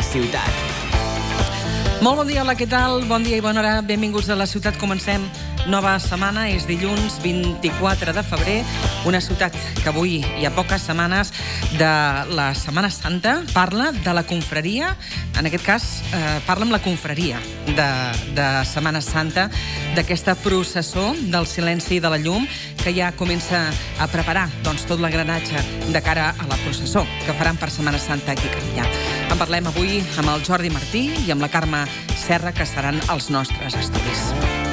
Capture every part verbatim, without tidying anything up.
ciutat. Molt bon dia, hola, què tal? Bon dia i bona hora. Benvinguts a la ciutat. Comencem nova setmana. És dilluns vint-i-quatre de febrer. Una ciutat que avui, hi ha poques setmanes de la Setmana Santa, parla de la confraria. En aquest cas, eh, parla amb la confraria de, de Setmana Santa, d'aquesta processó del silenci i de la llum, que ja comença a preparar doncs, tot l'engranatge de cara a la processó que faran per Setmana Santa aquí a Calella. En parlem avui amb el Jordi Martí i amb la Carme Serra, que seran els nostres estudis.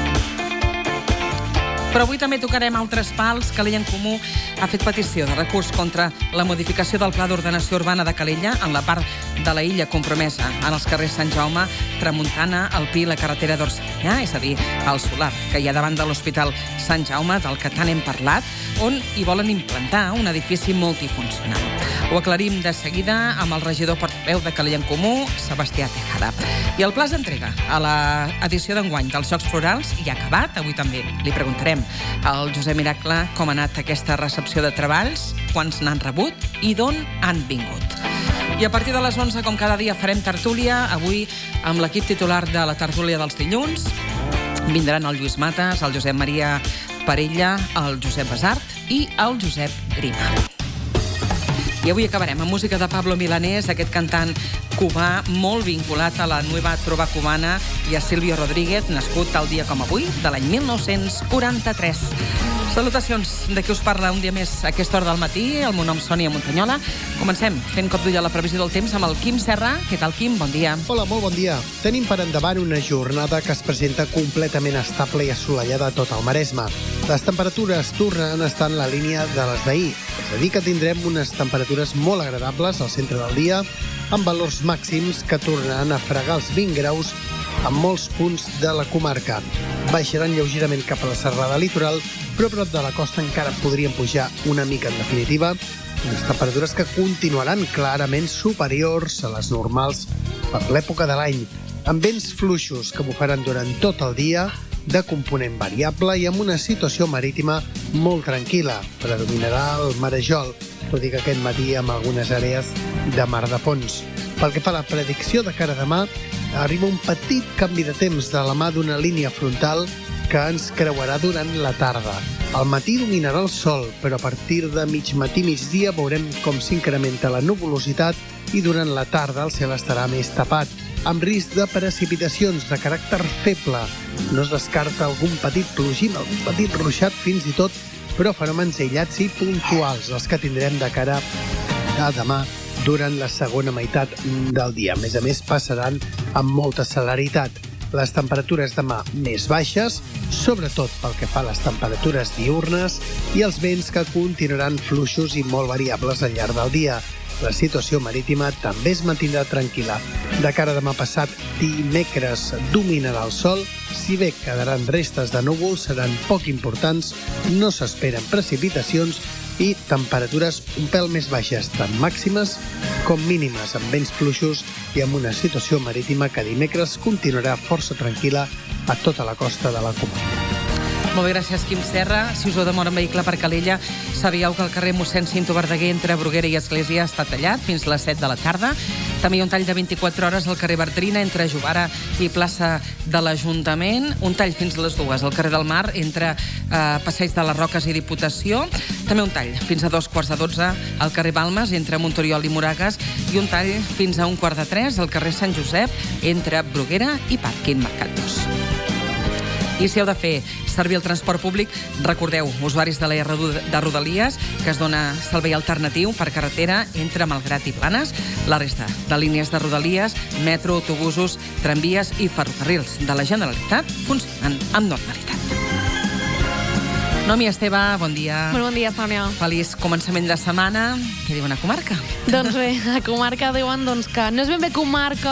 Però avui també tocarem altres pals. Calella en Comú ha fet petició de recurs contra la modificació del Pla d'Ordenació Urbana de Calella en la part de la illa compromesa en els carrers Sant Jaume, Tramuntana, el Pi i la carretera d'Orsanya, és a dir, el solar, que hi ha davant de l'Hospital Sant Jaume, del que tant hem parlat, on hi volen implantar un edifici multifuncional. Ho aclarim de seguida amb el regidor portaveu de Calella en Comú, Sebastià Tejada. I el pla s'entrega a l'edició d'enguany dels Jocs Florals i ha acabat. Avui també li preguntarem al Josep Miracle com ha anat aquesta recepció de treballs, quants n'han rebut i d'on han vingut. I a partir de les onze, com cada dia, farem tertúlia. Avui, amb l'equip titular de la tertúlia dels dilluns, vindran el Lluís Mates, el Josep Maria Parella, el Josep Besart i el Josep Grima. I avui acabarem amb música de Pablo Milanés, aquest cantant cubà molt vinculat a la Nueva Trova cubana, i a Silvio Rodríguez, nascut tal dia com avui, de l'any mil nou-cents quaranta-tres. Salutacions de qui us parla un dia més a aquesta hora del matí. El meu nom és Sònia Montanyola. Comencem fent cop d'ull a la previsió del temps amb el Quim Serra. Què tal, Quim? Bon dia. Hola, molt bon dia. Tenim per endavant una jornada que es presenta completament estable i assolellada a tot el Maresme. Les temperatures tornen a estar en la línia de les d'ahir, és a dir, que tindrem unes temperatures molt agradables al centre del dia, amb valors màxims que tornaran a fregar els vint graus en molts punts de la comarca. Baixaran lleugerament cap a la serrada litoral, però a prop de la costa encara podrien pujar una mica en definitiva, unes temperatures que continuaran clarament superiors a les normals per l'època de l'any, amb vents fluixos que bufaran durant tot el dia, de component variable i amb una situació marítima molt tranquil·la. Predominarà el marejol, tot i que aquest matí amb algunes àrees de mar de fons. Pel que fa a la predicció de cara a demà, arriba un petit canvi de temps de la mà d'una línia frontal que ens creuarà durant la tarda. Al matí dominarà el sol, però a partir de mig matí migdia veurem com s'incrementa la nuvolositat i durant la tarda el cel estarà més tapat, amb risc de precipitacions de caràcter feble. No es descarta algun petit plogim, algun petit ruixat fins i tot, però fenòmens aïllats i puntuals, els que tindrem de cara a demà durant la segona meitat del dia. A més a més, passaran amb molta celeritat. Les temperatures demà més baixes, sobretot pel que fa a les temperatures diürnes, i els vents que continuaran fluixos i molt variables al llarg del dia. La situació marítima també es mantindrà tranquil·la. De cara a demà passat, dimecres, dominarà el sol, si bé quedaran restes de núvols, seran poc importants, no s'esperen precipitacions i temperatures un pèl més baixes, tant màximes com mínimes, amb vents fluixos i amb una situació marítima que dimecres continuarà força tranquil·la a tota la costa de la comarca. Molt bé, gràcies, Quim Serra. Si us ho demora en vehicle per Calella, sabíeu que el carrer mossèn Cinto Verdaguer entre Bruguera i Església està tallat fins a les set de la tarda. També hi ha un tall de vint-i-quatre hores al carrer Bertrina entre Jovara i plaça de l'Ajuntament. Un tall fins a les dues al carrer del Mar entre eh, Passeig de les Roques i Diputació. També un tall fins a dos quarts de dotze al carrer Balmes entre Montoriol i Moragas. I un tall fins a un quart de tres al carrer Sant Josep entre Bruguera i Pàrquing Mercat dos. I si heu de fer servir el transport públic, recordeu, usuaris de la R de Rodalies, que es dona servei alternatiu per carretera entre Malgrat i Planes. La resta de línies de Rodalies, metro, autobusos, tramvies i ferrocarrils de la Generalitat funcionen amb normalitat. Nomi Esteve, bon dia. Molt bon dia, Sònia. Feliç començament de setmana. Què diuen a comarca? Doncs bé, a comarca diuen doncs, que no és ben bé comarca,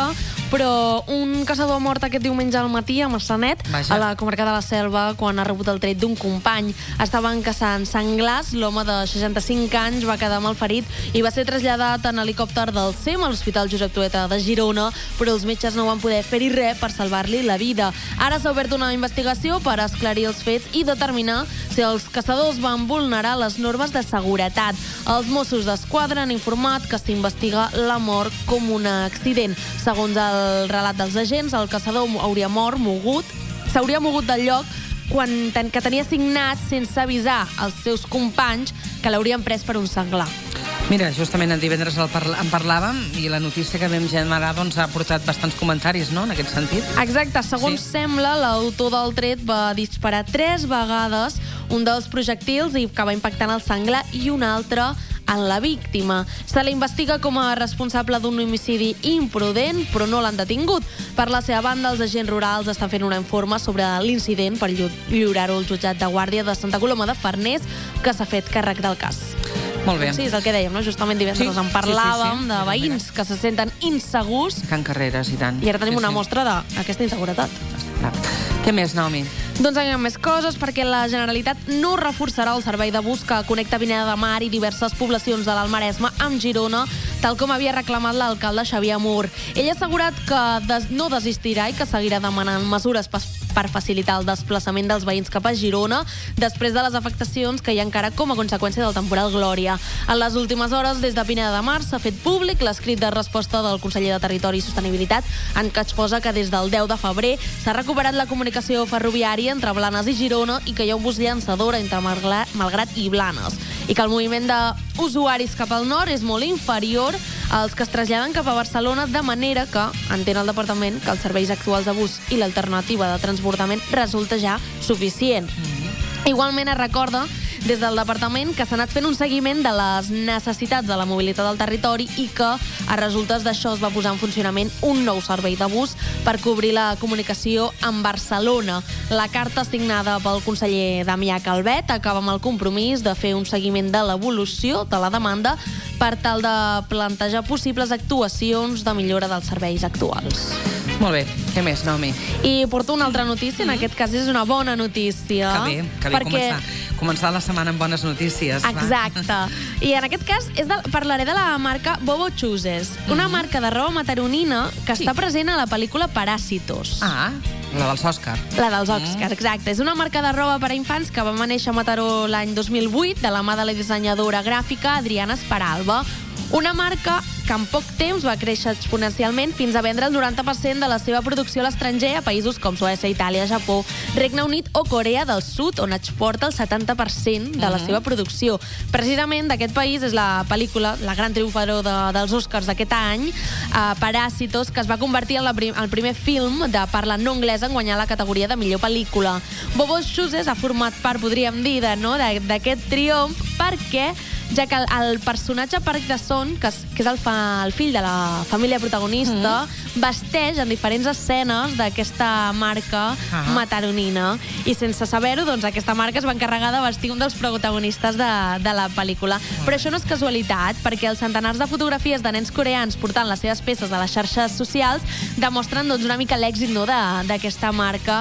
però un caçador mort aquest diumenge al matí a Massanet, Vaja. a la comarca de la Selva, quan ha rebut el tret d'un company. Estaven caçant senglars, l'home de seixanta-cinc anys va quedar malferit i va ser traslladat en helicòpter del C E M a l'Hospital Josep Trueta de Girona, però els metges no van poder fer-hi res per salvar-li la vida. Ara s'ha obert una investigació per esclarir els fets i determinar si els caçadors van vulnerar les normes de seguretat. Els Mossos d'Esquadra han informat que s'investiga la mort com un accident. Segons el relat dels agents, el caçador hauria mort mogut, s'hauria mogut del lloc quan ten, que tenia signat sense avisar als seus companys que l'haurien pres per un senglar. Mira, justament el divendres el parla, en parlàvem i la notícia que vam generar doncs, ha portat bastants comentaris, no?, en aquest sentit. Exacte. Segons Sí. sembla, l'autor del tret va disparar tres vegades un dels projectils i que va impactar en el senglar i un altre en la víctima. Se l'investiga com a responsable d'un homicidi imprudent, però no l'han detingut. Per la seva banda, els agents rurals estan fent un informe sobre l'incident per lliurar-ho al jutjat de guàrdia de Santa Coloma de Farners, que s'ha fet càrrec del cas. Molt bé. Sí, és el que dèiem, no? Justament divendres Sí, en parlàvem sí, sí, sí. de veïns que se senten insegurs Can Carreres, i tant. i ara tenim Sí, una sí. mostra d'aquesta inseguretat. Va. Què més, Naomi? Doncs hi ha més coses, perquè la Generalitat no reforçarà el servei de bus que connecta Pineda de Mar i diverses poblacions de l'Alt Maresme amb Girona, tal com havia reclamat l'alcalde Xavier Mur. Ell ha assegurat que des no desistirà i que seguirà demanant mesures per facilitar el desplaçament dels veïns cap a Girona després de les afectacions que hi ha encara com a conseqüència del temporal Glòria. En les últimes hores, des de Pineda de Mar, s'ha fet públic l'escrit de resposta del conseller de Territori i Sostenibilitat, en què exposa que des del deu de febrer s'ha recuperat la comunicació ferroviària entre Blanes i Girona i que hi ha un bus llançador entre Malgrat i Blanes, i que el moviment d'usuaris cap al nord és molt inferior als que es traslladen cap a Barcelona, de manera que entén el departament que els serveis actuals de bus i l'alternativa de transbordament resulta ja suficient. Mm-hmm. Igualment es recorda des del departament que s'ha anat fent un seguiment de les necessitats de la mobilitat del territori i que a resultes d'això es va posar en funcionament un nou servei de bus per cobrir la comunicació amb Barcelona. La carta signada pel conseller Damià Calvet acaba amb el compromís de fer un seguiment de l'evolució de la demanda per tal de plantejar possibles actuacions de millora dels serveis actuals. Molt bé. Què més, Naomi? I porto una altra notícia, en aquest cas és una bona notícia. Que bé, que bé perquè... començar, començar la setmana amb bones notícies. Exacte. Va. I en aquest cas és de, parlaré de la marca Bobo Chooses, una marca de roba mataronina que Sí. està present a la pel·lícula Paràsitos. Ah, la dels Òscar. La dels Òscars, exacte. És una marca de roba per a infants que va néixer a Mataró l'any dos mil vuit de la mà de la dissenyadora gràfica Adriana Esperalba. Una marca que en poc temps va créixer exponencialment fins a vendre el noranta per cent de la seva producció a l'estranger a països com Suècia, Itàlia, Japó, Regne Unit o Corea del Sud, on exporta el setanta per cent de la uh-huh. seva producció. Precisament d'aquest país és la pel·lícula, la gran triomfadora de, dels Oscars d'aquest any, uh, Paràsitos, que es va convertir en la prim, el primer film de parla no anglesa en guanyar la categoria de millor pel·lícula. Bobo Chooses ha format part, podríem dir, de, no, d'aquest triomf perquè ja que el, el personatge Park de-son, que, és, que és el, fa, el fill de la família protagonista, mm. vesteix en diferents escenes d'aquesta marca uh-huh. mataronina. I sense saber-ho, doncs, aquesta marca es va encarregar de vestir un dels protagonistes de, de la pel·lícula. Uh-huh. Però això no és casualitat, perquè els centenars de fotografies de nens coreans portant les seves peces a les xarxes socials demostren doncs, una mica l'èxit, no, d'aquesta marca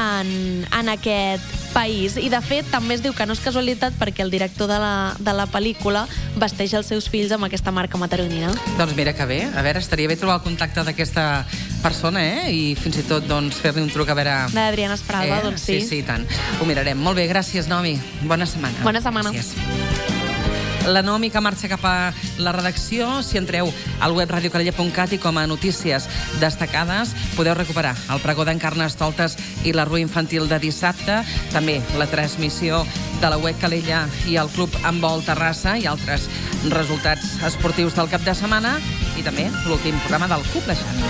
en, en aquest país. I, de fet, també es diu que no és casualitat perquè el director de la, de la pel·lícula vesteix els seus fills amb aquesta marca mataronina. Doncs mira que bé. A veure, estaria bé trobar el contacte d'aquesta persona, eh? I fins i tot doncs, fer-li un truc a veure... D'Adriana Esperalba, eh? doncs sí. Sí, sí, tant. Ho mirarem. Molt bé, gràcies, Naomi. Bona setmana. Bona setmana. Gràcies. La Naomi que marxa cap a la redacció. Si entreu al web radio calella punt cat i com a notícies destacades podeu recuperar el pregó d'en Carnestoltes i la rua infantil de dissabte, també la transmissió de la web Calella i el Club Handbol Terrassa i altres resultats esportius del cap de setmana i també l'últim programa del Coblejant.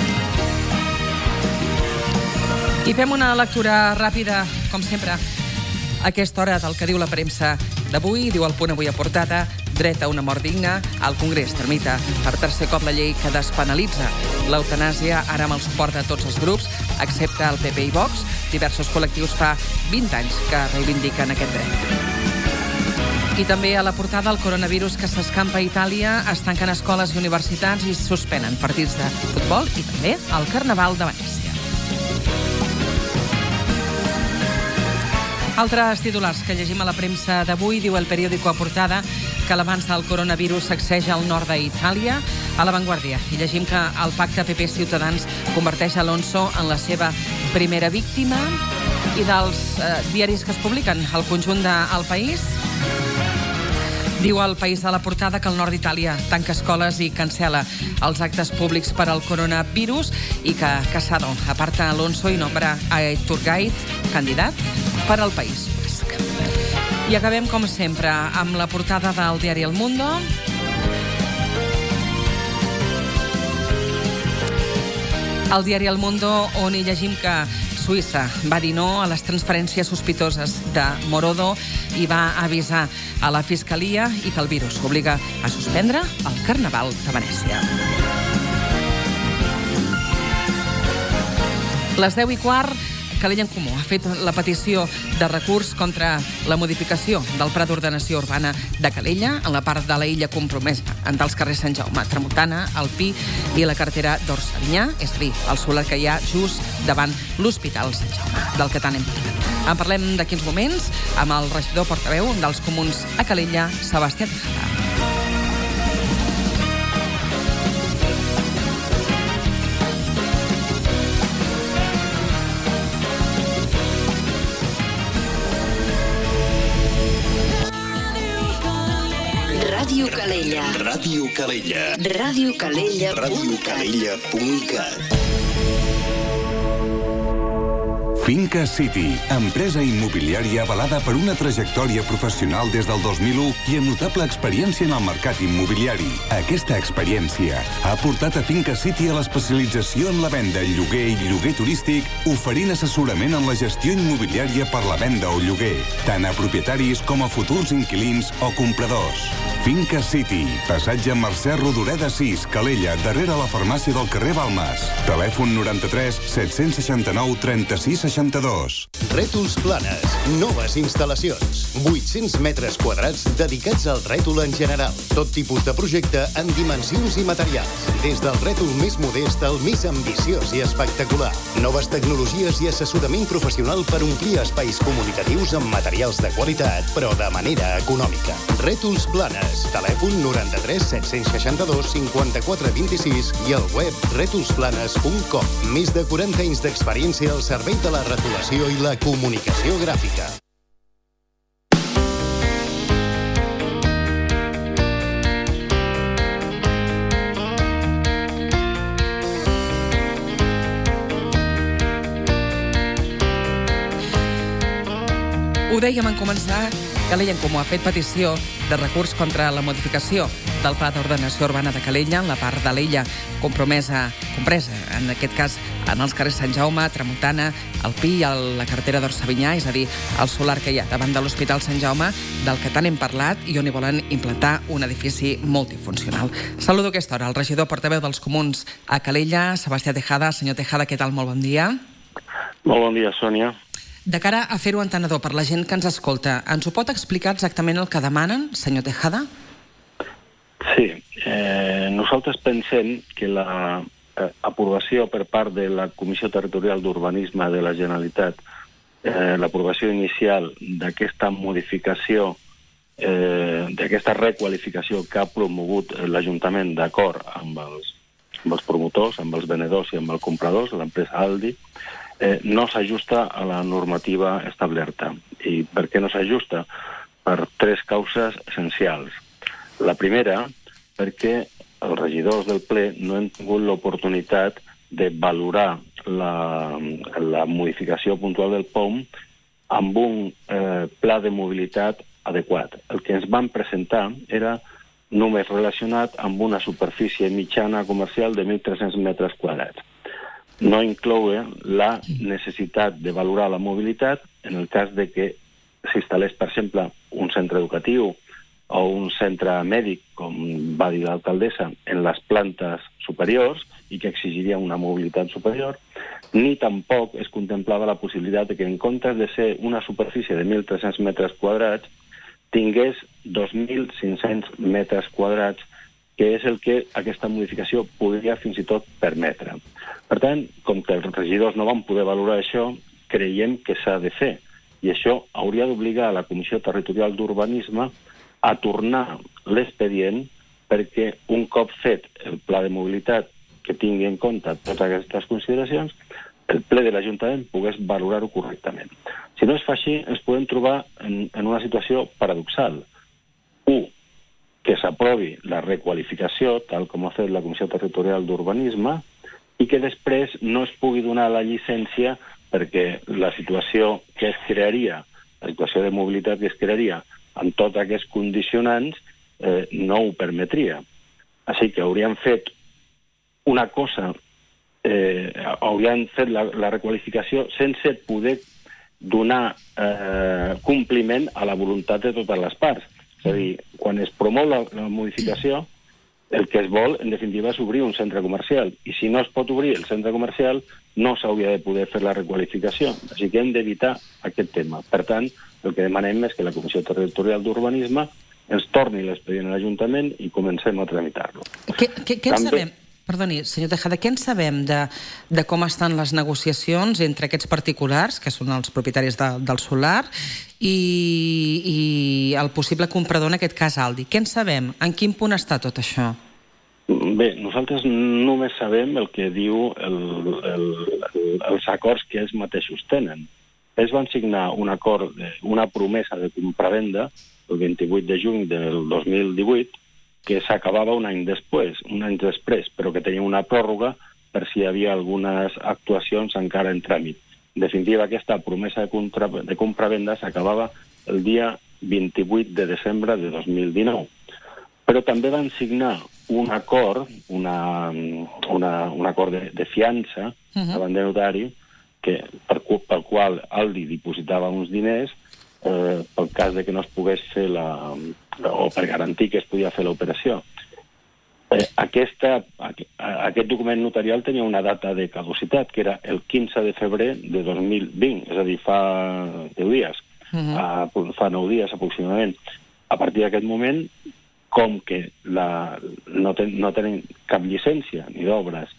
I fem una lectura ràpida, com sempre, a aquesta hora del que diu la premsa d'avui. Diu El Punt avui a portada: dret a una mort digna. El Congrés tramita per tercer cop la llei que despenalitza l'eutanàsia, ara amb el suport de tots els grups, excepte el P P i Vox. Diversos col·lectius fa vint anys que reivindiquen aquest dret. I també a la portada el coronavirus que s'escampa a Itàlia, es tanquen escoles i universitats i suspenen partits de futbol i també el Carnaval de Venècia. Altres titulars que llegim a la premsa d'avui, diu el periòdico a portada que l'avanç del coronavirus sacseja al nord d'Itàlia. A La Vanguardia i llegim que el pacte P P Ciutadans converteix Alonso en la seva primera víctima. I dels eh, diaris que es publiquen al conjunt del país, diu el País de la portada que el nord d'Itàlia tanca escoles i cancela els actes públics per al coronavirus i que Casado aparta Alonso i nombra a Iturgaiz candidat per al País Basc. I acabem, com sempre, amb la portada del diari El Mundo. El diari El Mundo, on hi llegim que Suïssa va dir no a les transferències sospitoses de Morodo i va avisar a la Fiscalia i que el virus obliga a suspendre el Carnaval de Venècia. Les deu i quart, Calella en Comú ha fet la petició de recurs contra la modificació del Pla d'Ordenació Urbana de Calella en la part de la illa compromesa entre els carrers Sant Jaume, Tramuntana, el Pi i la carretera d'Orsavinyà, és a dir, el solar que hi ha just davant l'Hospital Sant Jaume, del que tant hem parlat. En parlem d'aquí uns moments amb el regidor portaveu dels Comuns a Calella, Sebastià Tejada. Ràdio Calella. Ràdio Calella. Ràdio Calella. Ràdio Calella punt cat. Finca City, empresa immobiliària avalada per una trajectòria professional des del dos mil u i amb notable experiència en el mercat immobiliari. Aquesta experiència ha portat a Finca City a l'especialització en la venda, lloguer i lloguer turístic, oferint assessorament en la gestió immobiliària per la venda o lloguer, tant a propietaris com a futurs inquilins o compradors. Finca City, passatge Mercè Rodoreda sis, Calella, darrere la farmàcia del carrer Balmes. Telèfon noranta-tres set-cents seixanta-nou trenta-sis seixanta-dos. Rètols Planes, noves instal·lacions. vuit-cents metres quadrats dedicats al rètol en general. Tot tipus de projecte en dimensions i materials. Des del rètol més modest al més ambiciós i espectacular. Noves tecnologies i assessorament professional per omplir espais comunicatius amb materials de qualitat, però de manera econòmica. Rètols Planes. Telèfon noranta-tres set-cents seixanta-dos cinquanta-quatre vint-i-sis i al web rètols planes punt com. Més de quaranta anys d'experiència al servei de la retolació i la comunicació gràfica. Ho dèiem en començar, Calella en Comú ha fet petició de recurs contra la modificació del Pla d'Ordenació Urbana de Calella en la part de l'illa compromesa, compresa, en aquest cas en els carrers Sant Jaume, Tramuntana, el Pi i la carretera d'Orsavinyà, és a dir, el solar que hi ha davant de l'Hospital Sant Jaume, del que tant hem parlat i on hi volen implantar un edifici multifuncional. Saludo a aquesta hora el regidor portaveu dels Comuns a Calella, Sebastià Tejada. Senyor Tejada, què tal? Molt bon dia. Molt bon dia, Sònia. De cara a fer-ho entenedor per la gent que ens escolta, ens ho pot explicar exactament el que demanen, senyor Tejada? Sí, eh, nosaltres pensem que la eh, aprovació per part de la Comissió Territorial d'Urbanisme de la Generalitat, eh, l'aprovació inicial d'aquesta modificació, eh, d'aquesta requalificació que ha promogut l'Ajuntament d'acord amb els, amb els promotors, amb els venedors i amb els compradors, l'empresa Aldi, Eh, no s'ajusta a la normativa establerta. I per què no s'ajusta? Per tres causes essencials. La primera, perquè els regidors del ple no han tingut l'oportunitat de valorar la, la modificació puntual del P O M amb un eh, pla de mobilitat adequat. El que ens van presentar era només relacionat amb una superfície mitjana comercial de mil tres-cents metres quadrats. No incloue la necessitat de valorar la mobilitat en el cas de que s'instal·lés, per exemple, un centre educatiu o un centre mèdic, com va dir l'alcaldessa, en les plantes superiors i que exigiria una mobilitat superior, ni tampoc es contemplava la possibilitat de que en comptes de ser una superfície de mil tres-cents metres quadrats tingués dos mil cinc-cents metres quadrats, que és el que aquesta modificació podria fins i tot permetre. Per tant, com que els regidors no van poder valorar això, creiem que s'ha de fer. I això hauria d'obligar a la Comissió Territorial d'Urbanisme a tornar l'expedient perquè un cop fet el pla de mobilitat que tingui en compte totes aquestes consideracions, el ple de l'Ajuntament pogués valorar-ho correctament. Si no es fa així, ens podem trobar en, en una situació paradoxal. Un, que s'aprovi la requalificació, tal com ha fet la Comissió Territorial d'Urbanisme, i que després no es pugui donar la llicència perquè la situació que es crearia, la situació de mobilitat que es crearia amb tots aquests condicionants, eh, no ho permetria. Així que hauríem fet una cosa, eh, hauríem fet la, la requalificació sense poder donar eh, compliment a la voluntat de totes les parts. És a dir, quan es promou la, la modificació, el que es vol, en definitiva, és obrir un centre comercial. I si no es pot obrir el centre comercial, no s'hauria de poder fer la requalificació. Així que hem d'evitar aquest tema. Per tant, el que demanem és que la Comissió Territorial d'Urbanisme ens torni l'expedient a l'Ajuntament i comencem a tramitar-lo. Què, què, què en sabem? Perdoni, senyor Tejada, què en sabem de, de com estan les negociacions entre aquests particulars, que són els propietaris de, del solar, i, i el possible comprador, en aquest cas Aldi? Què en sabem? En quin punt està tot això? Bé, nosaltres només sabem el que diu el, el, el, els acords que ells mateixos tenen. Ells van signar un acord, una promesa de compravenda el vint-i-vuit de juny del dos mil divuit, que s'acabava un any després, un any després, però que tenia una pròrroga per si hi havia algunes actuacions encara en tràmit. En definitiva, aquesta promesa de, contra, de compravenda s'acabava el dia vint-i-vuit de desembre de dos mil dinou. Però també van signar un acord, una, una, un acord de, de fiança uh-huh. davant de notari, que, per, pel qual Aldi dipositava uns diners eh, pel cas de que no es pogués fer la... o per garantir que es podia fer l'operació. Eh, aquesta, aquest document notarial tenia una data de caducitat, que era el quinze de febrer de dos mil vint, és a dir, fa deu dies, uh-huh. a, fa nou dies aproximadament. A partir d'aquest moment, com que la, no, ten, no tenen cap llicència, ni d'obres,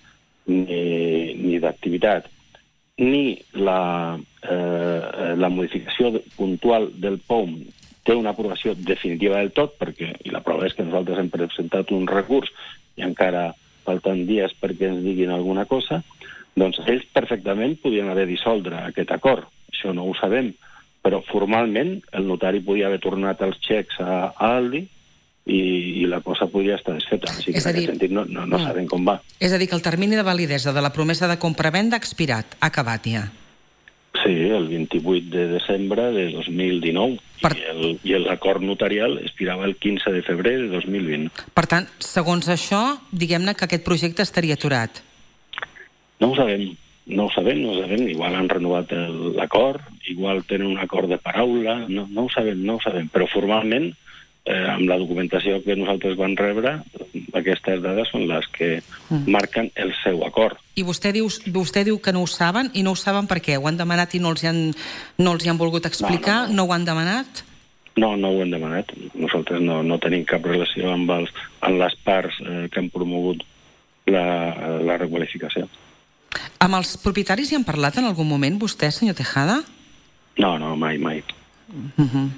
ni, ni d'activitat, ni la, eh, la modificació puntual del P O M té una aprovació definitiva del tot, perquè, i la prova és que nosaltres hem presentat un recurs i encara falten dies perquè ens diguin alguna cosa, doncs ells perfectament podien haver dissoldre aquest acord. Això no ho sabem, però formalment el notari podia haver tornat els xecs a, a Aldi i, i la cosa podria estar desfeta. Així que en aquest sentit no, no, no sabem com va. És a dir, que el termini de validesa de la promesa de compravenda ha expirat, ha acabat ja. Sí, el vint-i-vuit de desembre de dos mil dinou. Per... I l'acord notarial expirava el quinze de febrer de dos mil vint. Per tant, segons això, diguem-ne que aquest projecte estaria aturat. No ho sabem, no ho sabem, no ho sabem. Igual han renovat l'acord, igual tenen un acord de paraula, no, no ho sabem, no ho sabem. Però formalment, eh, amb la documentació que nosaltres vam rebre, aquestes dades són les que mm. marquen el seu acord. I vostè diu, vostè diu que no ho saben, i no ho saben per què? Ho han demanat i no els hi han, no els hi han volgut explicar? No, no, no. no ho han demanat? No, no ho hem demanat. Nosaltres no, no tenim cap relació amb, els, amb les parts eh, que han promogut la, la requalificació. Amb els propietaris hi han parlat en algun moment, vostè, senyor Tejada? No, no, mai, mai. Uh-huh.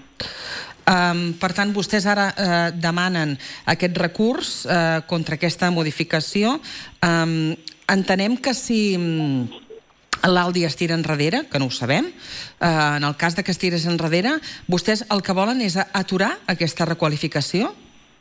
Um, per tant, vostès ara uh, demanen aquest recurs uh, contra aquesta modificació. Um, entenem que si um, l'Aldi es tira enrere, que no ho sabem, uh, en el cas de que es tirés enrere, vostès el que volen és aturar aquesta requalificació?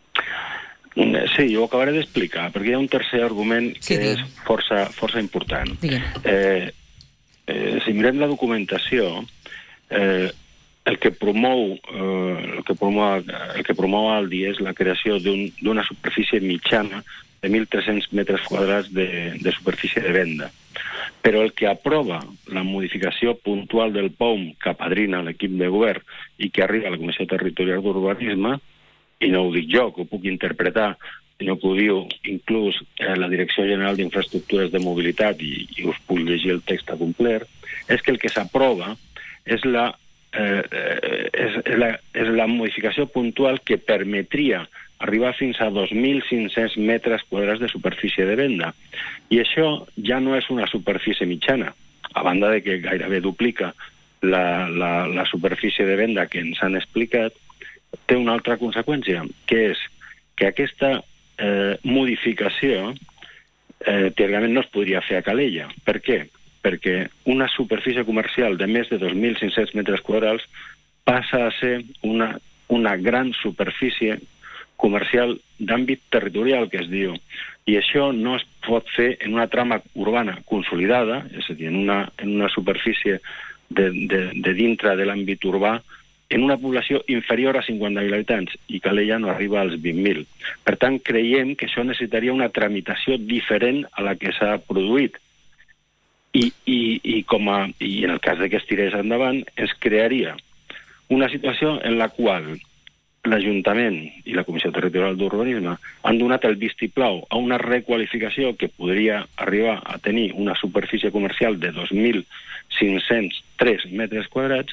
Sí, jo ho acabaré d'explicar, perquè hi ha un tercer argument que sí, és força, força important. Eh, eh, si mirem la documentació, eh, el que promou eh, el que promou, el que promou Aldi és la creació d'una un, superfície mitjana de mil tres-cents metres quadrats de, de superfície de venda. Però el que aprova la modificació puntual del P O M que apadrina l'equip de govern i que arriba a la Comissió Territorial d'Urbanisme, i no ho dic jo, que ho puc interpretar, sinó que ho diu inclús eh, la Direcció General d'Infraestructures de Mobilitat, i, i us puc llegir el text complet, és que el que s'aprova és la eh, és, és, la, és la modificació puntual que permetria arribar fins a dos mil cinc-cents metres quadrats de superfície de venda. I això ja no és una superfície mitjana, a banda de que gairebé duplica la, la, la superfície de venda que ens han explicat, té una altra conseqüència, que és que aquesta eh, modificació eh, teòricament no es podria fer a Calella. Per què? Perquè una superfície comercial de més de dos mil cinc-cents metres quadrats passa a ser una, una gran superfície comercial d'àmbit territorial, que es diu. I això no es pot fer en una trama urbana consolidada, és a dir, en una, en una superfície de, de, de dintre de l'àmbit urbà, en una població inferior a cinquanta mil habitants, i Calella no arriba als vint mil. Per tant, creiem que això necessitaria una tramitació diferent a la que s'ha produït. I, i, i, com a, i en el cas de que es tirés endavant, es crearia una situació en la qual l'Ajuntament i la Comissió Territorial d'Urbanisme han donat el vistiplau a una requalificació que podria arribar a tenir una superfície comercial de dos mil cinc-cents tres metres quadrats,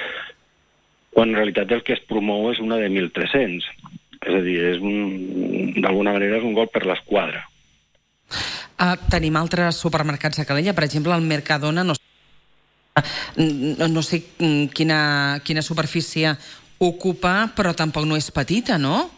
quan en realitat el que es promou és una de mil tres-cents. És a dir, és un, d'alguna manera és un gol per l'esquadra. Uh, tenim altres supermercats a Calella, per exemple, el Mercadona, no, no, no sé quina, quina superfície ocupa, però tampoc no és petita, no?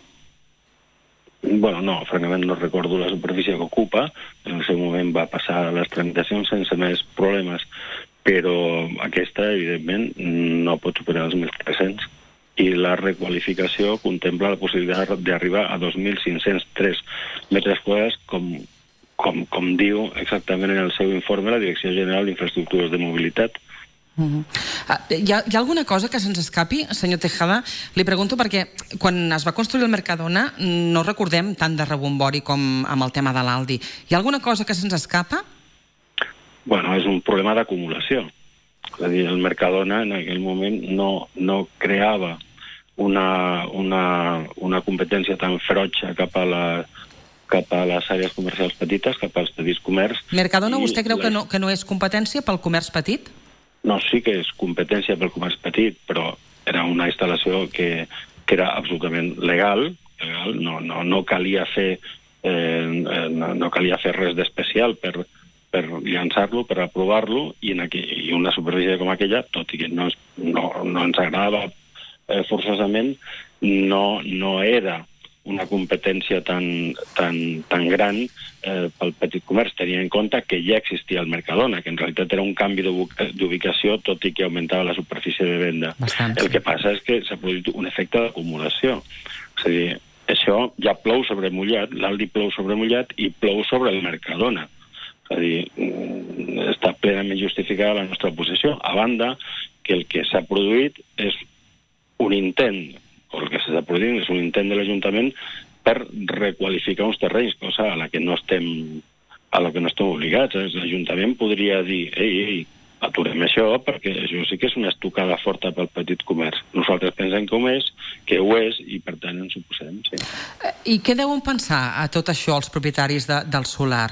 Bueno, no, francament no recordo la superfície que ocupa. En el seu moment va passar les tramitacions sense més problemes, però aquesta, evidentment, no pot superar els mil tres-cents. I la requalificació contempla la possibilitat d'arribar a dos mil cinc-cents tres metres quadrats, com, com, com diu exactament en el seu informe la Direcció General d'Infraestructures de Mobilitat. Uh-huh. Uh, hi, ha, hi ha alguna cosa que se'ns escapi, senyor Tejada? Li pregunto perquè quan es va construir el Mercadona no recordem tant de rebombori com amb el tema de l'Aldi. Hi ha alguna cosa que se'ns escapa? Bueno, és un problema d'acumulació. És a dir, el Mercadona en aquell moment no, no creava una, una, una competència tan ferotge cap a, la, cap a les àrees comercials petites, cap als petits comerç. Mercadona, vostè creu que no, que no és competència pel comerç petit? No, sí que és competència pel comerç petit, però era una instal·lació que, que era absolutament legal, legal no, no, no calia fer eh, no, no calia fer res d'especial per, per llançar-lo, per aprovar-lo, i, en aquí, i una superfície com aquella, tot i que no, no, no ens agradava eh, forçosament, no, no era una competència tan, tan, tan gran eh, pel petit comerç, tenint en compte que ja existia el Mercadona, que en realitat era un canvi d'ubicació, tot i que augmentava la superfície de venda. Bastant, el sí. que passa és que s'ha produït un efecte d'acumulació. És a dir, això ja plou sobre mullat, l'Aldi plou sobre mullat i plou sobre el Mercadona. És a dir, està plenament justificada la nostra posició, a banda que el que s'ha produït és un intent, o el que s'està produint és un intent de l'Ajuntament per requalificar uns terrenys, cosa a la que no estem, a la que no estem obligats. L'Ajuntament podria dir, ei, ei, aturem això, perquè això sí que és una estocada forta pel petit comerç. Nosaltres pensem que ho és, que ho és, i per tant ens ho posem, sí. I què deuen pensar a tot això els propietaris de, del solar?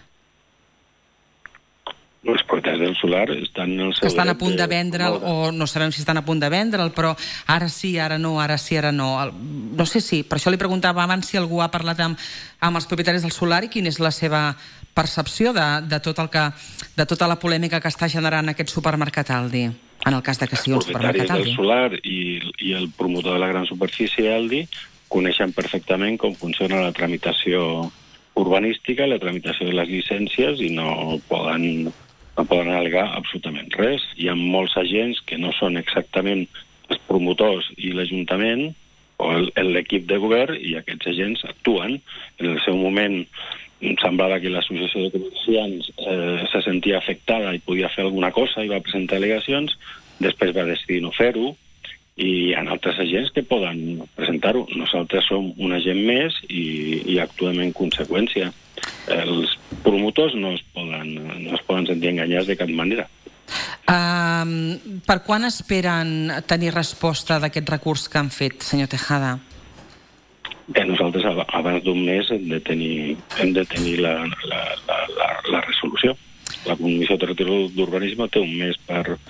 Els propietaris del solar estan en el seu que estan a dret punt de vendre'l, de... o no sabem si estan a punt de vendre'l, però ara sí, ara no, ara sí, ara no. No sé si, per això li preguntava abans si algú ha parlat amb, amb els propietaris del solar i quina és la seva percepció de, de, tot el que, de tota la polèmica que està generant aquest supermercat Aldi, en el cas de que sigui un supermercat Aldi. Els propietaris del solar i, i el promotor de la gran superfície Aldi coneixen perfectament com funciona la tramitació urbanística, la tramitació de les llicències, i no poden... no poden al·legar absolutament res. Hi ha molts agents que no són exactament els promotors i l'Ajuntament o l'equip de govern, i aquests agents actuen. En el seu moment semblava que l'associació de comerciants eh, se sentia afectada i podia fer alguna cosa i va presentar al·legacions, després va decidir no fer-ho, i hi ha altres agents que poden presentar-ho. Nosaltres som un agent més i, i actuem en conseqüència. Els promotors no es poden, no es poden sentir enganyats de cap manera. Uh, per quan esperen tenir resposta d'aquest recurs que han fet, senyor Tejada? Bé, nosaltres abans d'un mes hem de tenir, hem de tenir la, la, la, la, la resolució. La Comissió Territorial d'Urbanisme té un mes per,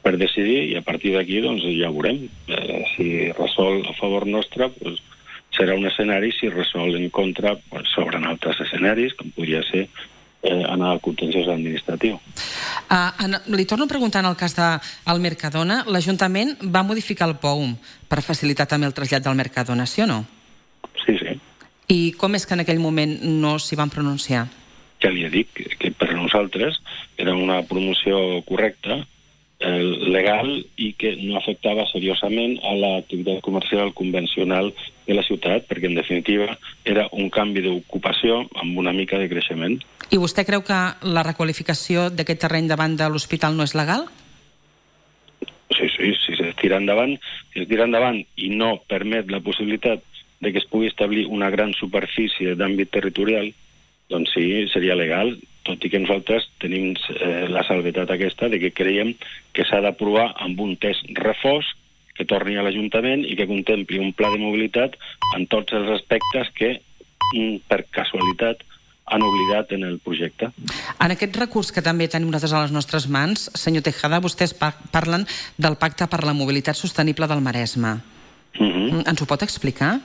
per decidir, i a partir d'aquí doncs, ja veurem. Eh, si resol a favor nostre, doncs, serà un escenari, si resol en contra, doncs, s'obren altres escenaris, com podria ser eh, anar al contenciós administratiu. Uh, en, li torno a preguntar, en el cas del Mercadona, l'Ajuntament va modificar el P O U M per facilitar també el trasllat del Mercadona, sí o no? Sí, sí. I com és que en aquell moment no s'hi van pronunciar? Ja li he dit que, que per a nosaltres era una promoció correcta, eh, legal, i que no afectava seriosament a l'activitat comercial convencional de la ciutat, perquè en definitiva era un canvi d'ocupació amb una mica de creixement. I vostè creu que la requalificació d'aquest terreny davant de l'hospital no és legal? Sí, sí, si es tira endavant, si es tira endavant i no permet la possibilitat de que es pugui establir una gran superfície d'àmbit territorial, doncs sí, seria legal, tot i que nosaltres tenim eh, la salvetat aquesta de que creiem que s'ha d'aprovar amb un test refós que torni a l'Ajuntament i que contempli un pla de mobilitat en tots els aspectes que, per casualitat, han oblidat en el projecte. En aquest recurs que també tenim nosaltres a les nostres mans, senyor Tejada, vostès parlen del Pacte per la Mobilitat Sostenible del Maresme. Uh-huh. Ens ho pot explicar?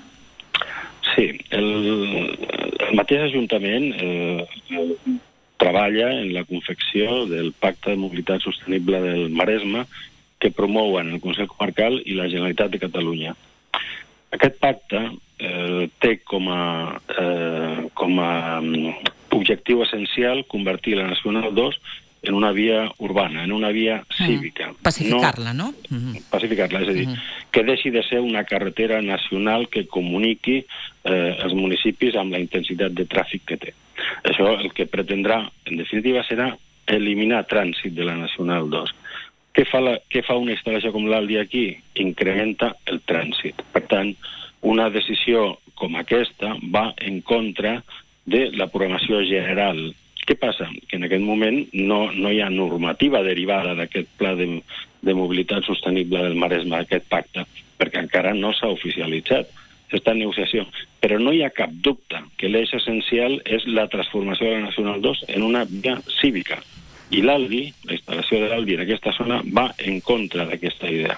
Sí, el, el mateix Ajuntament eh, treballa en la confecció del Pacte de Mobilitat Sostenible del Maresme que promouen el Consell Comarcal i la Generalitat de Catalunya. Aquest pacte eh, té com a, eh, com a objectiu essencial convertir la Nacional dos en una via urbana, en una via cívica. Mm. Pacificar-la, no? no? Mm-hmm. Pacificar-la, és a dir, mm-hmm. que deixi de ser una carretera nacional que comuniqui eh, els municipis amb la intensitat de tràfic que té. Això el que pretendrà, en definitiva, serà eliminar trànsit de la Nacional dos. Què fa, la, què fa una instal·lació com l'Aldi aquí? Incrementa el trànsit. Per tant, una decisió com aquesta va en contra de la programació general. Què passa? Que en aquest moment no, no hi ha normativa derivada d'aquest pla de, de mobilitat sostenible del Maresme, aquest pacte, perquè encara no s'ha oficialitzat. S'està en negociació. Però no hi ha cap dubte que l'eix essencial és la transformació de la Nacional dos en una via cívica. I l'Aldi, la instal·lació de l'Aldi en aquesta zona, va en contra d'aquesta idea.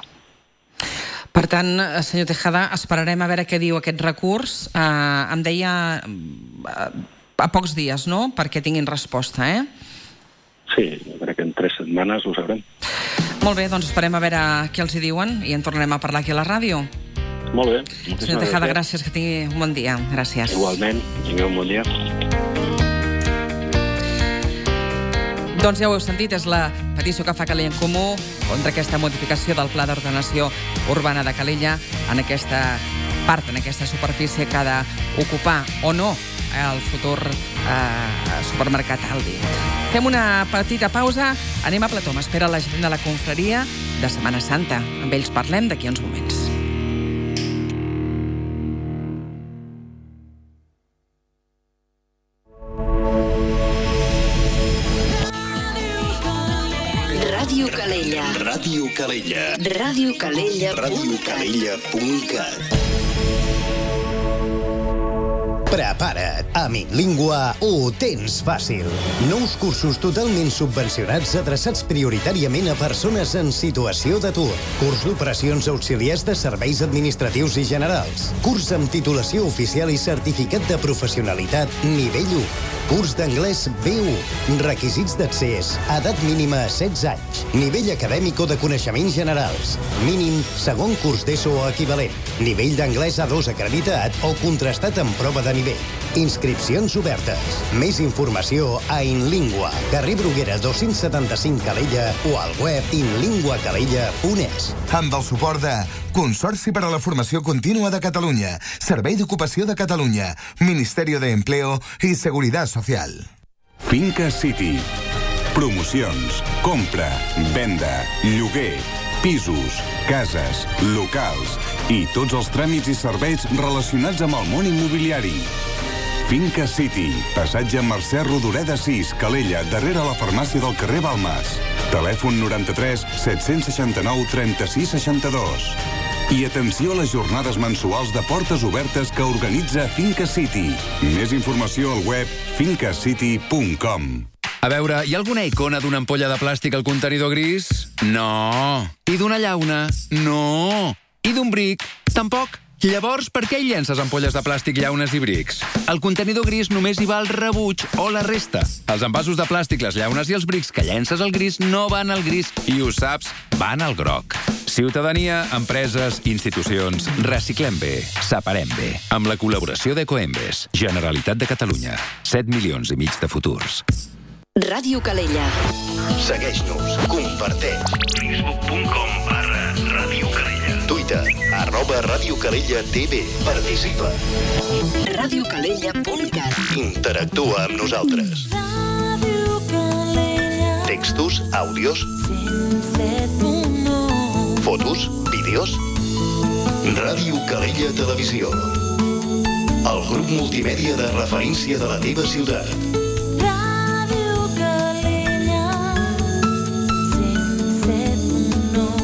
Per tant, senyor Tejada, esperarem a veure què diu aquest recurs. Uh, em deia... Uh, a pocs dies, no?, perquè tinguin resposta, eh? Sí, jo crec que en tres setmanes ho sabrem. Molt bé, doncs esperem a veure què els hi diuen i en tornarem a parlar aquí a la ràdio. Molt bé. Senyor Tejada, gràcies, que tingui un bon dia. Gràcies. Igualment, tingueu un bon dia. Doncs ja ho heu sentit, és la petició que fa Calella en Comú contra aquesta modificació del Pla d'Ordenació Urbana de Calella en aquesta part, en aquesta superfície que ha d'ocupar o no el futur eh, supermercat Aldi. Fem una petita pausa, anem a Plató, m'espera la gent de la confraria de Setmana Santa. Amb ells parlem d'aquí uns moments. Ràdio Calella. Ràdio Calella. Ràdio Calella. Ràdio Calella punt cat. Prepara't! A Minlingua ho tens fàcil. Nous cursos totalment subvencionats adreçats prioritàriament a persones en situació d'atur. Curs d'operacions auxiliars de serveis administratius i generals. Curs amb titulació oficial i certificat de professionalitat nivell u. Curs d'anglès B u. Requisits d'accés. Edat mínima setze anys. Nivell acadèmic o de coneixements generals. Mínim segon curs d'ESO o equivalent. Nivell d'anglès A dos acreditat o contrastat amb prova de nivell. Inscripcions obertes. Més informació a Inlingua, carrer Bruguera dos-cents setanta-cinc Calella o al web inlingua calella punt es. Amb el suport de Consorci per a la Formació Contínua de Catalunya, Servei d'Ocupació de Catalunya, Ministerio de Empleo y Seguridad Social. Finca City. Promocions, compra, venda, lloguer, pisos, cases, locals i tots els tràmits i serveis relacionats amb el món immobiliari. Finca City, passatge Mercè Rodoreda sis, Calella, darrere la farmàcia del carrer Balmas. Telèfon noranta-tres set-cents seixanta-nou trenta-sis seixanta-dos. I atenció a les jornades mensuals de portes obertes que organitza Finca City. Més informació al web finca city punt com. A veure, hi ha alguna icona d'una ampolla de plàstic al contenidor gris? No. I d'una llauna? No. I d'un bric? Tampoc. Llavors, per què hi llences ampolles de plàstic, llaunes i brics? Al contenidor gris només hi va el rebuig o la resta. Els envasos de plàstic, les llaunes i els brics que llences al gris no van al gris i, ho saps, van al groc. Ciutadania, empreses, institucions, reciclem bé, separem bé. Amb la col·laboració d'Ecoembes, Generalitat de Catalunya. set milions i mig de futurs. Ràdio Calella. Segueix-nos, comparteix. facebook punt com barra Ràdio Calella. Twitter, arroba Ràdio Calella T V. Participa. ràdio calella punt cat. Interactua amb nosaltres. Ràdio Calella. Textos, àudios, fotos, vídeos. Ràdio Calella Televisió. El grup multimèdia de referència de la teva ciutat. Ràdio Calella. cent set punt nou.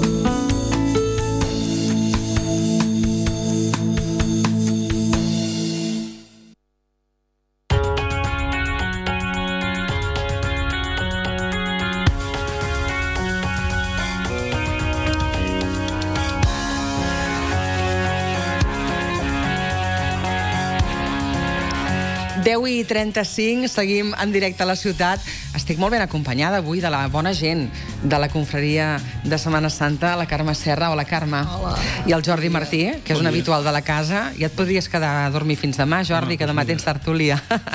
deu i trenta-cinc, seguim en directe a la ciutat. Estic molt ben acompanyada avui de la bona gent de la confraria de Setmana Santa, la Carme Serra. Hola, Carme. Hola. I el Jordi Martí, que és un habitual de la casa. Ja et podries quedar a dormir fins demà, Jordi, que demà tens tertúlia.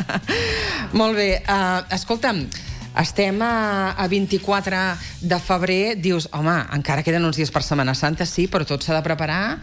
Molt bé. Uh, escolta'm, estem a, a vint-i-quatre de febrer. Dius, home, encara queden uns dies per Setmana Santa, sí, però tot s'ha de preparar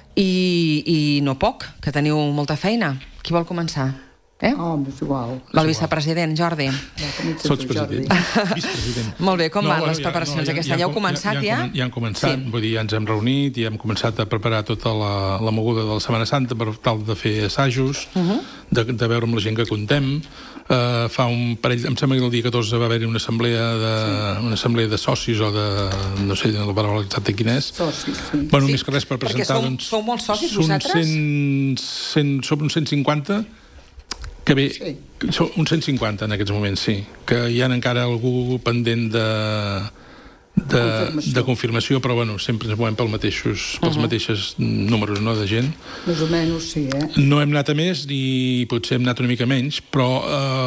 i, i no poc, que teniu molta feina. Qui vol començar? Eh? Oh, és igual. El vicepresident, Jordi. Sots president. Vicepresident. Molt bé, com no, van bueno, les preparacions ja, no, aquest ja, any? ja, Heu començat ja? Ja, ja han començat, Sí. vull dir, ja ens hem reunit i hem començat a preparar tota la, la moguda de la Setmana Santa per tal de fer assajos, uh -huh. de, de veure amb la gent que contem. Uh, fa un parell, em sembla que el dia catorze va haver-hi una assemblea de, sí. una assemblea de socis o de, no sé la paraula exacta quina és. Socis, sí. Bueno, Sí, més que res per perquè presentar... sou- doncs, sou molts socis, són vosaltres? cent, cent, som uns cent cinquanta, que bé, Sí. són uns cent cinquanta en aquests moments, sí, que hi ha encara algú pendent de... De, Confirmació. de confirmació, però bueno, sempre ens movem pels mateixos, pels Uh-huh. mateixos números, no, de gent. Més o menys, sí, eh? No hem anat a més, ni potser hem anat una mica menys, però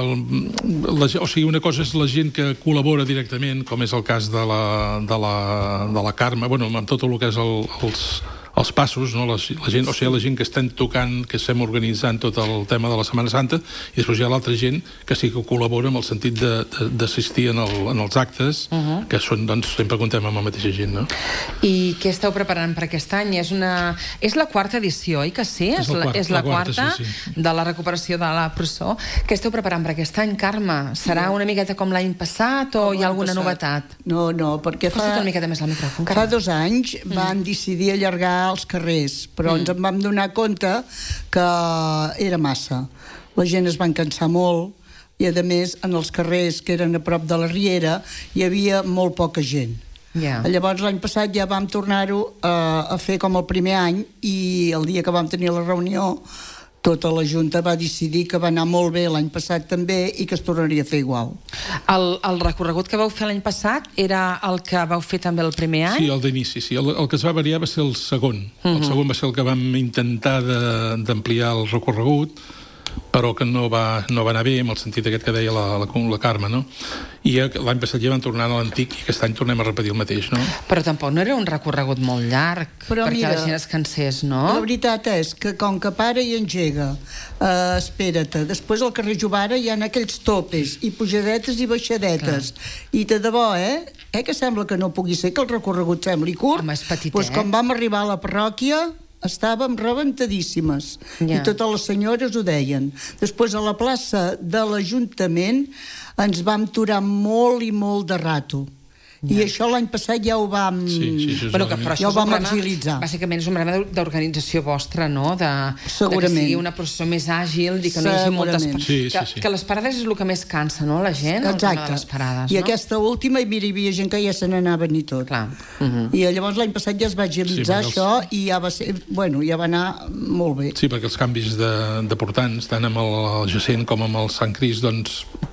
eh, la, o sigui, una cosa és la gent que col·labora directament, com és el cas de la, de la, de la Carme, bueno, amb tot el que és el, els, els passos, no? la, la gent, o sigui, la gent que estem tocant, que estem organitzant tot el tema de la Setmana Santa, i després hi ha l'altra gent que sí que col·labora amb el sentit d'assistir en, el, en els actes, uh-huh. que són, doncs, sempre contem amb la mateixa gent, no? I què esteu preparant per aquest any? És, una... és la quarta edició, oi que sí? És la quarta, és la, la quarta, quarta sí, sí. de la recuperació de la processó. Què esteu preparant per aquest any, Carme? Serà una miqueta com l'any passat o Com hi ha l'any alguna passat. novetat? No, no, perquè Posa't fa, una miqueta més al micròfon, fa Carme. dos anys van decidir allargar els carrers, però ens en vam donar compte que era massa. La gent es van cansar molt i, a més, en els carrers que eren a prop de la Riera hi havia molt poca gent. Ja. Llavors l'any passat ja vam tornar-ho a, a fer com el primer any i el dia que vam tenir la reunió tota la Junta va decidir que va anar molt bé l'any passat també i que es tornaria a fer igual. El, el recorregut que vau fer l'any passat era el que vau fer també el primer any? Sí, el d'inici, sí. El, el que es va variar va ser el segon. Uh -huh. El segon va ser el que vam intentar d'ampliar el recorregut, però que no va, no va anar bé, en el sentit aquest que deia la, la, la Carme, no? I l'any passat ja van tornar a l'antic i aquest any tornem a repetir el mateix, no? Però tampoc no era un recorregut molt llarg, Però perquè mira, la gent es cansés, no? La veritat és que com que para i engega, eh, espera't, després al carrer Jovara hi ha aquells topes i pujadetes i baixadetes. Clar. I de debò, eh? Eh que sembla que no pugui ser que el recorregut sembli curt? Home, és petitet. Doncs quan vam arribar a la parròquia estàvem rebentadíssimes. Ja. I totes les senyores ho deien. Després a la plaça de l'Ajuntament ens vam aturar molt i molt de rato. I Ja. això l'any passat ja ho vam... Sí, sí, això és Bueno, que, element. però això Ja ho és un vam problema, agilitzar. bàsicament és un problema d'organització vostra, no? De, Segurament. de que sigui una processó més àgil i que no hi hagi moltes... Segurament. Sí, sí, que, sí. que les parades és el que més cansa, no? La gent, el tema de les parades, I no? aquesta última, i mira, hi havia gent que ja se n'anaven i tot. Clar. Uh -huh. I llavors l'any passat ja es va agilitzar Sí, perquè això i ja va ser... Bueno, ja va anar molt bé. Sí, perquè els canvis de, de portants, tant amb el, el Jacent com amb el Sant Crist, doncs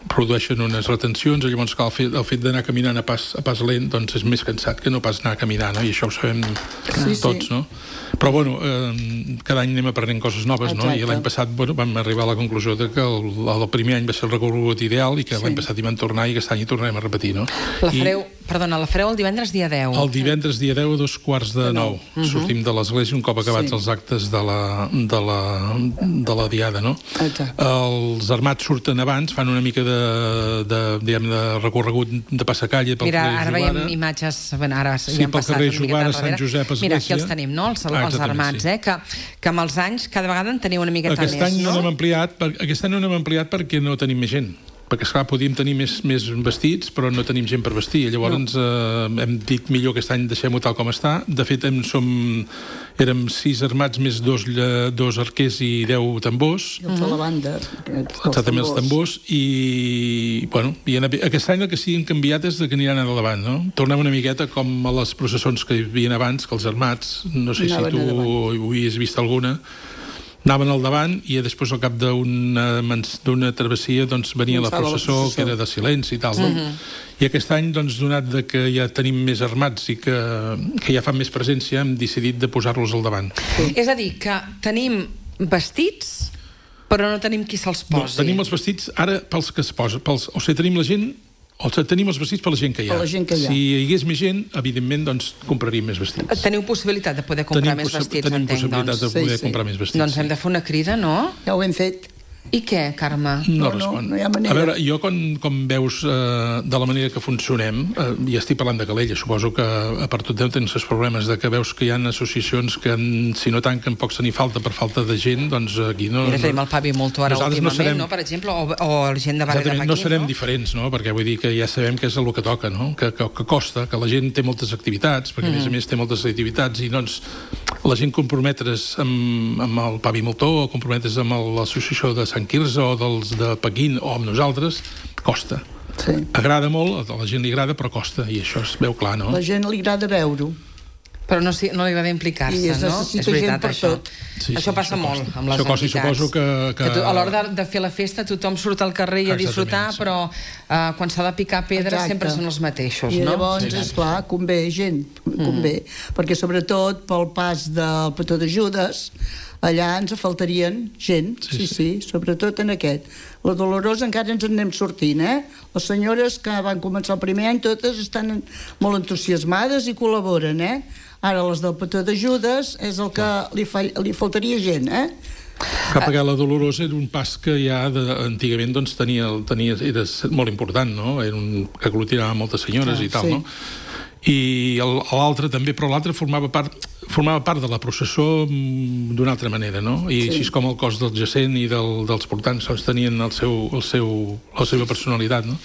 produeixen unes retencions, i llavors que el fet, el fet d'anar caminant a pas, a pas lent doncs és més cansat que no pas anar caminant, no? I això ho sabem sí, tots, sí. no? Però, bueno, eh, cada any anem aprenent coses noves, Exacte. no? I l'any passat, bueno, vam arribar a la conclusió de que el, el primer any va ser el recorregut ideal i que sí. l'any passat hi van tornar i aquest any hi tornarem a repetir, no? La fareu, I, perdona, la fareu el divendres dia deu. El divendres dia deu a dos quarts de nou. Uh -huh. Sortim de l'església un cop acabats sí. els actes de la, de, la, de la diada, no? Exacte. Els armats surten abans, fan una mica de, de, diguem, de recorregut de passacalle pel Mira, carrer ara Jovara. veiem imatges, bueno, ara sí, ja han pel passat carrer una miqueta Jovara, enrere. Sant Josep, Església. Mira, aquí els tenim, no? Els, ah, els armats, sí. eh? Que, que amb els anys cada vegada en teniu una miqueta aquest més, any no? no n'hem ampliat, per, aquest any no n'hem ampliat perquè no tenim més gent. Perquè, esclar, podíem tenir més, més vestits, però no tenim gent per vestir. Llavors no. eh, hem dit millor aquest any deixem-ho tal com està. De fet, hem, som, érem sis armats més dos, dos arquers i deu tambors. I els de la banda. Exactament, els tambors. I, bueno, i en, aquest any el que sí que hem canviat és de que aniran a davant, no? Tornem una miqueta com a les processons que hi havia abans, que els armats, no sé Anaven si tu avui has vist alguna, anaven al davant i després al cap d'una d'una travessia doncs venia la processó, la processó que era de silenci i tal, no? Uh-huh. I aquest any, doncs, donat de que ja tenim més armats i que, que ja fan més presència, hem decidit de posar-los al davant. Sí. És a dir, que tenim vestits però no tenim qui se'ls posi. No, tenim els vestits ara pels que es posen, pels, o sigui, tenim la gent O sigui, tenim els vestits per la gent que hi ha. Per la gent que hi ha. Si hi hagués més gent, evidentment, doncs, compraríem més vestits. Teniu possibilitat de poder comprar tenim més vestits, tenim entenc, possibilitat doncs. de poder Sí, sí. comprar més vestits. Doncs hem de fer una crida, no? Ja ho hem fet. I què, Carme? No, No, no, respon. no hi ha manera. A veure, jo, com, com veus eh, de la manera que funcionem, eh, ja estic parlant de Calella, suposo que a part tot deu tens els problemes de que veus que hi ha associacions que, en, si no tanquen, poc se n'hi falta per falta de gent, doncs aquí no... Mira, tenim el Pavi Molto ara Nosaltres últimament, no, serem, no? Per exemple, o, o la gent de Barri de exactament, Paquín, no serem no? diferents, no? Perquè vull dir que ja sabem que és el que toca, no? Que, que, que costa, que la gent té moltes activitats, perquè mm. a més a més té moltes activitats, i doncs la gent comprometre's amb, amb el Pavi Moltó, o comprometre's amb l'associació de Sant Quirze, o dels de Paquín, o amb nosaltres, costa. Sí. Agrada molt, a la gent li agrada, però costa, i això es veu clar, no? La gent li agrada veure-ho. Però no, no li agrada implicar-se, I es no? necessita És veritat, gent per això. tot. Sí, això sí, passa això molt costa. amb les Això costa, i entitats. suposo que- que- que tu, a l'hora de, de fer la festa tothom surt al carrer i a disfrutar, Exactament, sí. però uh, quan s'ha de picar pedra Exacte. sempre són els mateixos, I no? llavors, Sí, sí. esclar, convé gent, convé. Mm. Perquè sobretot pel pas del petó de Judes, allà ens faltarien gent, Sí, sí, sí, sí. sí, sobretot en aquest. La Dolorosa encara ens en anem sortint, eh? Les senyores que van començar el primer any totes estan molt entusiasmades i col·laboren, eh? Ara les del petó de Judes és el que li, fa, li faltaria gent, eh? Cap a la Dolorosa era un pas que ja de, antigament doncs, tenia, tenia, era molt important, no? Era un que aglutinava moltes senyores Ah, i tal, sí. no? I l'altre també, però l'altre formava part formava part de la processó mm, d'una altra manera, no? I Sí. així és com el cos del jacent i del, dels portants doncs, tenien el seu, el seu, la seva personalitat, no?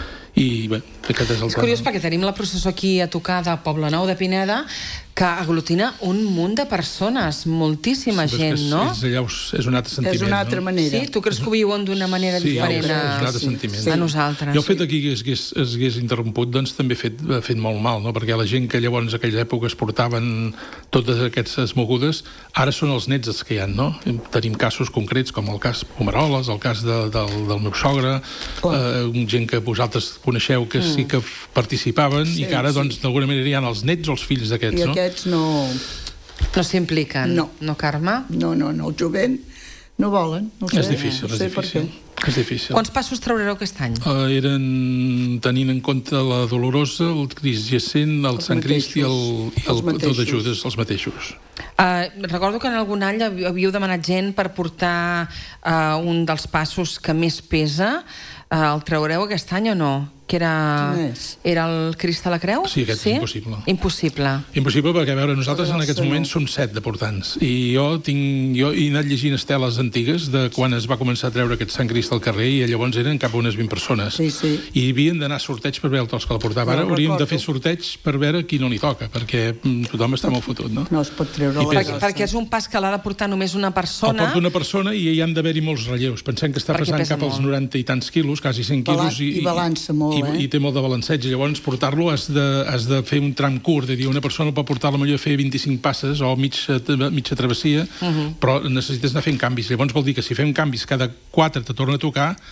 I bé, aquest és el És curiós perquè tenim la processó aquí a tocar de Poblenou de Pineda que aglutina un munt de persones, moltíssima Sí, però és gent, que és, no? És, allà us- és un altre sentiment, És una altra no? manera. Sí? Tu creus que ho viuen d'una manera Sí, diferent és a, un altre sí, sentiment. sí. a nosaltres? Jo el fet aquí que es hagués, es hagués interromput doncs també ha fet, ha fet molt mal, no? Perquè la gent que llavors a aquella època es portaven totes aquestes mogudes, ara són els nets els que hi ha, no? Tenim casos concrets com el cas Pomeroles, el cas de, del, del meu sogre, eh, gent que vosaltres coneixeu que mm. sí que participaven Sí, i que ara sí. doncs d'alguna manera hi ha els nets o els fills d'aquests, I no? aquests no... No s'impliquen, No. no, Carme? No, no, no, el jovent no volen, no ho sé. És difícil, no és sé per difícil. què. És difícil. Quants passos traureu aquest any? Uh, eren, tenint en compte la Dolorosa, el Crist Jacent, el Els Sant Crist i el, i el Els Petó de mateixos. Judes, els mateixos. Uh, recordo que en algun any hav- havíeu demanat gent per portar uh, un dels passos que més pesa. Uh, el traureu aquest any o no? Que era, Quin és? era el Crist de la Creu? Sí, aquest és impossible. Impossible. Impossible perquè, a veure, nosaltres en Però aquests no. moments som set de portants i jo tinc, jo he anat llegint esteles antigues de quan es va començar a treure aquest Sant Crist al carrer i llavors eren cap a unes vint persones. Sí, sí. I havien d'anar a sorteig per veure els que la portava. Ara No, hauríem de recordo. fer sorteig per veure qui no li toca, perquè mm, tothom està molt fotut, no? No es pot treure I la pesa. Perquè, perquè és un pas que l'ha de portar només una El persona. porta una persona i hi han d'haver-hi molts relleus. Pensem que està Perquè pesant pesa cap als molt. noranta i tants quilos, quasi cent Balan- quilos. i balança molt, i, eh? I té molt de balanceig. Llavors, portar-lo has, de, has de fer un tram curt. És a dir, una persona pot portar-lo millor a fer vint-i-cinc passes o mitja, mitja travessia, uh -huh. però necessites anar fent canvis. Llavors vol dir que si fem canvis cada quatre te torna a tocar,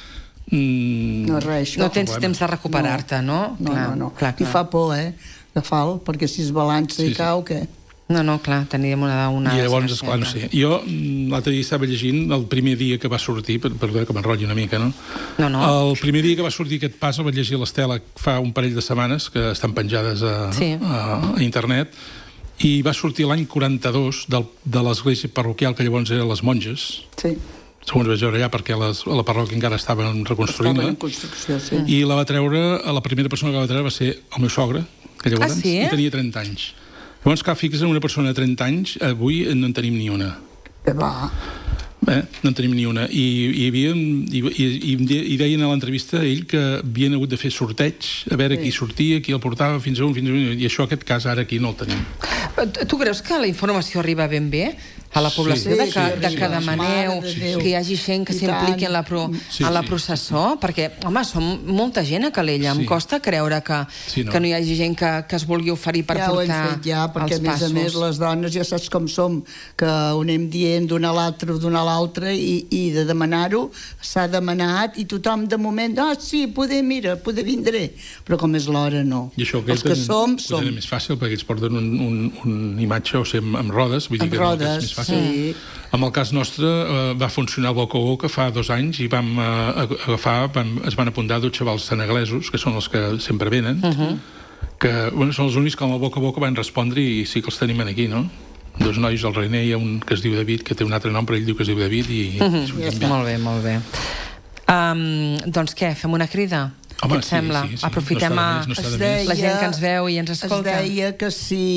Mm, No, res, això. No tens temps de recuperar-te, no? No, Clar, no, no. clar, I clar. fa por, eh, de fal, perquè si es balança Sí, i sí. cau, què? No, no, clar, teníem una... una I llavors, desgràcia, esclar, no sé. Jo mm, l'altre dia estava llegint el primer dia que va sortir, per- perdó que m'enrotlli una mica, no? No, no. El primer dia que va sortir aquest pas el vaig llegir a l'Estela fa un parell de setmanes, que estan penjades a, Sí. a, a internet, i va sortir l'any quaranta-dos del, de l'església parroquial, que llavors eren les monges, Sí, segons vaig veure allà, perquè les, la parròquia encara estava estava reconstruint-la, en construcció, sí. i la va treure, la primera persona que la va treure va ser el meu sogre, que llavors Ah, sí? i tenia trenta anys. Llavors, clar, fixa't, una persona de trenta anys, avui no en tenim ni una. Que va. Eh? No en tenim ni una. I, i, havia, i, i, i deien a l'entrevista a ell que havien hagut de fer sorteig, a veure Sí. qui sortia, qui el portava, fins a un, fins a un, i això, aquest cas, ara aquí no el tenim. Tu creus que la informació arriba ben bé a la població Sí. de, que, Sí, de sí, que sí. demaneu Mare de Déu. que hi hagi gent que I s'impliqui tant. en la, pro, Sí, en la sí. processó? Perquè, home, som molta gent a Calella. Sí. Em costa creure que, Sí, no. que no hi hagi gent que, que es vulgui oferir per Ja ho hem portar fet ja, perquè a els més passos. a més les dones ja saps com som, que ho anem dient d'una a l'altra o d'una a l'altra i, i de demanar-ho s'ha demanat i tothom de moment, ah sí, poder, mira, poder vindré, però com és l'hora no. I això que Els que tenen- som, ho som. tenen més fàcil, perquè ells porten un, un, un imatge, o sigui, amb, amb rodes, vull dir Amb que no, que rodes, és més fàcil. sí. En el cas nostre eh, va funcionar el boca a boca fa dos anys i vam eh, agafar, vam, es van apuntar dos xavals senegalesos, que són els que sempre venen, uh -huh. que bueno, són els únics que amb el boca a boca van respondre i sí que els tenim aquí, no? Dos nois, el René i un que es diu David, que té un altre nom, però ell diu que es diu David i... Uh -huh. i Ja molt bé, molt bé. Um, doncs què, fem una crida? Home, Què et sí, sembla? sí, sí. Aprofitem No està de a més, no està Es de més. la gent que ens veu i ens escolta. Es deia que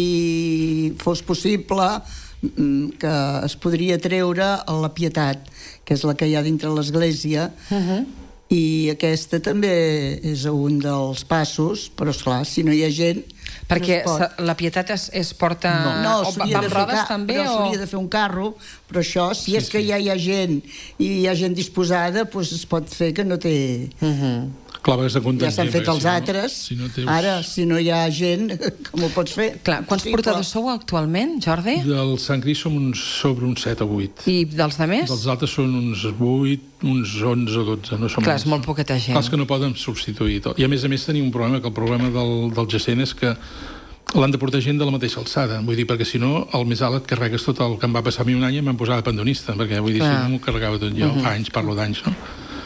si fos possible mm, que es podria treure a la Pietat, que és la que hi ha dintre l'església, Uh -huh. i aquesta també és un dels passos, però esclar, si no hi ha gent... Perquè no es pot. se- la Pietat es, es porta... No, o va s'hauria amb de, fer rodes ca- també? però O... s'hauria de fer un carro, però això, si Sí, és que sí. ja hi ha gent i hi ha gent disposada, doncs es pot fer que no té... Uh -huh. Clar, vas de compte Ja amb s'han gent, fet perquè els si no- altres, si no teus- ara, si no hi ha gent, com ho pots fer? Clar, quants Sí, portadors clar. sou actualment, Jordi? Del Sant Cris som uns, sobre uns set o vuit. I dels de més? Dels altres són uns vuit, uns onze o dotze. No som Clar, més, és molt no? poqueta gent. Clar, és que no poden substituir tot. I a més a més tenim un problema, que el problema del, del jacent és que l'han de portar gent de la mateixa alçada. Vull dir, perquè si no, al més alt et carregues tot el que em va passar a mi un any i em van posar de pandonista, perquè vull dir, Clar. si no m'ho carregava tot jo. Uh -huh. Fa anys, parlo d'anys, no?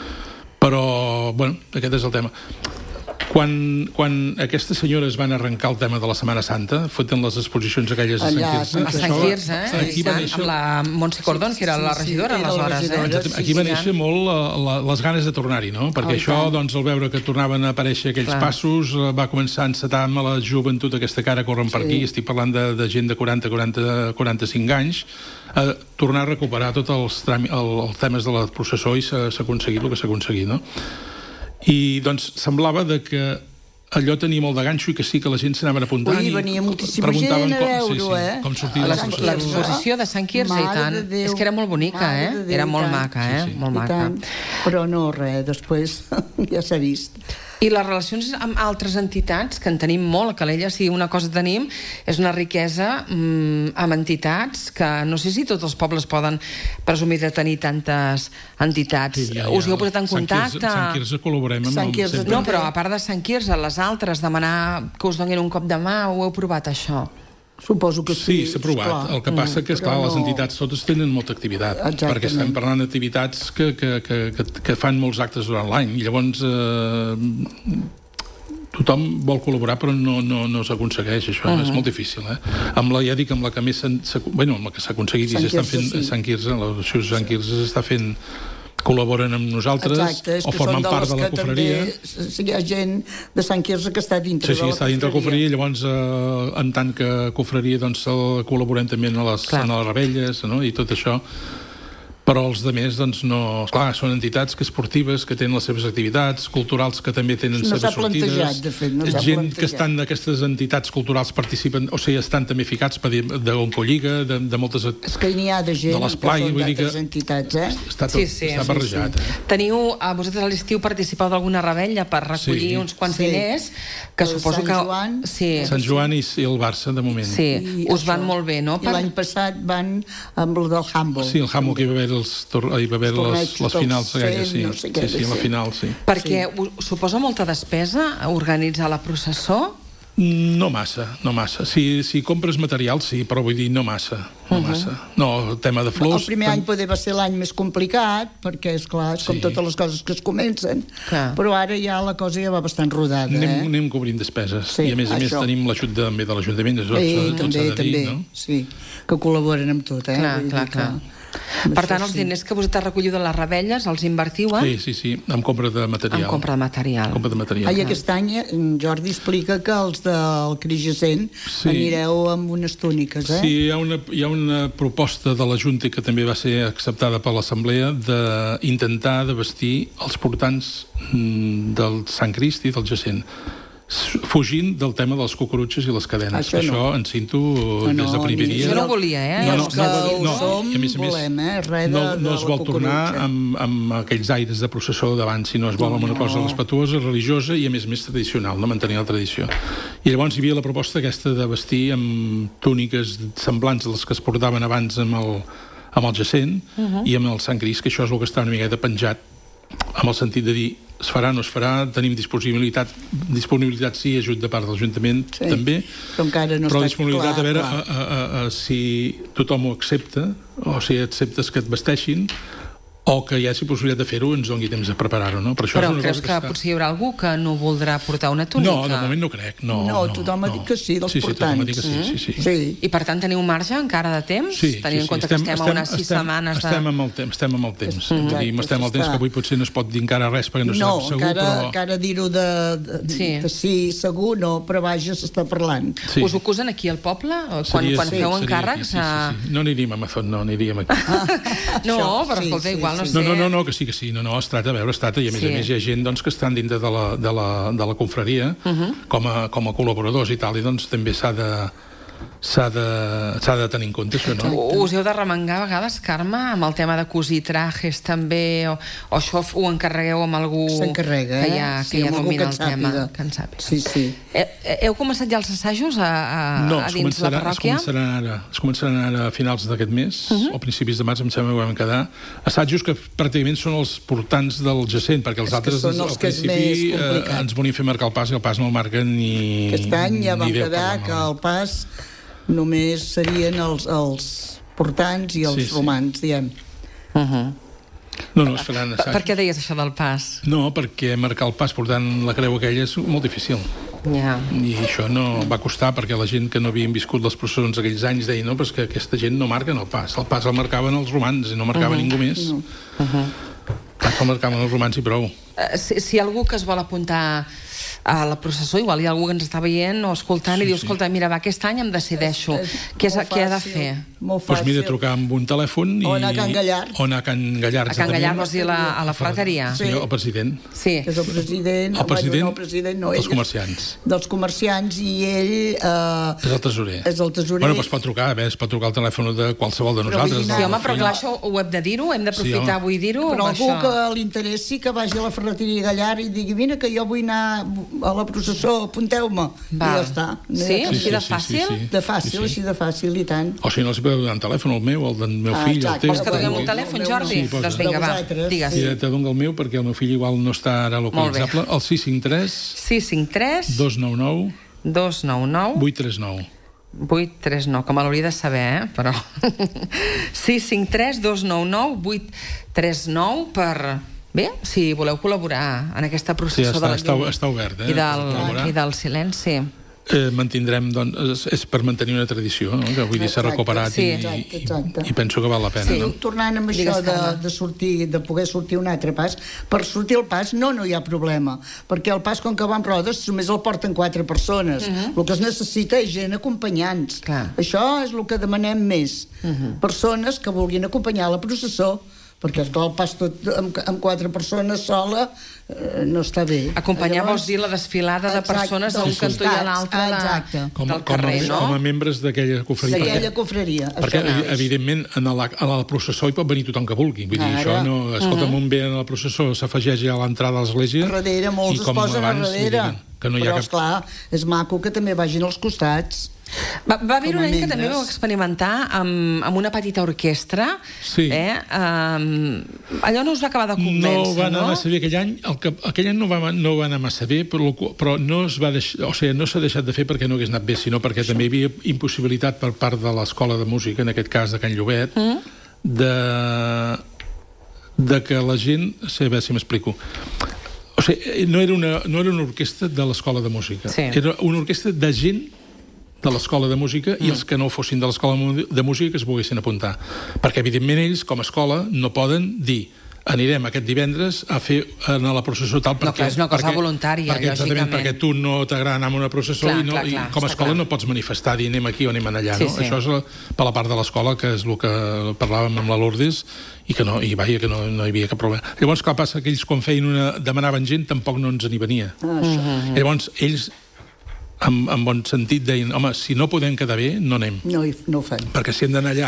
Però, bueno, aquest és el tema. Quan, quan aquestes senyores van arrencar el tema de la Setmana Santa, foten les exposicions aquelles a Sant Allà, Quirze... a A Sant Sant Això- Quirze, eh? Aquí va amb néixer- la Montse Cordón, que era la Sí, sí, regidora, era la aleshores, regidora, eh? sí, Aquí va néixer molt la, la, les ganes de tornar-hi, no? Perquè Oh, i això, tant. doncs, al veure que tornaven a aparèixer aquells Clar. passos, eh, va començar a encetar amb la joventut aquesta cara a corren per Sí. aquí, estic parlant de, de gent de quaranta, quaranta, quaranta-cinc anys, a tornar a recuperar tots els, tràmi- el, els temes de la processó i s'ha s'ha aconseguit el que s'ha aconseguit, no? I, doncs, semblava de que allò tenia molt de ganxo i que sí que la gent s'anaven apuntant. Ui, i venia moltíssima preguntaven gent a com- veure-ho, sí, sí, eh? com sortia A la la Sant processó. Quirze. L'exposició de Sant Quirze, i Mare tant. de Déu. És que era molt bonica, Mare eh? de Déu, Era i molt tant. maca, eh? Sí, sí. Molt I maca. tant. Però no, res, després ja s'ha vist. I les relacions amb altres entitats, que en tenim molt a Calella, si una cosa tenim, és una riquesa mm, amb entitats, que no sé si tots els pobles poden presumir de tenir tantes entitats. Sí, ja, ja. Us hi heu posat en Sant contacte? Quirze, Sant Quirze col·laborem amb... Sant amb- Quirze sempre. No, però a part de Sant Quirze, les altres, demanar que us donin un cop de mà, ho heu provat, això? Suposo que Sí, sí. s'ha provat. esclar. El que passa que, esclar, Però les no- entitats totes tenen molta activitat, Exactament. perquè estem parlant d'activitats que, que, que, que, que fan molts actes durant l'any, i llavors eh, tothom vol col·laborar però no, no, no s'aconsegueix això, uh -huh. és molt difícil, eh? Amb la, ja dic, amb la que més s'ha, s'ha- bueno, amb la que s'ha aconseguit i Sant s'estan Quirze, fent sí. Sant Quirze, l'associació de Sant Quirze s'està fent, col·laboren amb nosaltres, Exacte, és o que formen són de part les de la que cofreria. també si hi ha gent de Sant Quirze que està dintre Sí, sí, de la està dintre de la cofreria, llavors eh, en tant que cofreria doncs el col·laborem també en les, Clar. en les rebelles, no? I tot això, però els de més doncs no... Clar, són entitats que esportives que tenen les seves activitats, culturals que també tenen No les s'ha seves sortides. plantejat, de fet, no s'ha Gent plantejat. que estan d'aquestes entitats culturals participen, o sigui, estan també ficats per dir, d'Oncolliga, de, de moltes... És que n'hi ha de gent De l'esplai, que són vull dir que- d'altres entitats, eh? Està tot, Sí, sí, està sí, barrejat. Eh? Teniu, a vosaltres a l'estiu participeu d'alguna rebella per recollir Sí. uns quants Sí. diners, que El suposo Sant que... Joan. Sí, Sant Joan i, i el Barça, de moment. sí. I us això. van molt bé, no? I l'any passat van amb el del handball. Sí, el Hamo que hi va haver els, tor- hi va haver Els les, torneigs les dels finals aquelles, sí. cent, no sé què, sí, sí, la sí. final, sí. Perquè sí. suposa molta despesa organitzar la processó? No massa, no massa. Si, si compres material, sí, però vull dir, no massa. No, uh -huh. massa. No, el tema de flors... El primer any poder va ser l'any més complicat, perquè, és clar, és sí. com totes les coses que es comencen, clar. Però ara ja la cosa ja va bastant rodada. Anem, eh? anem cobrint despeses. Sí, I a més a això. més tenim l'ajut també de l'Ajuntament, tot, Sí, tot també, s'ha de dir, també, no? sí, que col·laboren amb tot, eh? Clar, Vull clar, dir clar. que- Per tant, els diners que vosaltres recolliu de les rebelles els invertiu en... Sí, sí, sí, en compra de material. En compra de material. Compra de material. Ah, i aquest any en Jordi explica que els del Crigessent Sí. anireu amb unes túniques, eh? Sí, hi ha, una, hi ha una proposta de la Junta que també va ser acceptada per l'Assemblea d'intentar de vestir els portants mm, del Sant Crist i del Jacent, fugint del tema dels cucurutxes i les cadenes. Això Això, no. en cinto No, des de no, primer ni- dia. Jo no volia, eh? No, no, Els no, que no, ho no, som, i a més a més, volem, eh? Res de- no, de no es la vol tornar cucurutxa. amb, amb aquells aires de processó d'abans, sinó es vol amb una cosa respetuosa, religiosa i a més a més tradicional, no mantenir la tradició. I llavors hi havia la proposta aquesta de vestir amb túniques semblants a les que es portaven abans amb el, amb el Jacent Uh -huh. i amb el Sant Crist, que això és el que està una miqueta penjat, amb el sentit de dir es farà, no es farà, tenim disponibilitat, disponibilitat sí, ajut de part de l'Ajuntament Sí, també, però encara no però està disponibilitat clar, a veure clar. a, a, a, a, si tothom ho accepta o si acceptes que et vesteixin o que hi hagi possibilitat de fer-ho ens doni temps de preparar-ho, no? Però, això Però és una creus cosa que, que que està... potser hi haurà algú que no voldrà portar una túnica? No, de moment no crec. No, No, no, tothom ha dit que sí, dels sí, sí, portants. tothom ha dit que sí, sí, sí. Sí. I per tant teniu marge encara de temps? Sí, tenint sí, en compte sí. que estem, a unes sis estem, setmanes de... Estem amb el temps, estem amb el temps. Exacte, Vull dir, estem amb el temps està. que avui potser no es pot dir encara res perquè no, No, sabem segur, encara, però... encara dir-ho de, de, Sí. de sí, segur no, però vaja, s'està parlant. Sí. Us ho acusen aquí al poble? O Quan, Seria- quan sí, feu seria encàrrecs? aquí, sí, a- sí, sí. No aniríem a Mazón, no aniríem aquí. No, Això, però sí, escolta, sí, igual no sí. sé... No, no, no, no, que sí, que sí. No, no, es tracta, a veure, es tracta, i a més Sí. a més hi ha gent doncs, que estan dintre de la, de la, de la confraria Uh -huh. com, a, com a col·laboradors i tal, i doncs també s'ha de s'ha de, s'ha de tenir en compte això, no? Us heu de remengar a vegades, Carme, amb el tema de cosir trajes també, o, o això ho encarregueu amb algú S'encarrega, que eh? ja, Sí, que ja amb algú domina que el en tema. sàpiga. Que en sàpiga. Sí, sí. Eh, eh, heu començat ja els assajos a, a, No, a es dins la començarà, es parròquia? començaran ara, es començaran ara a finals d'aquest mes, Uh -huh. o principis de març, em sembla que vam quedar, assajos que pràcticament són els portants del Jacent, perquè els És que altres són al els que és principi més eh, complicat. ens volien fer marcar el pas i el pas no el marquen ni... Aquest any ja vam ni Déu quedar per que la mà. el pas només serien els, els portants i els Sí, sí. romans, diem. Uh -huh. No, no, es faran Per, assajos. per què deies això del pas? No, perquè marcar el pas portant la creu aquella és molt difícil. Ja. I això no va costar perquè la gent que no havien viscut les processons aquells anys deia no, però és que aquesta gent no marquen el pas. El pas el marcaven els romans i no marcava Uh-huh. ningú més. No. Uh -huh. El marcaven els romans i prou. Eh, si, si hi ha algú que es vol apuntar a la processó, igual hi ha algú que ens està veient o escoltant i diu, escolta, mira, va, aquest any em decideixo. Què, és, molt què ha de fàcil, fer? Molt Doncs fàcil. mira, trucar amb un telèfon i... O anar a Can Gallard. O anar a Can Gallard. A Can Gallard vols dir a la, a la frateria? Sí, el president. Sí. Que és el president, El president, no, el president no, dels ell és comerciants. dels comerciants i ell eh, És el tresorer. és el tesorer. Bueno, doncs pot trucar, a veure, es pot trucar al telèfon de qualsevol de Però nosaltres. vull dir, Sí, no? home, però clar, això ho hem de dir-ho, hem Sí, d'aprofitar home. avui dir-ho. Però amb algú això. que li interessi que vagi a la ferreteria Gallard i digui, mira que jo vull anar a la processó, apunteu-me. I Val. ja està. Sí? Sí, Així sí, de sí, fàcil? sí, sí. De fàcil, Sí, sí. així de fàcil, i tant. O si no, els podeu donar un telèfon, el meu, el del meu Ah, fill, el exacte. teu. Vols que donem un Sí, telèfon, el meu Jordi? no. Sí, Doncs posa. vinga, va, De vosaltres, digues. Sí, te dono el meu perquè el meu fill igual no està ara localitzable. El sis cinc tres, sis cinc tres, dos nou nou, dos nou nou, vuit tres nou. vuit tres nou, que me l'hauria de saber, eh? Però... sis cinc tres, dos nou nou, vuit tres nou per... Bé, si voleu col·laborar en aquesta Sí, processó està, de la està, llum està obert, eh? i, per del, col·laborar. i del silenci. Eh, mantindrem, doncs, és, és per mantenir una tradició, no? Que vull dir, s'ha Exacte, recuperat sí, i, exacte, exacte. i, i penso que val la pena, Sí, no? tornant amb Digues, això de, Carme. de sortir, de poder sortir un altre pas, per sortir el pas no, no hi ha problema, perquè el pas, com que va amb rodes, només el porten quatre persones. Uh -huh. El que es necessita és gent acompanyants. Clar. Això és el que demanem més. Uh -huh. Persones que vulguin acompanyar la processó, perquè esclar, el pas tot amb, amb quatre persones sola eh, no està bé. Acompanyar Llavors, vols dir la desfilada de exacte, persones d'un dels cantó i a costats, l'altre de, exacte. Com, del com, carrer, a, no? com a membres d'aquella confraria. D'aquella confraria. Perquè, això. evi- evidentment, a la, a la processó hi pot venir tothom que vulgui. Vull dir, Ara. això no... Escolta, Mhm. un ve a la processó, s'afegeix a l'entrada de l'església... Darrere, molts i es com posen a abans, vull dir darrere. que- que no hi ha Però, cap... esclar, és maco que també vagin als costats. Va, va haver Com a un any que membres. també vau experimentar amb, amb una petita orquestra. Sí. Eh? Um, allò no us va acabar de No convèncer, va anar no? massa bé aquell any, el que, aquell any no va, no va anar massa bé, però, però no es va deix, o sigui, no s'ha deixat de fer perquè no hagués anat bé, sinó perquè també hi havia impossibilitat per part de l'escola de música, en aquest cas de Can Llobet, mm. de, de que la gent... A veure si m'explico. O sigui, no era una, no era una orquestra de l'escola de música, Sí. era una orquestra de gent de l'escola de música mm. i els que no fossin de l'escola de música que es volguessin apuntar. Perquè, evidentment, ells, com a escola, no poden dir anirem aquest divendres a fer anar a la processó tal perquè... No, clar, és una cosa perquè, voluntària, perquè, exactament, lògicament. perquè tu no t'agrada anar a una processó Clar, i, no, clar, clar, i com a està escola clar. no pots manifestar, dir anem aquí o anem allà. Sí, No? sí. Això és la, per la part de l'escola, que és el que parlàvem amb la Lourdes, i que no, i vaja, que no, no hi havia cap problema. Llavors, clar, passa que ells, quan feien una, demanaven gent, tampoc no ens n'hi venia. Ah, això. Mm-hmm. Llavors, ells, en, en bon sentit, deien, home, si no podem quedar bé, no anem. No, hi- no ho fem. Perquè si hem d'anar allà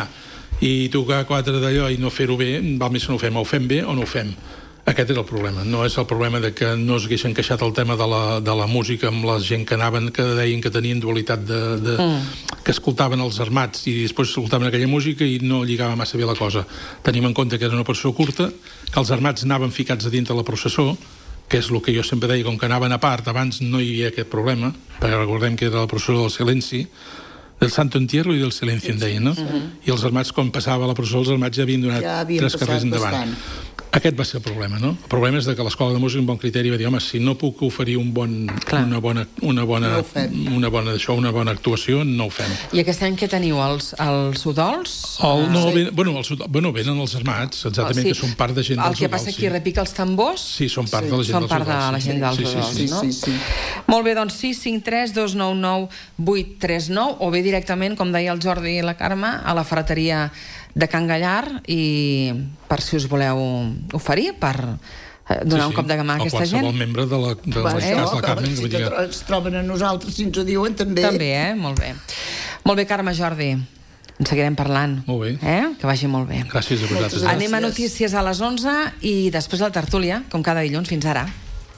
i tocar quatre d'allò i no fer-ho bé, val més que no ho fem. O ho fem bé o no ho fem. Aquest era el problema. No és el problema de que no es haguessin queixat el tema de la, de la música amb la gent que anaven, que deien que tenien dualitat de... de mm. que escoltaven els armats i després escoltaven aquella música i no lligava massa bé la cosa. Tenim en compte que era una processó curta, que els armats anaven ficats a dintre la processó, que és el que jo sempre deia, com que anaven a part, abans no hi havia aquest problema, perquè recordem que era la processó del silenci, del Santo Entierro i del Silencio, en deien, no? Mm-hmm. I els armats, quan passava la processó, els armats ja havien donat Ja havien tres carrers passat endavant. bastant. Aquest va ser el problema, no? El problema és de que l'escola de música, amb bon criteri, va dir, home, si no puc oferir un bon, una bona, una bona, No ho fem. una bona, això, una bona actuació, no ho fem. I aquest any què teniu? Els, els udols? El, no, Ah, ven, bueno, els, bueno, venen els armats, exactament, sí. que són part de gent El dels que udols. passa qui repica els tambors... Sí, són part Sí. de la gent Són dels part de udols. la gent dels sí, sí, udols, sí, sí, no? Sí, sí. Molt bé, doncs sis cinc tres dos nou nou vuit tres nou o bé directament, com deia el Jordi i la Carme, a la ferreteria de Can Gallar i per si us voleu oferir, per eh, donar Sí, un cop de mà a o aquesta gent. qualsevol membre de la, de Va, la, això, cas, la que Carmen. si vull dir que- ens troben a nosaltres, si ens ho diuen, també. També, eh? Molt bé. Molt bé, Carme, Jordi. En seguirem parlant. Molt bé. Eh? Que vagi molt bé. Gràcies a vosaltres. Gràcies. Anem a notícies a les onze i després la tertúlia, com cada dilluns. Fins ara.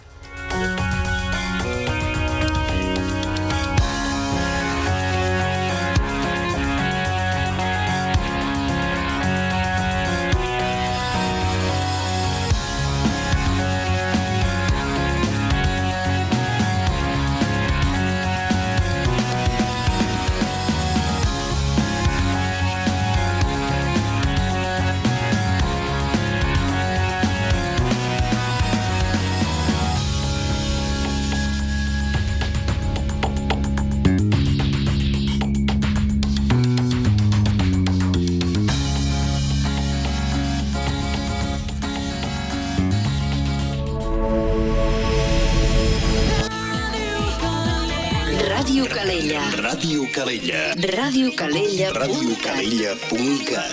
Ràdio Calella. Ràdio Calella. Ràdio Calella. ràdio calella punt cat.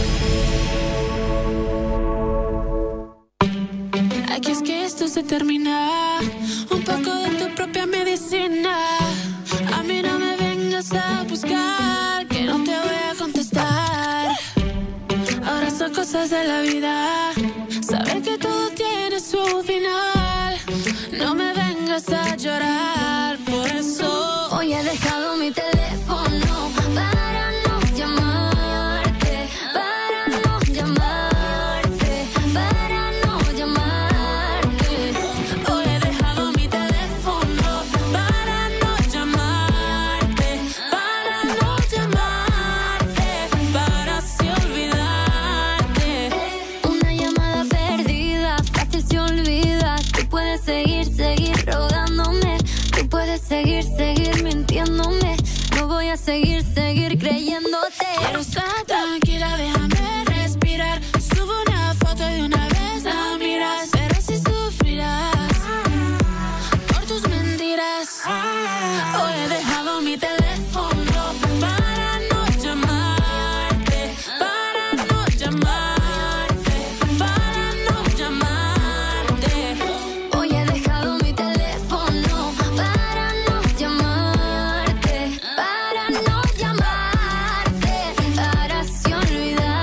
Aquí es que esto se termina. Un poco de tu propia medicina. A mí no me vengas a buscar, que no te voy a contestar. Ahora son cosas de la vida. Saber que todo tiene su final. No me vengas a llorar, por eso hoy he dejado mi teléfono para no llamarte, para no llamarte, para no llamarte. Hoy he dejado mi teléfono para no llamarte, para no llamarte, para así olvidarte. Una llamada perdida, fácil se olvida. Tú puedes seguir, seguir rogándome. Tú puedes seguir, seguir mintiéndome. No voy a seguir, seguir creyéndote. Quiero estar tranquila, déjame respirar. Subo una foto de una vez la miras, pero si sufrirás por tus mentiras. Hoy he dejado mi teléfono para no llamarte, para no llamarte, para no llamarte. Hoy he dejado mi teléfono para no llamarte, para no llamarte, para así olvidarte.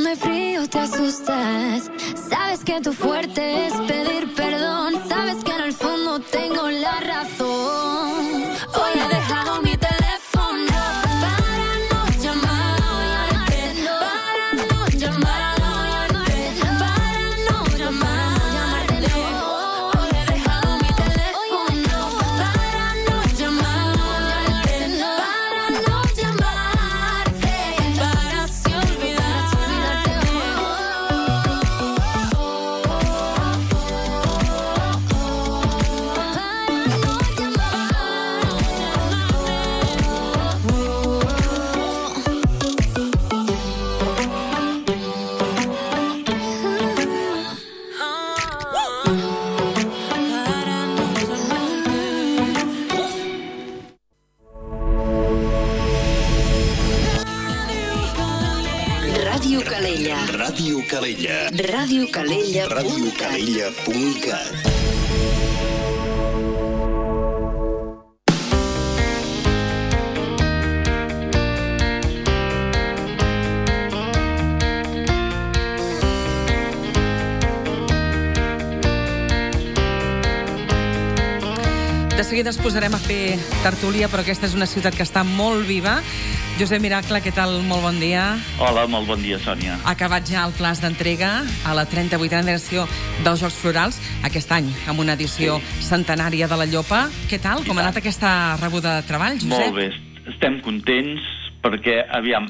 Cuando hay frío te asustas. Sabes que tu fuerte es pedir perdón. Sabes que en el fondo tengo la razón. Hoy he dejado mi teléfono para no llamarte, para no llamarte, para no llamarte. Hoy he dejado mi teléfono para no llamarte, para no llamarte, para así olvidarte, Ràdio Calella. Ràdio Calella. Ràdio Calella. Ràdio Calella punt cat. De seguida ens posarem a fer tertúlia, però aquesta és una ciutat que està molt viva. Josep Miracle, què tal? Molt bon dia. Hola, molt bon dia, Sònia. Ha acabat ja el plaç d'entrega a la trenta-vuitena edició dels Jocs Florals, aquest any, amb una edició sí. centenària de la Llopa. Què tal? Com ha anat aquesta rebuda de treball, Josep? Molt bé, estem contents perquè, aviam,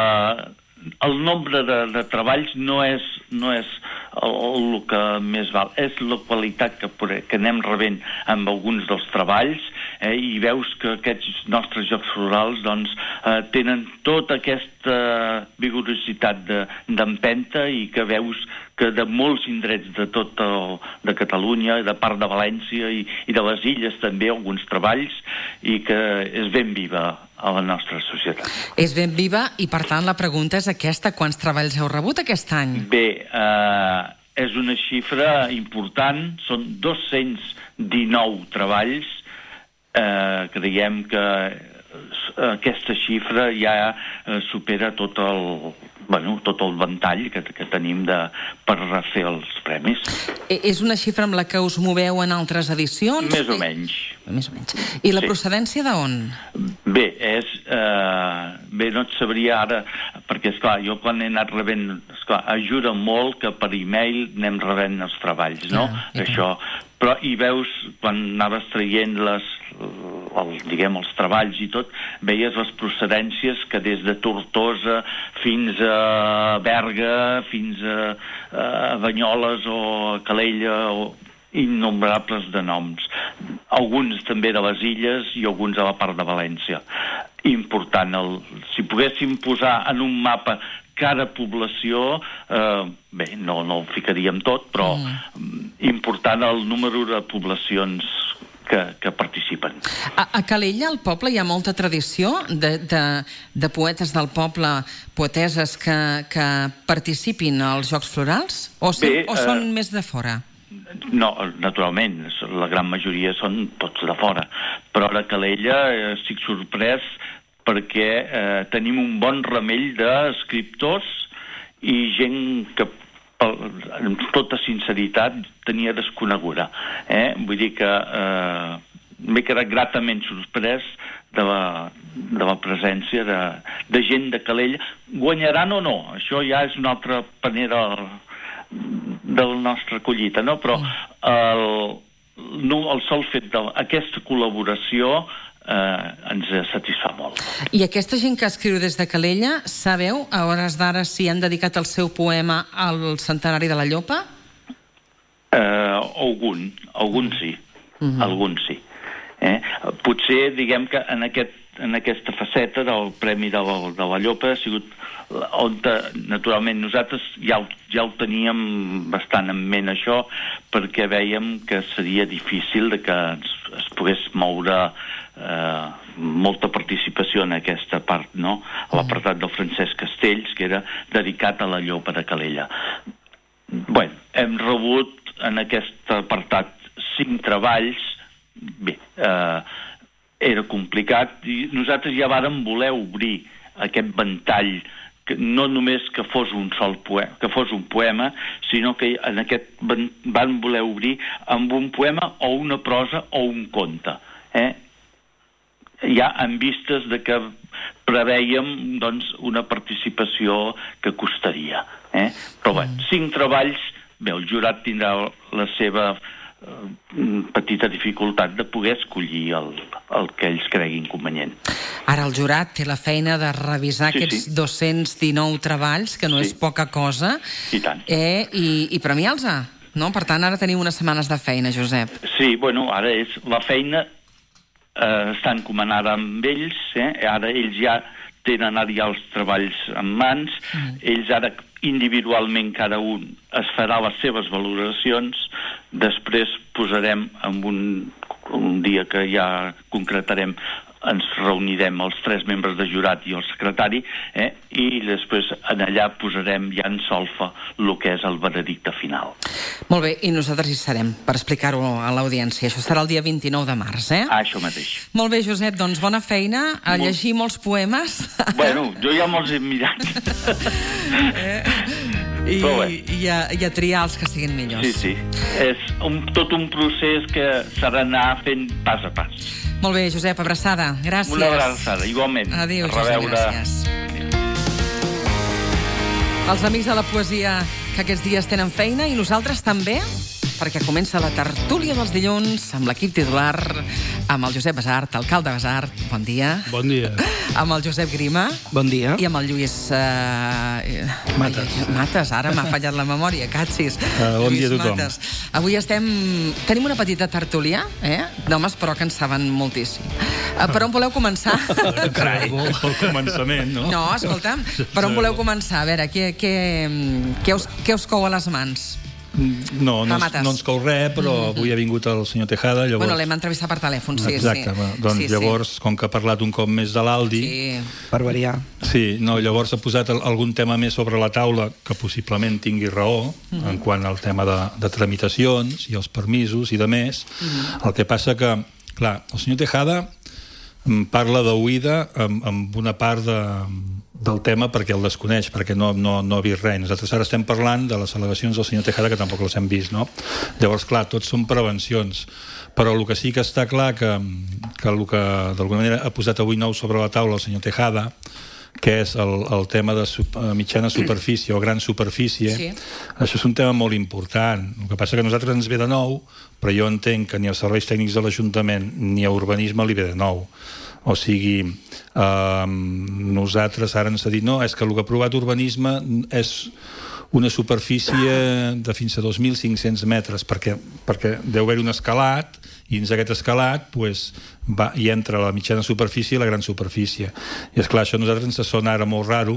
eh, el nombre de, de treballs no és, no és el, el que més val, és la qualitat que, que anem rebent amb alguns dels treballs, eh, i veus que aquests nostres Jocs Florals doncs, eh, tenen tota aquesta vigorositat d'empenta de, i que veus que de molts indrets de tot el, de Catalunya, de part de València i, i de les illes també, alguns treballs, i que és ben viva a la nostra societat. És ben viva i, per tant, la pregunta és aquesta. Quants treballs heu rebut aquest any? Bé, eh, és una xifra important. Són dos-cents dinou treballs. Eh, creiem que aquesta xifra ja eh, supera tot el, bueno, tot el ventall que, que tenim de, per refer els premis. És una xifra amb la que us moveu en altres edicions? Més o menys. Més o menys. I la sí. procedència d'on? Bé, és... Eh, bé, no et sabria ara, perquè, esclar, jo quan he anat rebent... Esclar, ajuda molt que per e-mail anem rebent els treballs, no? Ah, això... Però hi veus, quan anaves traient les, el, diguem, els treballs i tot, veies les procedències que des de Tortosa fins a Berga, fins a, a Banyoles o a Calella, o innombrables de noms. Alguns també de les illes i alguns a la part de València. Important, el, si poguéssim posar en un mapa cada població, eh, bé, no, no ho ficaríem tot, però mm. important el número de poblacions que, que participen. A, a Calella, al poble, hi ha molta tradició de, de, de poetes del poble, poeteses que, que participin als Jocs Florals? O, si, bé, o són eh, més de fora? No, naturalment, la gran majoria són tots de fora. Però a Calella eh, estic sorprès perquè eh, tenim un bon remell d'escriptors i gent que, amb tota sinceritat, tenia desconeguda. Eh? Vull dir que eh, m'he quedat gratament sorprès de la, de la presència de, de gent de Calella. Guanyaran o no? Això ja és una altra panera de la nostra collita, no? Però el, no, el sol fet d'aquesta col·laboració Eh, ens satisfà molt. I aquesta gent que escriu des de Calella, sabeu a hores d'ara si han dedicat el seu poema al centenari de la Llopa? Eh, algun, algun sí. Uh-huh. Algun sí. Eh? Potser, diguem que en, aquest, en aquesta faceta del Premi de la, de la Llopa ha sigut on, naturalment, nosaltres ja ho, ja ho teníem bastant en ment això, perquè vèiem que seria difícil de que es, es pogués moure eh, molta participació en aquesta part, no? A l'apartat del Francesc Castells, que era dedicat a la Llopa de Calella. Bé, hem rebut en aquest apartat cinc treballs. Bé, eh, era complicat i nosaltres ja vàrem voler obrir aquest ventall que no només que fos un sol poema, que fos un poema, sinó que en aquest van, van voler obrir amb un poema o una prosa o un conte. Eh? Ja en vistes de que preveiem doncs, una participació que costaria. Eh? Però bé, cinc treballs, bé, el jurat tindrà la seva petita dificultat de poder escollir el, el que ells creguin convenient. Ara el jurat té la feina de revisar sí, aquests sí. dos-cents dinou treballs, que no sí. és poca cosa, i, tant. Eh, i, i premiar-los. No? Per tant, ara teniu unes setmanes de feina, Josep. Sí, bueno, ara és la feina eh, està encomanada amb ells, eh? Ara ells ja tenen ara ja els treballs en mans, mm. ells ara individualment cada un es farà les seves valoracions, després posarem en un, un dia que ja concretarem, ens reunirem els tres membres de jurat i el secretari, eh, i després en allà posarem ja en solfa el que és el veredicte final. Molt bé, i nosaltres hi serem per explicar-ho a l'audiència. Això serà el dia vint-i-nou de març, eh? Ah, això mateix. Molt bé, Josep, doncs bona feina, a Molt... llegir molts poemes. Bueno, jo ja me'ls he mirat. eh? I, i, a, i a triar els que siguin millors. Sí, sí. És un, tot un procés que s'ha d'anar fent pas a pas. Molt bé, Josep, abraçada. Gràcies. Una abraçada, igualment. Adéu, Josep, gràcies. Els amics de la poesia que aquests dies tenen feina i nosaltres també, perquè comença la tertúlia dels dilluns amb l'equip titular, amb el Josep Basart, alcalde Basart, bon dia. Bon dia. Amb el Josep Grima. Bon dia. I amb el Lluís... Uh, Mates. Mates, ara m'ha fallat la memòria, catxis. Uh, bon Lluís dia a tothom. Mates. Avui estem... Tenim una petita tertúlia, eh? D'homes, però que en saben moltíssim. Uh, per on voleu començar? Carai, pel començament, no? No, escolta'm, per on voleu començar? A veure, què, què, què, us, què us cou a les mans? No, no, no ens cou res, però mm-hmm. avui ha vingut el senyor Tejada. Llavors... Bueno, l'hem entrevistat per telèfon, sí. Exacte, sí. doncs sí, llavors, sí. com que ha parlat un cop més de l'Aldi... Sí. Per variar. Sí, no, llavors ha posat algun tema més sobre la taula que possiblement tingui raó, mm-hmm. en quant al tema de, de tramitacions i els permisos i de més. Mm-hmm. El que passa que, clar, el senyor Tejada parla d'oïda amb, amb una part de... del tema perquè el desconeix, perquè no, no, no ha vist res. Nosaltres ara estem parlant de les al·legacions del senyor Tejada, que tampoc les hem vist, no? Llavors, clar, tots són prevencions. Però el que sí que està clar que, que el que d'alguna manera ha posat avui nou sobre la taula el senyor Tejada, que és el, el tema de sub, mitjana superfície o gran superfície, sí. Això és un tema molt important. El que passa que a nosaltres ens ve de nou, però jo entenc que ni als serveis tècnics de l'Ajuntament ni a urbanisme li ve de nou. O sigui, eh, nosaltres ara ens ha dit no, és que el que ha aprovat urbanisme és una superfície de fins a dos mil cinc-cents metres, perquè, perquè deu haver un escalat i dins d'aquest escalat pues, va, hi entra la mitjana superfície i la gran superfície. I esclar, això a nosaltres ens sona ara molt raro,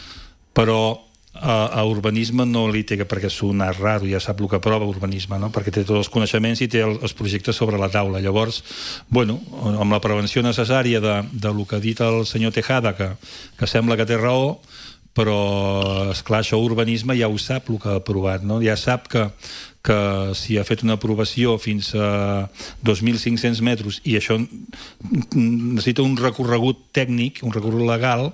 però a, a urbanisme no li té, perquè sona raro, ja sap el que aprova urbanisme, no? Perquè té tots els coneixements i té el, els projectes sobre la taula. Llavors, bueno, amb la prevenció necessària de, de lo que ha dit el senyor Tejada, que, que sembla que té raó, però, esclar, això urbanisme ja ho sap el que ha aprovat, no? Ja sap que, que si ha fet una aprovació fins a dos mil cinc-cents metres i això necessita un recorregut tècnic, un recorregut legal,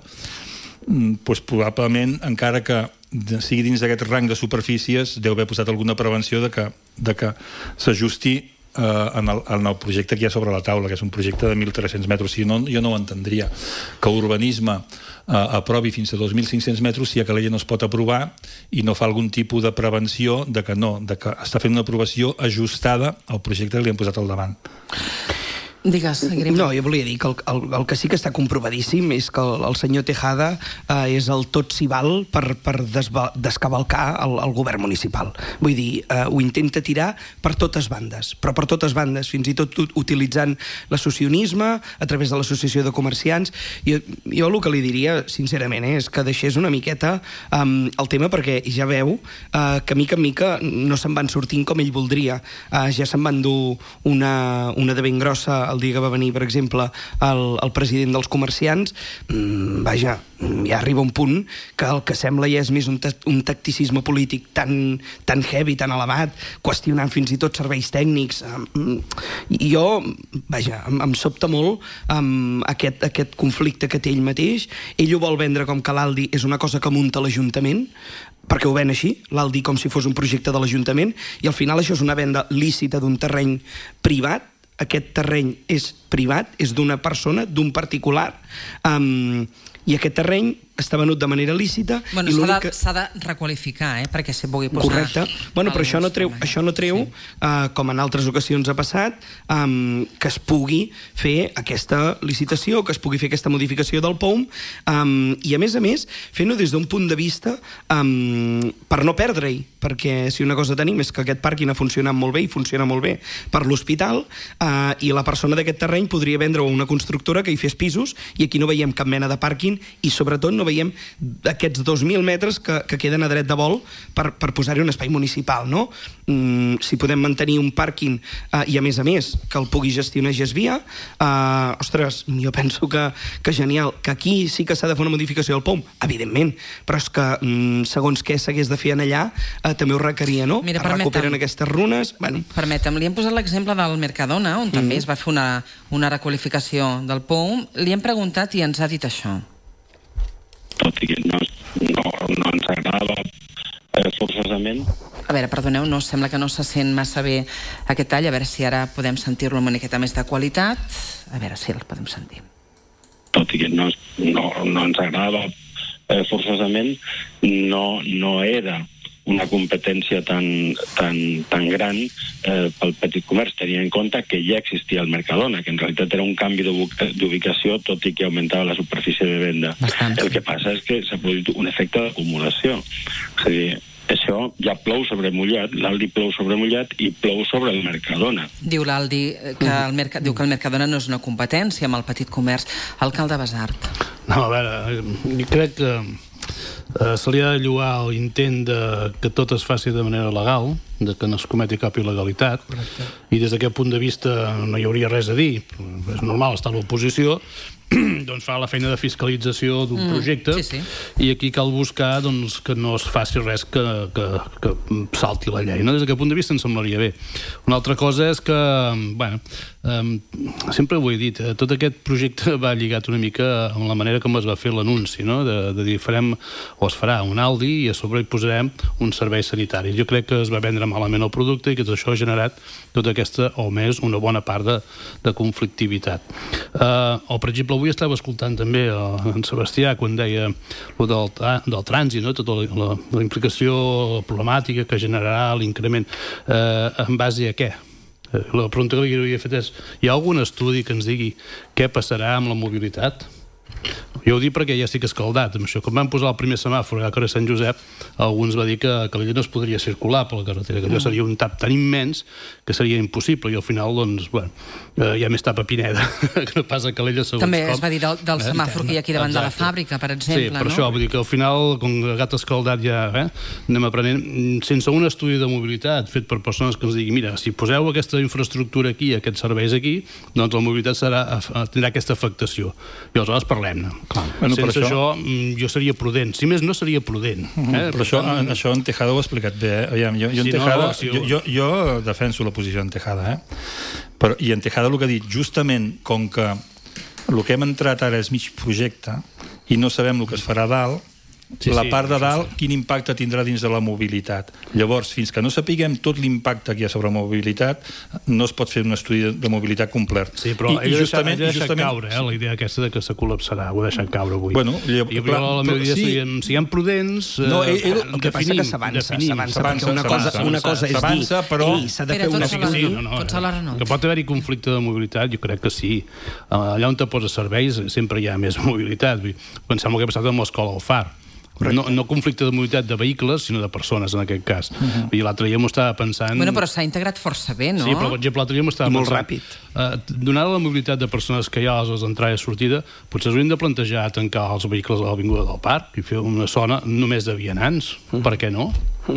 doncs probablement, encara que sigui dins d'aquest rang de superfícies, deu haver posat alguna prevenció de que, de que s'ajusti eh, en, el, en el projecte que hi ha sobre la taula, que és un projecte de mil tres-cents metres. Si no, jo no ho entendria. Que urbanisme eh, aprovi fins a dos mil cinc-cents metres si a Calella no es pot aprovar i no fa algun tipus de prevenció de que no, de que està fent una aprovació ajustada al projecte que li han posat al davant. Digues, Grima. No, jo volia dir que el, el, el que sí que està comprovadíssim és que el, el senyor Tejada eh, és el tot s'hi val per, per desva, descavalcar el, el govern municipal. Vull dir, eh, ho intenta tirar per totes bandes, però per totes bandes, fins i tot utilitzant l'associacionisme a través de l'associació de comerciants. Jo, jo el que li diria, sincerament, eh, és que deixés una miqueta eh, el tema, perquè ja veu eh, que mica en mica no se'n van sortint com ell voldria. Eh, ja se'n van dur una, una de ben grossa el dia que va venir, per exemple, el, el president dels comerciants, mmm, vaja, ja arriba un punt que el que sembla ja és més un, un tacticisme polític tan, tan heavy, tan elevat, qüestionant fins i tot serveis tècnics. I jo, vaja, em, em sobta molt um, aquest, aquest conflicte que té ell mateix. Ell ho vol vendre com que l'Aldi és una cosa que munta l'Ajuntament, perquè ho ven així, l'Aldi com si fos un projecte de l'Ajuntament, i al final això és una venda lícita d'un terreny privat. Aquest terreny és privat, és d'una persona, d'un particular, um, i aquest terreny està venut de manera lícita. Bueno, i s'ha que... de, de requalificar, eh, perquè se pugui posar... Correcte. Bueno, però això no treu, això no treu sí. uh, com en altres ocasions ha passat, um, que es pugui fer aquesta licitació, que es pugui fer aquesta modificació del P O U M, um, i a més a més, fent-ho des d'un punt de vista um, per no perdre-hi, perquè si una cosa tenim és que aquest pàrquing ha funcionat molt bé i funciona molt bé per l'hospital, uh, i la persona d'aquest terreny podria vendre una constructora que hi fes pisos, i aquí no veiem cap mena de pàrquing, i sobretot no veiem aquests dos mil metres que, que queden a dret de vol per, per posar-hi un espai municipal, no? Mm, si podem mantenir un pàrquing uh, i a més a més que el pugui gestionar Gesvia, uh, ostres, jo penso que, que genial, que aquí sí que s'ha de fer una modificació del P O U M, evidentment, però és que mm, segons què s'hagués de fer en allà uh, també ho requeria, no? Mira, es recuperen aquestes runes. Bueno. Permetem, li hem posat l'exemple del Mercadona, on mm. també es va fer una, una requalificació del P O U M. Li hem preguntat i ens ha dit això. Tot i que no, no, no ens agrada eh, forçosament. A veure, perdoneu, no sembla que no se sent massa bé aquest tall, a veure si ara podem sentir-lo amb una miqueta més de qualitat. A veure si el podem sentir. Tot i que no, no, no ens agrada eh, forçosament, no, no era una competència tan, tan, tan gran eh, pel petit comerç, tenint en compte que ja existia el Mercadona, que en realitat era un canvi d'ubicació, tot i que augmentava la superfície de venda. Bastant. El que passa és que s'ha produït un efecte d'acumulació. És a dir, això ja plou sobre mullat, l'Aldi plou sobre mullat i plou sobre el Mercadona. Diu l'Aldi que el, Merc diu que el Mercadona no és una competència amb el petit comerç. Alcalde Basart. No, a veure, jo crec que Uh, se li ha de lloar l'intent de que tot es faci de manera legal, de que no es cometi cap il·legalitat. Correcte. I des d'aquest punt de vista no hi hauria res a dir. És normal estar a l'oposició, doncs fa la feina de fiscalització d'un mm, projecte, sí, sí. I aquí cal buscar doncs, que no es faci res que, que, que salti la llei, no? Des d'aquest punt de vista em semblaria bé. Una altra cosa és que, bueno, um, sempre ho he dit, eh, tot aquest projecte va lligat una mica amb la manera com es va fer l'anunci, no? De, de dir, farem, o es farà un Aldi i a sobre hi posarem un servei sanitari. Jo crec que es va vendre malament el producte i que això ha generat tota aquesta, o més, una bona part de, de conflictivitat. Uh, o, per exemple, avui estava escoltant també en Sebastià quan deia el del, del trànsit, no? Tota la, la, la implicació problemàtica que generarà l'increment. Eh, en base a què? Eh, la pregunta que li havia fet és, hi ha algun estudi que ens digui què passarà amb la mobilitat? Jo ho dic perquè ja estic escaldat amb això. Quan van posar el primer semàfor a carrer Sant Josep, alguns va dir que a Calella no es podria circular per la carretera, que allò seria un tap tan immens que seria impossible, i al final, doncs, bueno, eh, hi ha més tap a Pineda que no pas a Calella, segons també com. es va dir del, del semàfor que hi ha aquí davant Exacte. De la fàbrica, per exemple, sí, per no? això, vull dir que al final, com el gat escaldat ja eh, anem aprenent, sense un estudi de mobilitat fet per persones que ens diguin, mira, si poseu aquesta infraestructura aquí, aquests serveis aquí, doncs la mobilitat serà, tindrà aquesta afectació. I aleshores parlem-ne. Bueno, sense això... això, jo seria prudent. Si més, no seria prudent. Eh? Mm, però això, en, això en Tejada ho ha explicat bé. Eh? Aviam, jo, jo, en si Tejada, no, si jo, jo, jo defenso la posició en Tejada, eh? Però, i en Tejada el que ha dit, justament com que el que hem entrat ara és mig projecte i no sabem el que es farà a dalt, sí, la part de dalt, sí, sí. Quin impacte tindrà dins de la mobilitat. Llavors, fins que no sapiguem tot l'impacte que hi ha sobre mobilitat, no es pot fer un estudi de, de mobilitat complet. Sí, però I, i justament, he deixat justament... caure, eh, la idea aquesta de que se col·lapsarà, ho he deixat caure avui. Bueno, I clar, la meva idea sí. seria, siguem prudents, no, eh, el, el que passa que s'avança, s'avança, una cosa, una cosa és dir, però... s'ha de fer una cosa. Sí, no, no, no, que pot haver-hi conflicte de mobilitat, jo crec que sí. Allà on te poses serveis sempre hi ha més mobilitat. Pensem el que ha passat amb l'escola al Far. No, no conflicte de mobilitat de vehicles, sinó de persones, en aquest cas. Uh -huh. I l'altre dia m'ho estava pensant... Bueno, però s'ha integrat força bé, no? Sí, però, per exemple, l'altre dia m'ho estava I pensant... molt ràpid. Uh, donada la mobilitat de persones que hi ha a les entrades i sortida, potser s'haurien de plantejar tancar els vehicles a l'Avinguda del Parc i fer una zona només de vianants. Uh -huh. Per què no? Uh -huh.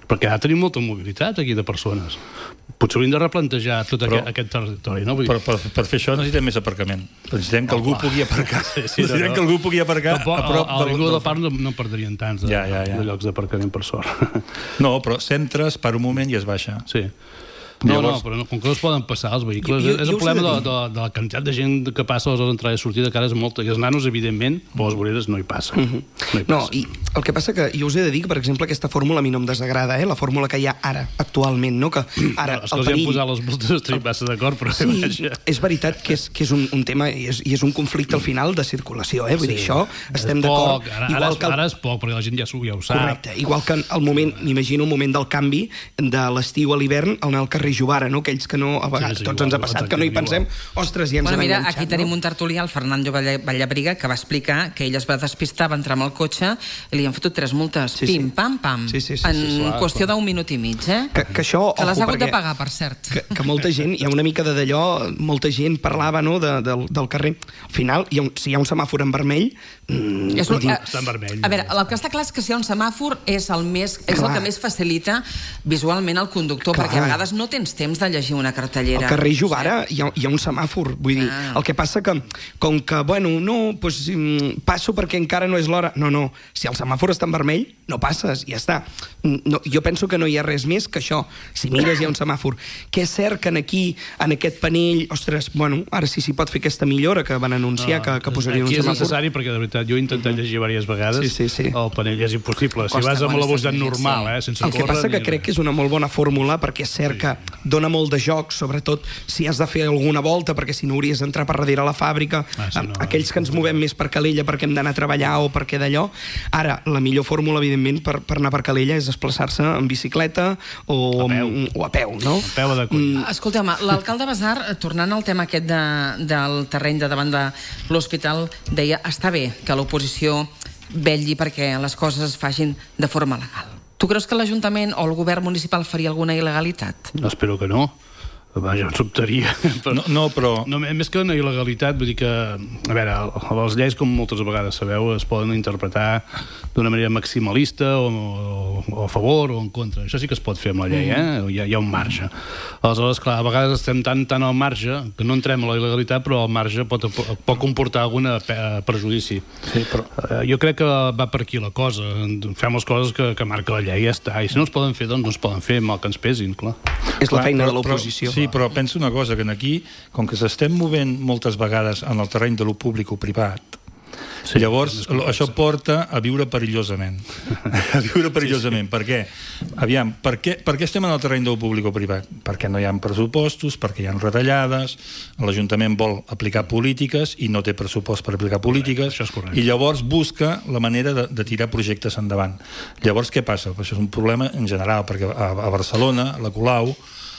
perquè ara tenim molta mobilitat aquí de persones. Potser hauríem de replantejar tot però, aquest, aquest territori, no? Vull dir... per, per, per fer això necessitem més aparcament. Necessitem que algú oh, pugui aparcar. Sí, sí, necessitem no, no. que algú pugui aparcar no, a prop... A Avinguda del Parc no, no perdrien tants de, ja, ja, ja. de llocs d'aparcament, per sort. No, però centres per un moment i es baixa. Sí. No, Llavors... no, però no, com que no es poden passar els vehicles, jo, jo, és el problema de, de, de la quantitat de gent que passa a les entrades i sortides, que ara és molta, i els nanos, evidentment, per les voreres no hi passen. Uh -huh. No, hi passa. No, i el que passa que jo us he de dir que, per exemple, aquesta fórmula a mi no em desagrada, eh? La fórmula que hi ha ara, actualment, no? Que ara, no, el perill... hem posat les multes, estic massa d'acord, però... Sí, és veritat que és, que és un, un tema i és, i és un conflicte al final de circulació, eh? Vull sí. dir, això estem d'acord. Ara, ara, el... ara és poc, perquè la gent ja, ja ho sap. Correcte, igual que el moment, m'imagino el moment del canvi de l'estiu a l'hivern, anar al carrer Jovara, no? Aquells que no, a vegades, sí, sí, tots igual, ens ha passat que no hi pensem, ostres, ja ens bueno, hem mira, enganxat. Aquí tenim no? un tertulià, el Fernando Vallabriga, que va explicar que ell es va despistar, va entrar amb el cotxe i li han fotut tres multes, sí, pim, sí. pam, pam, sí, sí, sí, en sí, sí, clar, qüestió clar. d'un minut i mig, eh? Que, que això, que les ha hagut perquè, de pagar, per cert. Que, que molta gent, hi ha una mica de d'allò, molta gent parlava, no?, de, de, del carrer. Al final, hi ha un, si hi ha un semàfor en vermell... Mm, és un, dir, està en vermell. A veure, el que està clar és que si hi ha un semàfor és el, més, és el que més facilita visualment el conductor, clar. perquè a vegades no tens temps de llegir una cartellera. Al carrer Jovara hi ha, hi ha un semàfor, vull dir, ah. el que passa que, com que, bueno, no, pues, passo perquè encara no és l'hora. No, no, si el semàfor està en vermell, no passes, ja està. No, jo penso que no hi ha res més que això. Si mires, hi ha un semàfor. Que és cert que aquí, en aquest panell, ostres, bueno, ara sí s'hi pot fer aquesta millora que van anunciar, no, que, que posarien un semàfor. Aquí és necessari perquè, de veritat, jo he intentat llegir diverses vegades, sí, sí, sí. el panell és impossible. Si vas amb la velocitat normal, eh, sense el que passa que crec que és una molt bona fórmula, perquè és cert que dona molt de joc, sobretot si has de fer alguna volta, perquè si no hauries d'entrar per darrere la fàbrica, ah, sí, no, aquells que ens movem més per Calella perquè hem d'anar a treballar o perquè d'allò. Ara, la millor fórmula, evidentment, per, per anar per Calella és desplaçar-se en bicicleta o a peu, o a peu no? A peu de coll. Mm. Escolta'm, l'alcalde Basar, tornant al tema aquest de, del terreny de davant de l'hospital, deia, està bé que l'oposició vetlli perquè les coses es facin de forma legal. Tu creus que l'Ajuntament o el govern municipal faria alguna il·legalitat? No, espero que no. Vaja, em sobtaria. Però, no, no, però... No, més que una il·legalitat, vull dir que... A veure, les lleis, com moltes vegades sabeu, es poden interpretar d'una manera maximalista o, o, o a favor o en contra. Això sí que es pot fer amb la llei, eh? Hi ha, hi ha un marge. Aleshores, clar, a vegades estem tan, tan al marge que no entrem a la il·legalitat, però el marge pot, pot comportar algun perjudici. Sí, però... Jo crec que va per aquí la cosa. Fem les coses que, que marca la llei i ja està. I si no es poden fer, doncs no es poden fer, mal que ens pesin, clar. És la feina de l'oposició. Sí, però penso una cosa, que aquí, com que s'estem movent moltes vegades en el terreny de lo públic o privat, sí, llavors això porta a viure perillosament. A viure perillosament. Sí, sí. Per què? Aviam, per què, per què estem en el terreny del públic o privat? Perquè no hi ha pressupostos, perquè hi ha retallades, l'Ajuntament vol aplicar polítiques i no té pressupost per aplicar polítiques, correcte, i llavors busca la manera de, de tirar projectes endavant. Llavors què passa? Això és un problema en general, perquè a, a Barcelona, la Colau,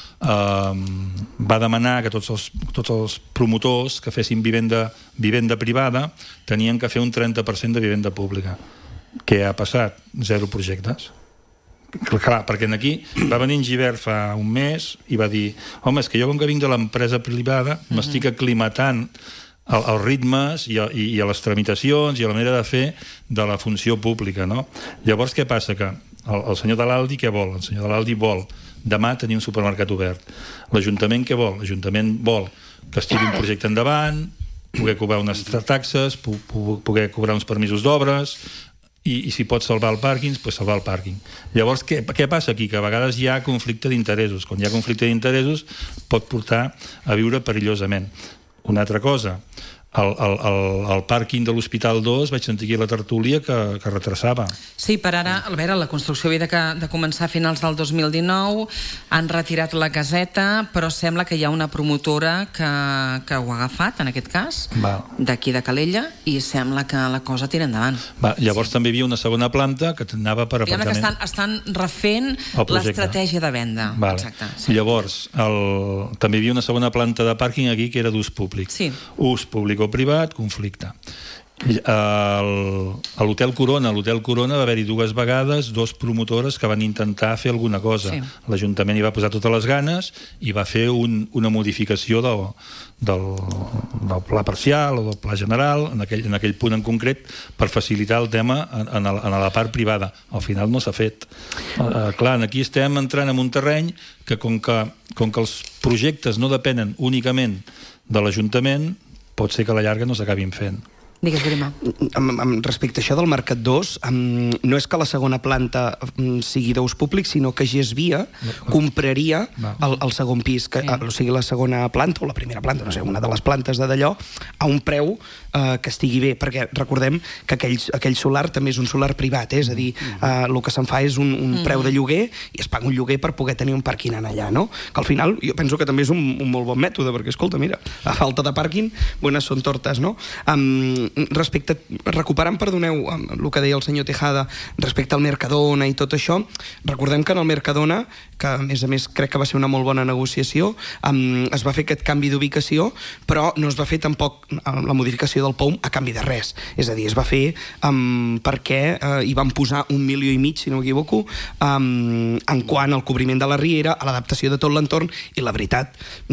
Uh, va demanar que tots els, tots els promotors que fessin vivenda, vivenda privada tenien que fer un trenta per cent de vivenda pública. Què ha passat? Zero projectes. Clar, perquè aquí va venir en Givert fa un mes i va dir, home, és que jo com que vinc de l'empresa privada m'estic aclimatant als ritmes i a, i a les tramitacions i a la manera de fer de la funció pública, no? Llavors què passa? Que el, el senyor de l'Aldi què vol? El senyor de l'Aldi vol demà tenir un supermercat obert. L'Ajuntament què vol? L'Ajuntament vol que es tiri un projecte endavant, poder cobrar unes taxes, poder cobrar uns permisos d'obres, i, i si pot salvar el pàrquing, doncs salvar el pàrquing. Llavors, què, què passa aquí? Que a vegades hi ha conflicte d'interessos. Quan hi ha conflicte d'interessos pot portar a viure perillosament. Una altra cosa, el, el, el, el pàrquing de l'Hospital dos vaig sentir aquí a la tertúlia que, que retrasava. Sí, per ara, a veure, la construcció havia de, de començar a finals del dos mil dinou, han retirat la caseta, però sembla que hi ha una promotora que, que ho ha agafat, en aquest cas, d'aquí de Calella, i sembla que la cosa tira endavant. Va, llavors sí, també hi havia una segona planta que anava per aparcament. Diguem que estan, estan refent l'estratègia de venda. Vale. Exacte. Sí. Llavors, el, també hi havia una segona planta de pàrquing aquí que era d'ús públic. Sí. Ús públic o privat, conflicte. a l'Hotel Corona, a l'Hotel Corona va haver-hi dues vegades dos promotores que van intentar fer alguna cosa. Sí. L'Ajuntament hi va posar totes les ganes i va fer un, una modificació del, del, del pla parcial o del pla general en aquell, en aquell punt en concret per facilitar el tema en, en, la, en la part privada. Al final no s'ha fet. Uh, clar, aquí estem entrant en un terreny que com que, com que els projectes no depenen únicament de l'Ajuntament, pot ser que a la llarga no s'acabin fent. Digues, Grima. Respecte a això del Mercat dos, no és que la segona planta sigui d'ús públic, sinó que Gesvia compraria el, el segon pis, que, o sigui, la segona planta o la primera planta, no sé, una de les plantes de d'allò, a un preu eh, que estigui bé, perquè recordem que aquell, aquell solar també és un solar privat, eh? És a dir, eh, el que se'n fa és un, un preu de lloguer i es paga un lloguer per poder tenir un pàrquing allà, no? Que al final jo penso que també és un, un molt bon mètode, perquè, escolta, mira, a falta de pàrquing, bones són tortes, no? Um, respecte, recuperant, perdoneu, el que deia el senyor Tejada respecte al Mercadona i tot això, recordem que en el Mercadona, que a més a més crec que va ser una molt bona negociació, um, es va fer aquest canvi d'ubicació, però no es va fer tampoc la modificació del P O M a canvi de res, és a dir, es va fer um, perquè uh, hi van posar un milió i mig, si no m'equivoco, um, en quant al cobriment de la riera, a l'adaptació de tot l'entorn, i la veritat,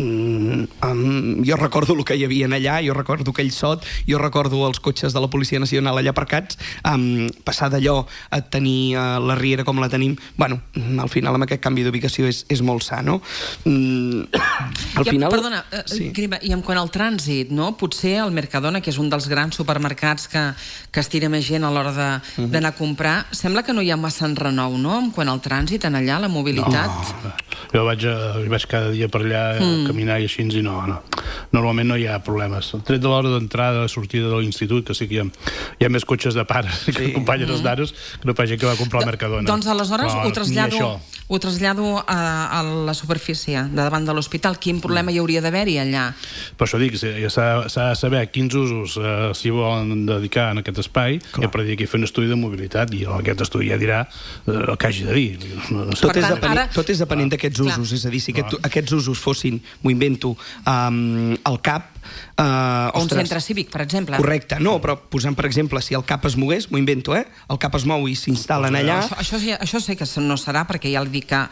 um, um, jo recordo el que hi havia allà, jo recordo aquell sot, jo recordo els cotxes de la Policia Nacional allà aparcats, um, passar d'allò a tenir uh, la riera com la tenim, bueno, al final amb aquest canvi d'ubicació és, és molt sa, no? Mm, al ja, final... Perdona, uh, sí. Grima, i en quant al trànsit, no? Potser el Mercadona, que és un dels grans supermercats que, que es tira més gent a l'hora d'anar de, uh-huh. a comprar, sembla que no hi ha massa en renou, no? En quant al trànsit, en allà, la mobilitat... No, jo vaig, a, vaig cada dia per allà a mm. caminar i així, i no, no. Normalment no hi ha problemes. Tret de l'hora d'entrada, de sortida de l'institut, que sí que hi ha, hi ha més cotxes de pares sí. que acompanyen els nanos que no pas gent que va comprar al Mercadona. Doncs aleshores però, ho trasllado, ho trasllado a, a la superfície de davant de l'hospital. Quin problema hi hauria d'haver-hi allà? Per això dic, s'ha de saber quins usos eh, s'hi volen dedicar en aquest espai. Clar. I a partir d'aquí fer un estudi de mobilitat i aquest estudi ja dirà eh, el que hagi de dir. No, no sé. Tot, és depenent, ara... tot és depenent d'aquests usos, és a dir, si aquest, aquests usos fossin, m'ho invento, um, al C A P, Uh, o un ostres, centre cívic, per exemple. Correcte, no, però posant, per exemple, si el C A P es mogués, m'ho invento, eh? El C A P es mou i s'instal·len allà... Això, això, sí, això sé que no serà, perquè ja li dic que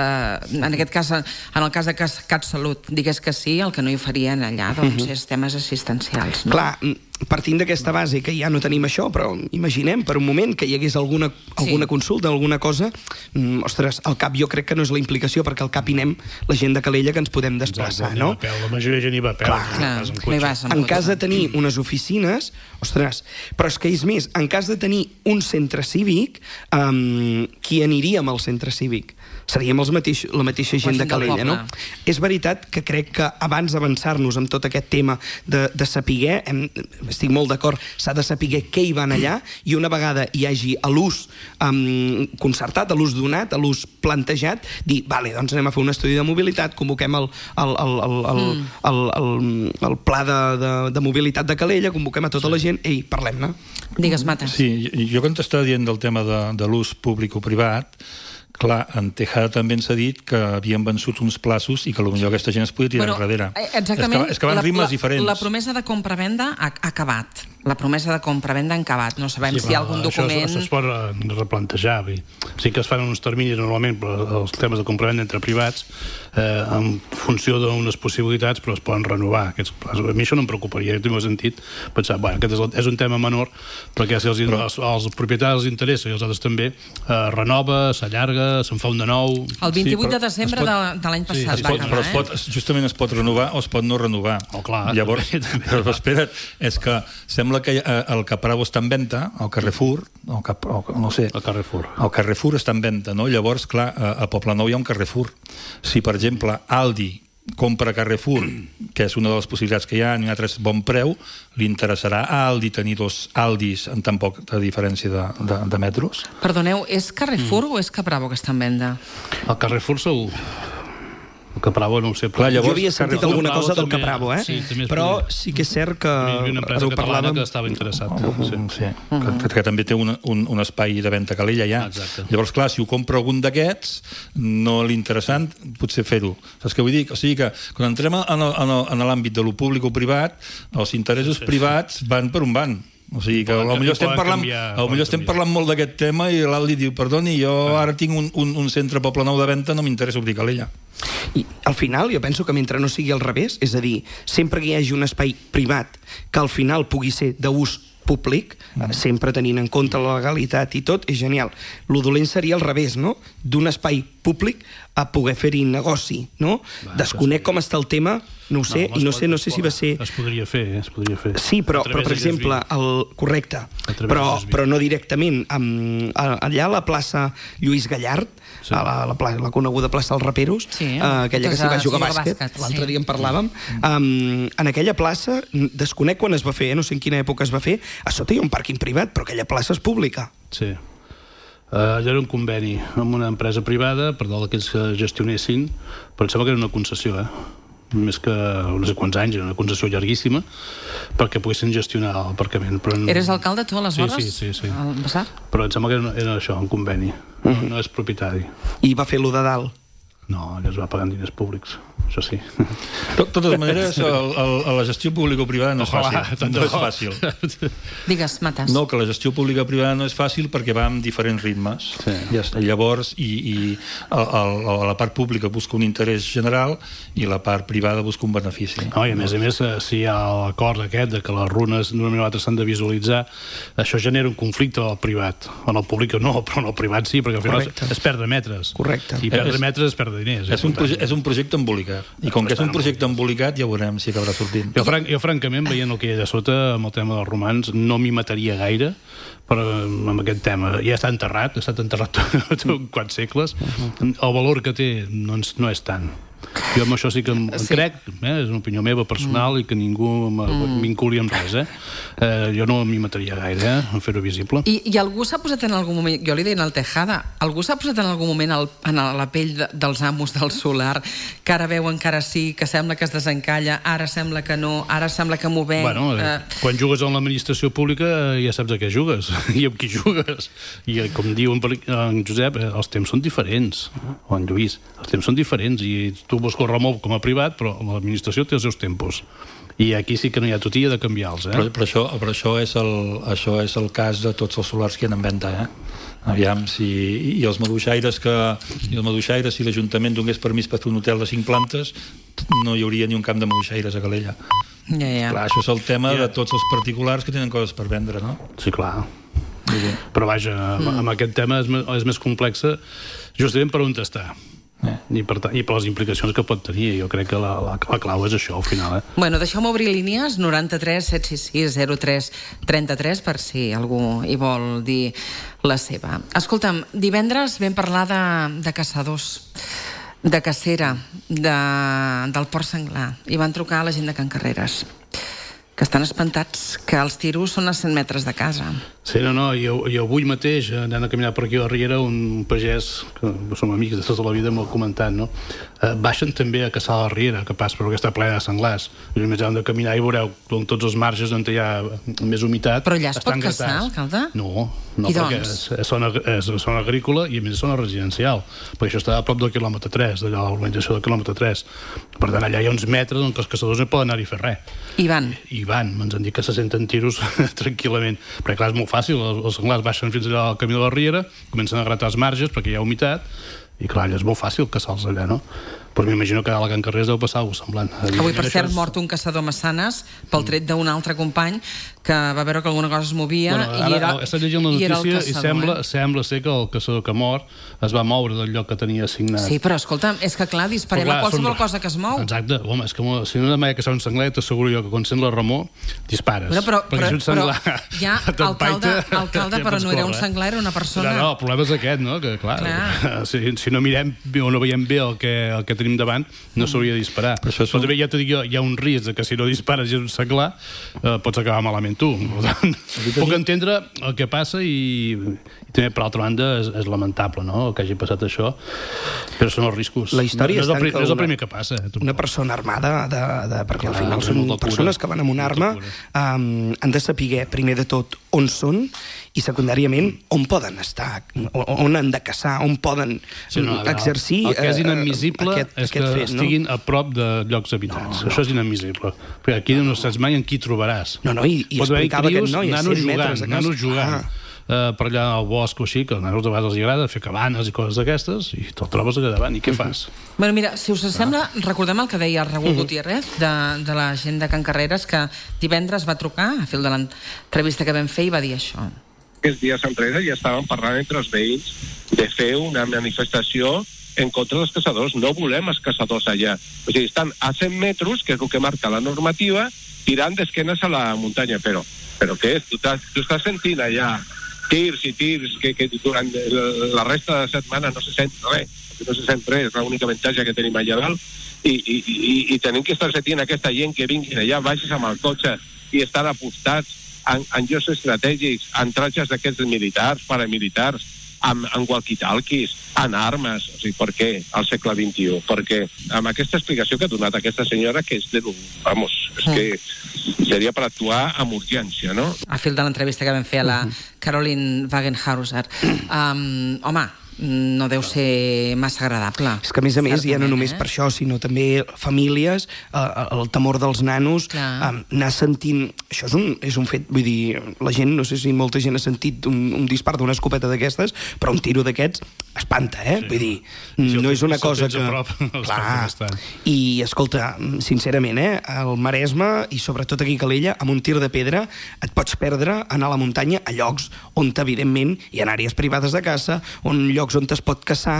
uh, en aquest cas, en el cas de CatSalut digués que sí, el que no hi farien allà doncs uh-huh. és temes assistencials, no? Clar, partint d'aquesta base que ja no tenim això, però imaginem per un moment que hi hagués alguna, alguna sí. consulta, alguna cosa, mm, ostres, el C A P jo crec que no és la implicació, perquè al C A P hi anem la gent de Calella que ens podem desplaçar, exacte, no? A peu, la majoria de gent hi va a peu. Clar, en, en cas de tenir unes oficines, ostres, però és que és més, en cas de tenir un centre cívic, um, qui aniríem al centre cívic? Seríem els mateix, la mateixa gent de Calella, no? És veritat que crec que abans d'avançar-nos amb tot aquest tema de, de saber, hem, estic molt d'acord, s'ha de saber què hi van allà, i una vegada hi hagi a l'ús um, concertat, a l'ús donat, a l'ús plantejat, dir, vale, doncs anem a fer un estudi de mobilitat, convoquem el, el, el, el, el, mm. el, el, el pla de, de, de mobilitat de Calella, convoquem a tota la gent, ei, parlem-ne. Digues, Mata. Sí, jo quan t'estava dient del tema de, de l'ús públic o privat, clar, en Tejada també ens ha dit que havien vençut uns plaços i que potser aquesta gent es podia tirar bueno, enrere. Exactament. És que, és que van ritmes la, diferents. La promesa de compra-venda ha, ha acabat. La promesa de compra-venda ha acabat. No sabem sí, si hi ha algun document... Això, això es pot replantejar. Sí que es fan uns terminis normalment, però els temes de compra-venda entre privats, eh, en funció d'unes possibilitats, però es poden renovar aquests plaços. A mi això no em preocuparia. Jo tinc sentit pensar, bueno, aquest és, el, és un tema menor, perquè si els, però... els, els propietaris els interessa i els altres també, eh, renova, s'allarga, se'n fa un de nou... El vint-i-vuit sí, de desembre pot, de, de l'any passat sí, va pot, acabar, però es pot, eh? Justament es pot renovar o es pot no renovar. Oh, clar, llavors, també, però espera't, és que sembla que el Capravo està en venda, el Carrefour, el Cap, el, no sé, el Carrefour. El Carrefour està en venda, no? Llavors, clar, a, a Poblenou hi ha un Carrefour. Si, per exemple, Aldi compra Carrefour, que és una de les possibilitats que hi ha, i un altre és bon preu, li interessarà a Aldi tenir dos Aldis en tan poc de diferència de, de, de metros? Perdoneu, és Carrefour mm. o és Capravo que està en venda? El Carrefour segur. El Capravo no ho sé. Clar, llavors, jo havia sentit Carrefour, alguna cosa del Capravo, eh? Sí, però sí que és cert que... Hi havia una empresa catalana que estava interessat. Oh, sí, sí. Uh -huh. que, que també té un, un, un espai de venda a Calella ja. Exacte. Llavors, clar, si ho compra algun d'aquests, no l'interessant potser fer-ho. Saps què vull dir? O sigui que quan entrem en l'àmbit de lo públic o privat, els interessos sí, sí, privats sí. van per un van. O sigui que potser estem parlant, potser estem parlant molt d'aquest tema i l'Alt li diu, perdoni, jo ara tinc un, un, un centre Poble Nou de venda, no m'interessa obrir Calella. I al final jo penso que mentre no sigui al revés, és a dir, sempre que hi hagi un espai privat que al final pugui ser d'ús públic, mm. sempre tenint en compte la legalitat i tot, és genial. Lo dolent seria al revés, no? D'un espai públic a poder fer-hi negoci, no? Va, desconec com està el tema, no ho sé, no, i no sé, no sé si va ser... Es podria fer, es podria fer. Sí, però, però per exemple, el... correcte, però, però no directament. Amb, allà a la plaça Lluís Gallard, sí. a la, la, la coneguda plaça dels Raperos, sí, eh? aquella que s'hi va jugar a bàsquet, bàsquet l'altre sí. dia en parlàvem, um, en aquella plaça, desconec quan es va fer, eh? no sé en quina època es va fer, a sota hi ha un pàrquing privat, però aquella plaça és pública. Sí. Uh, allà era un conveni amb una empresa privada per tal que ells gestionessin, però em sembla que era una concessió, eh? més que no sé quants anys, era una concessió llarguíssima, perquè poguessin gestionar l'aparcament. Però... Eres alcalde tu, aleshores? Sí, sí, sí. sí. Al Bassar? Però em sembla que era, era això, un conveni. No, mm-hmm. no és propietari. I va fer-lo de dalt? No, allò es va pagant diners públics, això sí. De totes maneres, el, el, la gestió pública-privada no és Ojalà, fàcil. No és fàcil. Digues, Matas. No, que la gestió pública-privada no és fàcil perquè va amb diferents ritmes. Sí. I llavors, i, i a, a la part pública busca un interès general i la part privada busca un benefici. No, I a més a més, si hi ha l'acord aquest de que les runes d'una manera o altra s'han de visualitzar, això genera un conflicte al privat. En el públic no, però en el privat sí, perquè al final es, es perd de metres. Correcte. I perdre metres es perd diners. És un, és un projecte embolicat. I com que és un projecte embolicat, ja veurem si acabarà sortint. Jo, franc, jo francament, veient el que hi ha allà sota, amb el tema dels romans, no m'hi mataria gaire, però amb aquest tema ja està enterrat, ha estat enterrat tot, tot quants segles. El valor que té no, no és tant. Jo amb això sí que em, sí. crec, eh, és una opinió meva personal mm. i que ningú m'inculi amb res. Eh? Eh, jo no m'hi mataria gaire eh, en fer-ho visible. I, I algú s'ha posat en algun moment, jo li deia al Tejada, algú s'ha posat en algun moment al, en la pell de, dels amos del solar, que ara veu encara sí, que sembla que es desencalla, ara sembla que no, ara sembla que m'ho ve... Bueno, eh, eh... quan jugues en l'administració pública ja saps a què jugues i amb qui jugues. I com diu en, en Josep, eh, els temps són diferents, o en Lluís, els temps són diferents i tu vols córrer molt com a privat, però l'administració té els seus tempos. I aquí sí que no hi ha tutilla de canviar-los. Eh? Però, però, això, però això, és el, això és el cas de tots els solars que hi ha en venda. Eh? Aviam, si, i els maduixaires que i els maduixaires, si l'Ajuntament donés permís per fer un hotel de cinc plantes, no hi hauria ni un camp de maduixaires a Calella. Ja, ja. Clar, això és el tema ja. de tots els particulars que tenen coses per vendre, no? Sí, clar. Però vaja, mm. amb aquest tema és, és més complexa justament per on està. Eh. I, per I per les implicacions que pot tenir. Jo crec que la, la, la clau és això al final. Eh? Bueno, deixeu-me obrir línies noranta-tres set sis sis zero tres trenta-tres per si algú hi vol dir la seva. Escolta'm, divendres vam parlar de, de caçadors, de cacera, de, del Port Senglar, i van trucar a la gent de Can Carreres, que estan espantats, que els tiros són a cent metres de casa. Sí, no, no, jo, jo avui mateix, anant a caminar per aquí a la Riera, un pagès, que som amics de tota la vida, m'ho ha comentat, no? Eh, baixen també a caçar a la Riera, que pas, però que està plena de senglars. I només han de caminar i veureu tots els marges on hi ha més humitat. Però allà es pot caçar, alcalde? No, no, perquè és, és, zona, és zona agrícola i a més és zona residencial, perquè això està a prop del quilòmetre tres, d'allà a l'organització del quilòmetre tres. Per tant, allà hi ha uns metres on els caçadors no poden anar-hi a fer res. I van? I van, ens han dit que se senten tiros tranquil·lament, perquè clar, és molt fàcil, els senglars baixen fins allà al camí de la Riera, comencen a gratar els marges perquè hi ha humitat, i clar, és molt fàcil caçar-los allà, no? Però m'imagino que a la Can Carreras deu passar alguna semblant. Avui, per cert, mort un caçador a Massanes pel tret d'un altre company que va veure que alguna cosa es movia bueno, ara, i era, està llegint la notícia i, caçador, i sembla, eh? sembla ser que el caçador que mor es va moure del lloc que tenia assignat. Sí, però escolta'm, és que clar, disparem clar, a qualsevol són... cosa que es mou. Exacte, home, és que si no demà que s'ha un senglar, t'asseguro jo que quan sent la remor, dispares. Bueno, però, però, però, senglar, però ja, alcalde, alcalde però no era un senglar, era una persona. No, no, el problema és aquest, no? Que clar, clar. Si, si no mirem o no veiem bé el que, el que tenim davant, no s'hauria de disparar. Però, això però també ja t'ho dic jo, hi ha un risc que si no dispares i és un senglar, eh, pots acabar malament tu. Puc entendre el que passa i, i també, per altra banda, és, és lamentable, no?, el que hagi passat això, però són els riscos. La història no, no, és, el, no és el primer que passa. Eh, una persona armada, de, de, perquè al final són persones que van amb una arma, um, han de saber, primer de tot, on són i secundàriament on poden estar, on han de caçar, on poden sí, no, exercir el que és inadmissible uh, aquest, és que aquest fet, estiguin no? a prop de llocs habitats. No, no. Això és inadmissible. Perquè aquí no saps mai en qui trobaràs. No, no, i, i explicava aquest noi a cent metres de casa. Nanos jugant. Ah. Uh, per allà al bosc o així, que als nanos de vegades els agrada fer cabanes i coses d'aquestes, i te'l trobes allà davant, i què fas? Bueno, mira, si us sembla, recordem el que deia el Raúl Gutiérrez, de, de la gent de Can Carreres, que divendres va trucar, a fil de l'entrevista que vam fer, i va dir això. Aquests dies enrere ja estàvem parlant entre els veïns de fer una manifestació en contra dels caçadors. No volem els caçadors allà. O sigui, estan a cent metres, que és el que marca la normativa, tirant d'esquenes a la muntanya. Però, però què és? Tu, tu estàs sentint allà tirs i tirs que, que durant la resta de la setmana no se sent res, no se sent res, és l'única avantatge que tenim allà dalt, i, i, i, i tenim que estar sentint aquesta gent que vinguin allà, vagis amb el cotxe i estan apostats en, en llocs estratègics, en tratges d'aquests militars, paramilitars, amb, amb walkie-talkies, en armes. O sigui, per què al segle vint-i-u? Perquè amb aquesta explicació que ha donat aquesta senyora, que és de... Vamos, és que seria per actuar amb urgència, no? A fil de l'entrevista que vam fer a la Caroline Wagenhauser. Um, home, no deu ser massa agradable. És que, a més a més, ja no només eh? per això, sinó també famílies, eh, el temor dels nanos, eh, anar sentint... Això és un, és un fet, vull dir, la gent, no sé si molta gent ha sentit un, un dispar d'una escopeta d'aquestes, però un tiro d'aquests espanta, eh? Sí. Vull dir, sí, no és una cosa que... Prop, clar, i, escolta, sincerament, eh, al Maresme, i sobretot aquí a Calella, amb un tir de pedra, et pots perdre anar a la muntanya a llocs on, evidentment, hi ha àrees privades de caça, on llocs on es pot caçar.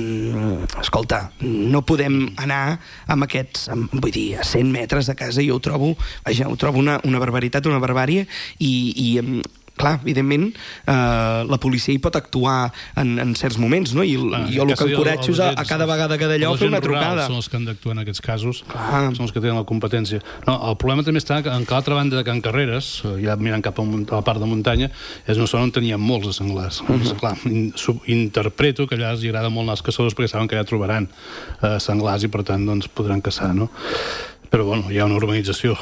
Mm, escolta, no podem anar amb aquests, amb, vull dir, a cent metres de casa. Jo ho trobo, vaja, ho trobo una, una barbaritat, una barbàrie, i, i clar, evidentment, eh, la policia hi pot actuar en, en certs moments, no? I clar, jo el que encoratjo és a, a cada vegada que d'allò fer una trucada. Són els que han d'actuar en aquests casos, clar. Són els que tenen la competència. No, el problema també està en que l'altra banda de Can Carreres, ja mirant cap a, a la part de muntanya, és una zona on tenien molts de senglars. Uh -huh. Clar, in, sub, interpreto que allà els agrada molt anar als caçadors perquè saben que allà trobaran eh, senglars i per tant doncs, podran caçar, no? Però bueno, hi ha una urbanització,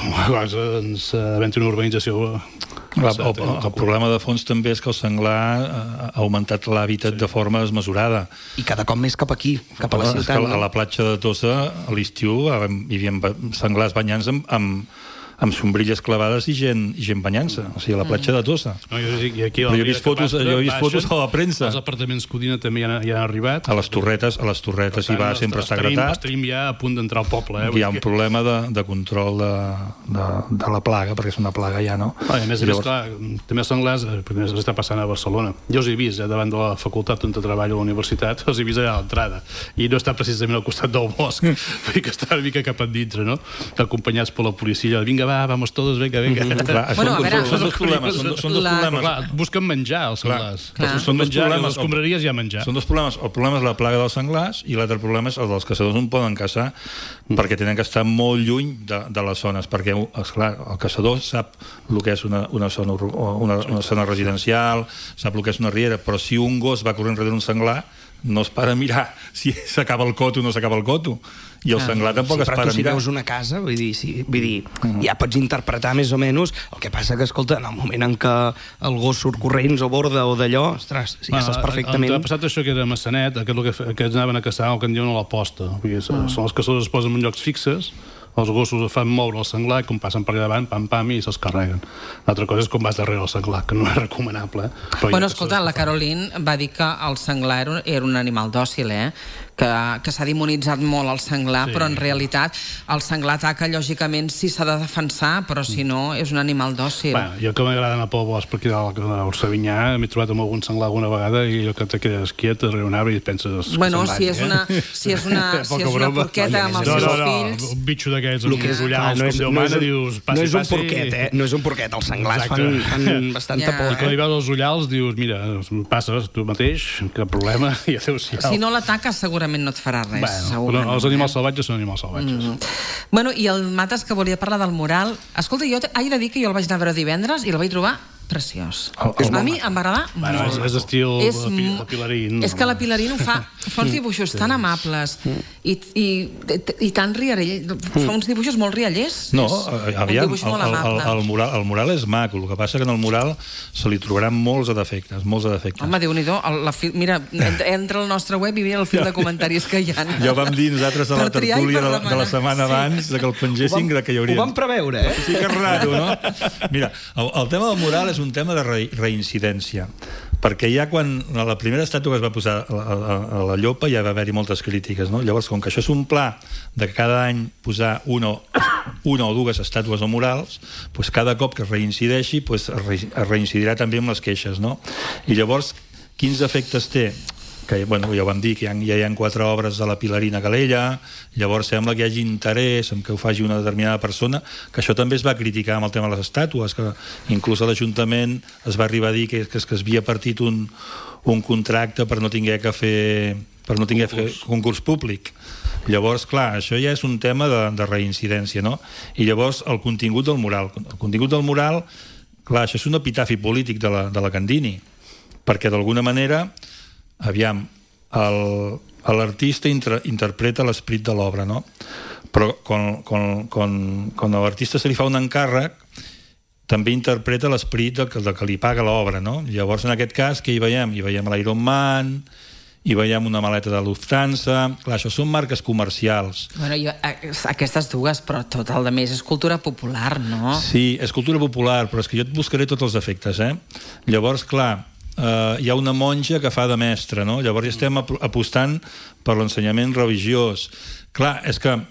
ens havent una urbanització... El, el, el problema de fons també és que el senglar ha augmentat l'hàbitat sí. de forma desmesurada. I cada cop més cap aquí, cap a la ciutat. A la platja de Tossa, a l'estiu, hi havia senglars banyant-se amb, amb amb sombrilles clavades i gent, i gent banyant-se, o sigui, a la platja de Tossa. No, jo, i aquí jo he vist fotos, jo he vist fotos a la premsa. Els apartaments Codina també ja han, ja han arribat. A les torretes, a les torretes hi va, sempre està gratat. Estem ja a punt d'entrar al poble. Eh? Hi ha un problema de, de control de, de, de la plaga, perquè és una plaga ja, no? Ah, a més, a més, clar, també els senglars, perquè està passant a Barcelona. Jo els he vist, eh, davant de la facultat on treballo a la universitat, els he vist allà a l'entrada. I no està precisament al costat del bosc, perquè està una mica cap endintre, no? Acompanyats per la policia. Vinga, va, vamos todos, venga, venga. Mm-hmm. Clar, bueno, a veure, són dos problemes. Són, són dos la... problemes. Clar, busquen menjar, els senglars. Clar, són dos menjar, problemes. Les escombraries hi ha menjar. Són dos problemes. El problema és la plaga dels senglars i l'altre problema és el dels caçadors on poden caçar mm. perquè tenen que estar molt lluny de, de les zones, perquè, esclar, el caçador sap el que és una, una, zona, una, una zona residencial, sap el que és una riera, però si un gos va corrent darrere un senglar, no es para a mirar si s'acaba el coto o no s'acaba el coto. I el senglar tampoc sí, es para a mirar. Però tu si veus una casa, vull dir, sí, vull dir mm. ja pots interpretar més o menys. El que passa que, escolta, en el moment en què el gos surt corrents o borda o d'allò, ostres, si bueno, ja saps perfectament... Ha passat això que era Massanet, aquest, que, que anaven a caçar el que en diuen a la posta. Vull dir, mm. són els caçadors es posen en llocs fixes, els gossos fan moure el senglar, com passen per allà davant, pam, pam, i se'ls carreguen. L'altra cosa és com vas darrere el senglar, que no és recomanable. Eh? Però bueno, escolta, la Caroline va dir que el senglar era un, era un animal dòcil, eh? que, que s'ha demonitzat molt el senglar, sí. Però en realitat el senglar ataca, lògicament, si s'ha de defensar, però si no, és un animal dòcil. Bueno, jo que m'agrada anar pel bosc per aquí al Sabinyà, m'he trobat amb algun senglar alguna vegada i jo que te quedes quiet darrere un arbre i penses... Bueno, que si és una, si és una, si és una porqueta amb els no, seus no, no, fills... Un bitxo d'aquests amb uns ullals, no com Déu mana, dius... No és un porquet, eh? No és un porquet, els senglars fan, fan bastanta por. Quan hi veus els ullals, dius, mira, passes tu mateix, cap problema, i adéu-siau. Si no l'ataques, segurament no et farà res. Bueno, els animals salvatges són animals salvatges. Mm. Bueno, i el Mates, que volia parlar del mural... Escolta, jo he de dir que jo el vaig anar a veure divendres i el vaig trobar preciós. El, el, a mi em va agradar bueno, molt. És, és estil és, de Pilarín. És que la Pilarín ho fa, fa uns dibuixos tan amables i, i, i tan riallers, fa uns dibuixos molt riallers. No, és aviam, un dibuix el, molt el, amable. el, el, mural, el mural és maco, el que passa que en el mural se li trobaran molts de defectes, molts de defectes. Home, Déu-n'hi-do, la fil... mira, entra al nostre web i mira el fil de comentaris que hi ha. Ja ho vam dir nosaltres a la tertúlia de, de la setmana sí. abans, de que el pengessin, que hi hauria... Ho vam preveure, eh? Sí que és raro, no? Mira, el, el tema del mural és un tema de re, reincidència, perquè ja quan la primera estàtua que es va posar a, a, a la Llopa ja va haver-hi moltes crítiques, no? Llavors, com que això és un pla de cada any posar una, una o dues estàtues o murals, doncs cada cop que es reincideixi doncs es, re, es reincidirà també amb les queixes, no? I llavors, quins efectes té? Que, bueno, ja ho vam dir, que ja, ja hi ha quatre obres de la Pilarina Calella, llavors sembla que hi hagi interès en que ho faci una determinada persona, que això també es va criticar amb el tema de les estàtues, que inclús a l'Ajuntament es va arribar a dir que, que, que es havia partit un, un contracte per no tinguer que fer per no tinguer que fer concurs públic. Llavors, clar, això ja és un tema de, de reincidència, no? I llavors el contingut del mural. El contingut del mural, clar, això és un epitafi polític de la, de la Candini, perquè d'alguna manera aviam, l'artista inter, interpreta l'esperit de l'obra, no? Però quan, quan, quan, quan a l'artista se li fa un encàrrec, també interpreta l'esperit del, del que li paga l'obra, no? Llavors, en aquest cas, què hi veiem? Hi veiem l'Iron Man, hi veiem una maleta de Lufthansa... Clar, això són marques comercials. Bueno, jo, aquestes dues, però tot el de més és cultura popular, no? Sí, és cultura popular, però és que jo et buscaré tots els efectes, eh? Llavors, clar, Uh, hi ha una monja que fa de mestra, no? Llavors ja estem ap apostant per l'ensenyament religiós. Clar, és que...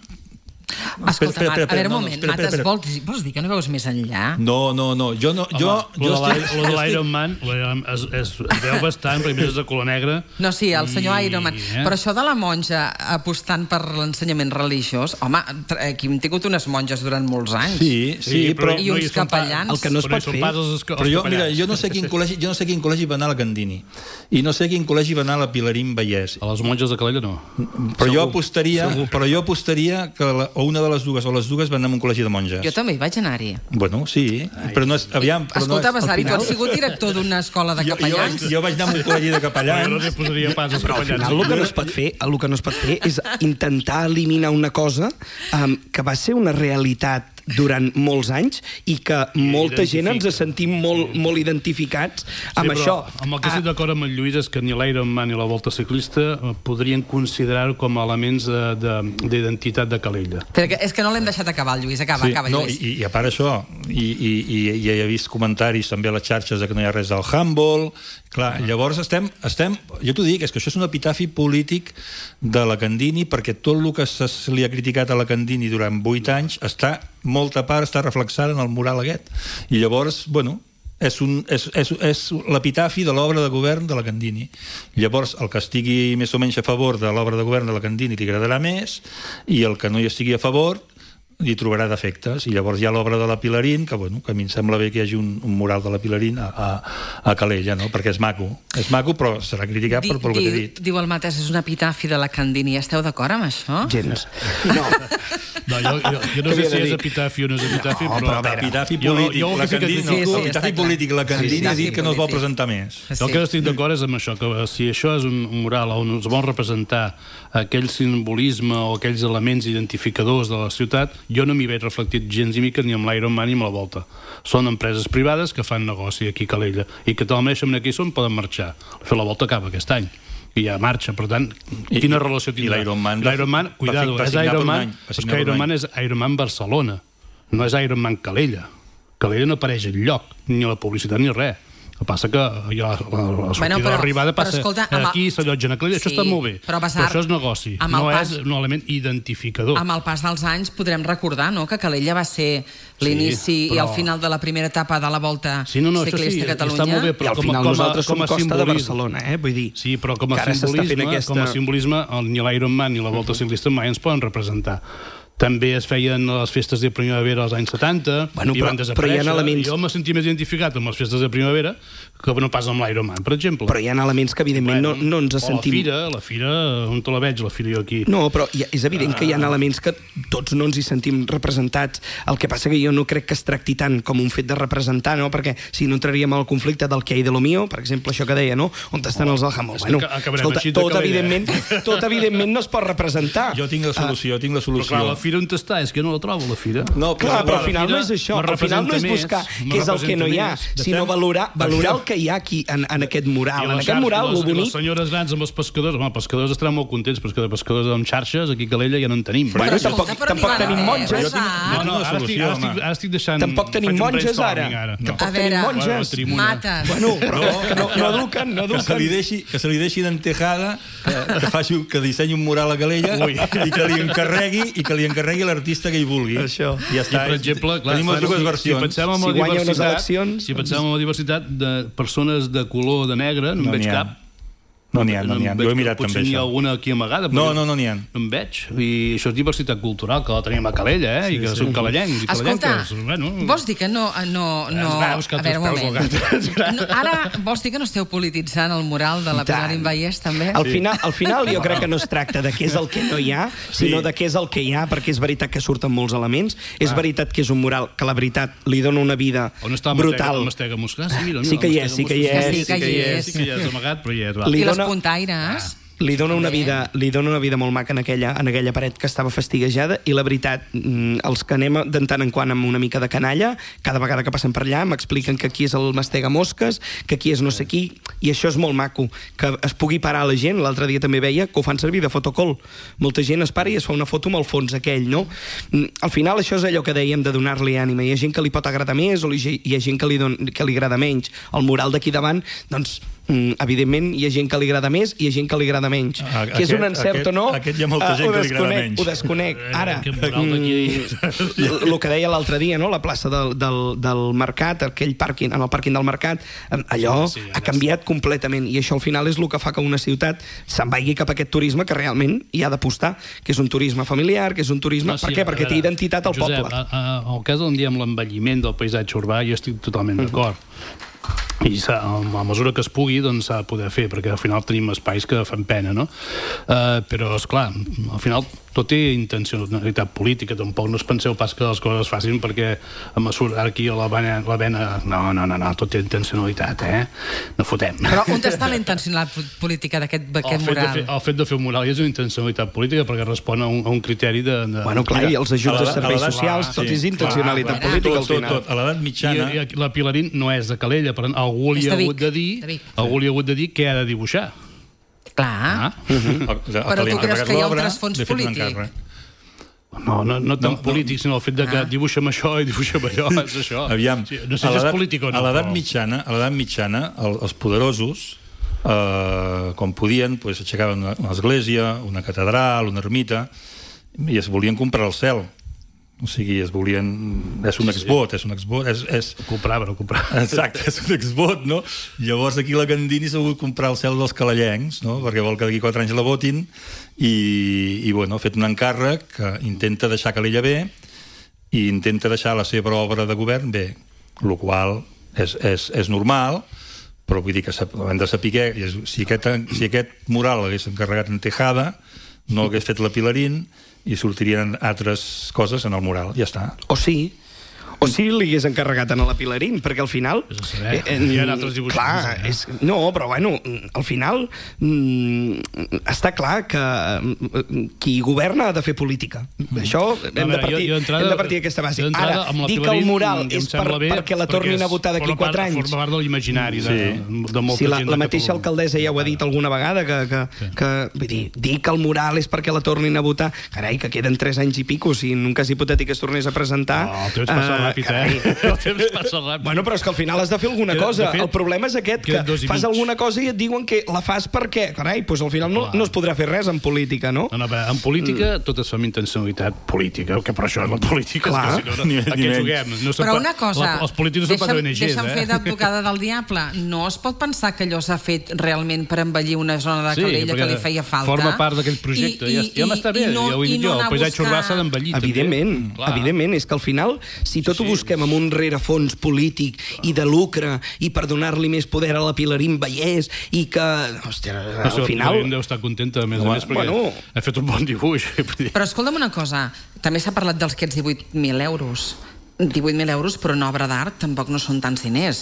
Escolta, Marc, a veure, un moment, Mates, vols, vols dir que no veus més enllà? No, no, no, jo no... Home, jo, jo lo estic, de l'Iron Man es, es, es veu bastant, perquè és de color negre. No, sí, el senyor I... Iron Man. Eh? Però això de la monja apostant per l'ensenyament religiós, home, aquí hem tingut unes monges durant molts anys. Sí, sí, sí però... I uns capellans. El que no es pot fer... Els, però jo, mira, jo no sé quin col·legi, jo no sé quin col·legi va anar a la Candini. I no sé quin col·legi va anar a la Pilarín Vallès. A les monges de Calella no. Però segur, jo apostaria, segur. però jo apostaria que la, o una de les dues o les dues van anar a un col·legi de monges. Jo també hi vaig anar-hi. Bueno, sí, Ai. però no és... Aviam, però Escolta, no és, Basari, final... tu has sigut director d'una escola de capellans? Jo, jo, jo vaig anar a un col·legi de capellans. Jo no li posaria pas als però capellans. al final el que no es pot fer, el que no es pot fer és intentar eliminar una cosa um, que va ser una realitat durant molts anys i que molta gent ens sentim molt, molt identificats amb sí, això. Amb el que estic d'acord amb el Lluís és que ni l'Iron Man ni la Volta Ciclista podrien considerar-ho com a elements d'identitat de, de, de Calella. Però és que no l'hem deixat acabar, Lluís. Acaba, sí, acaba, no, Lluís. I, I a part això, i, i, i, i ja he vist comentaris també a les xarxes de que no hi ha res del handball. Clar, llavors estem, estem... Jo t'ho dic, és que això és un epitafi polític de la Candini, perquè tot el que se li ha criticat a la Candini durant vuit anys està, molta part està reflexada en el mural aquest. I llavors, bueno, és, un, és, és, és l'epitafi de l'obra de govern de la Candini. Llavors, el que estigui més o menys a favor de l'obra de govern de la Candini li agradarà més, i el que no hi estigui a favor hi trobarà defectes. I llavors hi ha l'obra de la Pilarín, que, bueno, que a mi em sembla bé que hi hagi un, un mural de la Pilarín a, a, a Calella, no? Perquè és maco. És maco, però serà criticat di, per, per el que t'he dit. Diu el Mates, és un epitafi de la Candini. Esteu d'acord amb això? Gens. No. No, jo, jo, jo no sé si és epitafi o no és epitafi, no, però... però epitafi polític, jo, jo la Candini, sí, sí, epitafi polític, la Candini ha dit que no es vol presentar més. Sí. El que estic d'acord és amb això, que si això és un mural on es vol representar aquell simbolisme o aquells elements identificadors de la ciutat, jo no m'hi veig reflectit gens i mica ni amb l'Iron Man ni amb la Volta. Són empreses privades que fan negoci aquí a Calella i que tal manera aquí són poden marxar. Fer la Volta acaba aquest any i ja marxa, per tant, quina I, relació tindrà? I l'Iron Man, l'Iron Man, cuidado, és Iron Man, és que Iron Man és Iron Man Barcelona, no és Iron Man Calella. Calella no apareix enlloc, ni a la publicitat ni res. El que passa que ja, la, la sortida bueno, però, l'arribada passa escolta, aquí s'allotgen a Calella, sí, això està molt bé, però, passar, però això és negoci, no pas, és un element identificador. Amb el pas dels anys podrem recordar, no?, que Calella va ser l'inici sí, però... i el final de la primera etapa de la Volta sí, no, no, Ciclista sí, a Catalunya. Està molt bé, però I al final com a, nosaltres com a, som com a Costa de Barcelona, eh? Vull dir, sí, però com a simbolisme, aquesta... com a simbolisme el, ni l'Iron Man ni la Volta Ciclista mai ens poden representar. també es feien les festes de primavera als anys setanta, bueno, i però, van desaparèixer. Però hi ha elements... Jo me sentia més identificat amb les festes de primavera que no pas amb l'Ironman, per exemple. Però hi ha elements que, evidentment, bueno, no, no ens sentim... O la fira, la fira, on te la veig, la fira jo aquí? No, però ja, és evident que hi ha elements que tots no ens hi sentim representats. El que passa que jo no crec que es tracti tant com un fet de representar, no? Perquè si no entraríem al conflicte del que hi ha de lo mío, per exemple, això que deia, no? On estan els Alhambra? Bueno, escolta, tot, evidentment, tot evidentment no es pot representar. Jo tinc la solució, jo tinc la solució. Però clar, la fira on està? És que no la trobo, la fira. No, clar, però al final no és això. Al final no és buscar què és el que no hi ha, sinó valorar el que hi ha aquí en en aquest mural. En aquest mural, lo bonic... Les senyores grans amb els pescadors, home, els pescadors estaran molt contents, però és que de pescadors amb xarxes, aquí a Calella ja no en tenim. Bueno, tampoc, tampoc tenim monges. No, no, ara estic, ara estic, ara estic deixant... Tampoc tenim monges, ara. Tampoc tenim monges. Maten. Bueno, però no eduquen, no eduquen. Que se li deixi, que se li deixi d'en Tejada, que faci, que dissenyi un mural a Calella i que li encarregui i que li encarregui l'artista que hi vulgui. Això. Ja està. Per exemple, clar, tenim les dues versions. Si pensem en la diversitat, si pensem en la diversitat de persones de color de negre, no, no en veig cap. No n'hi ha, no n'hi ha. Jo he mirat també això. Potser n'hi ha alguna aquí amagada. No, no, no n'hi ha. No en veig. I això és diversitat cultural, que la tenim a Calella, eh? Sí, I que sí. Som calellencs i Escolta, bueno... vols dir que no... no, no... A veure, un moment. No, ara vols dir que no esteu polititzant el mural de la Pilar Invallés, també? Al final, al final jo crec que no es tracta de què és el que no hi ha, sinó de què és el que hi ha, perquè és veritat que surten molts elements, és veritat que és un mural que la veritat li dona una vida brutal. On està el Mostega? Sí que hi és, sí que hi és. Sí que hi és. Sí que hi és amagat, però hi és. I les puntaires... Li dona una vida, li dona una vida molt maca en aquella, en aquella paret que estava fastiguejada, i la veritat, els que anem de tant en quant amb una mica de canalla, cada vegada que passem per allà m'expliquen que aquí és el Mastega Mosques, que aquí és no sé qui, i això és molt maco, que es pugui parar la gent. L'altre dia també veia que ho fan servir de fotocol. Molta gent es para i es fa una foto amb el fons aquell, no? Al final això és allò que dèiem de donar-li ànima. Hi ha gent que li pot agradar més o hi ha gent que li, don, que li agrada menys. El mural d'aquí davant, doncs, evidentment hi ha gent que li agrada més i hi ha gent que li agrada menys. A, que és un encert aquest, o no, aquest hi ha molta gent que li agrada menys. Ho desconec. Ara, el que deia l'altre dia, no? La plaça del, del, del Mercat, aquell pàrquing, en el pàrquing del Mercat, allò sí, ha canviat completament, i això al final és el que fa que una ciutat se'n vagi cap a aquest turisme que realment hi ha d'apostar, que és un turisme familiar, que és un turisme... No, sí, per què? Perquè té identitat al Josep, poble. A, a, el cas on diem l'envelliment del paisatge urbà, jo estic totalment d'acord. I a mesura que es pugui doncs s'ha de poder fer, perquè al final tenim espais que fan pena, no? Uh, però, esclar, al final tot té intencionalitat política, tampoc no es penseu pas que les coses es facin perquè a mesura aquí a la vena, la vena no, no, no, no, tot té intencionalitat, eh? No fotem. Però on està la intencionalitat política d'aquest mural? Fer, el fet de fer un mural és una intencionalitat política perquè respon a un, a un criteri de... de... Bueno, clar, i els ajuts de serveis socials, tot és intencionalitat política al final. A l'edat mitjana... I, i la Pilarín no és de Calella, però algú li ha hagut de dir, algú li ha hagut de dir què ha de dibuixar. Clar. Però tu creus que hi ha un trasfons polític? No, no, no tant polític, sinó el fet de que dibuixem això i dibuixem allò, és això. Aviam, no sé si és polític o no. A l'edat mitjana, a l'edat mitjana, els poderosos, com podien, aixecaven una església, una catedral, una ermita, i es volien comprar el cel. O sigui, es volien... És un exvot, és un exvot... És, és... Comprava, no comprava. Exacte, és un exvot, no? Llavors aquí la Gandini s'ha volgut comprar el cel dels calellencs, no? Perquè vol que d'aquí quatre anys la votin, i, i bueno, ha fet un encàrrec que intenta deixar Calella bé i intenta deixar la seva obra de govern bé, el qual és, és, és normal, però vull dir que hem de saber si aquest, si aquest mural l'hagués encarregat en Tejada, no l'hagués fet la Pilarín, i sortirien altres coses en el mural, ja està. O sí, o sí li hagués encarregat a la Pilarín, perquè al final... Eh, eh, hi ha altres dibuixos. Clar, eh? és, no, però bueno, al final mm, està clar que mm, qui governa ha de fer política. Mm. Això hem, no, de partir, jo, jo hem de partir d'aquesta base. Ara, dir que el mural és per, perquè la tornin a votar d'aquí quatre anys. Forma part de l'imaginari de, sí. de molta sí, la, gent. La mateixa alcaldessa ja ho ha dit alguna vegada, que, que, sí. que vull dir, dir que el mural és perquè la tornin a votar, carai, que queden tres anys i pico, si en un cas hipotètic es tornés a presentar... No, el temps passa ràpid, eh? El temps passa ràpid. Bueno, però és que al final has de fer alguna cosa. El problema és aquest, que fas alguna cosa i et diuen que la fas per què? Carai, doncs al final no es podrà fer res en política, no? No, no, en política tot es fa amb intencionalitat política, que per això és la política. Clar. A què juguem? Però una cosa, els polítics no són pas O N Gs, eh? Deixa'm fer d'advocada del diable. No es pot pensar que allò s'ha fet realment per embellir una zona de Calella que li feia falta? Forma part d'aquell projecte. Ja m'està bé, ja ho he dit jo. El paisatge urbà s'ha d'embellir. Evidentment, evidentment. És que al final, si tot ho busquem amb un rerefons polític i de lucre i per donar-li més poder a la Pilarín Vallès i que, hòstia, al final... La Pilarín deu estar contenta, a més a més, perquè ha fet un bon dibuix. Però escolta'm una cosa, també s'ha parlat dels aquests divuit mil euros. divuit mil euros per una obra d'art tampoc no són tants diners.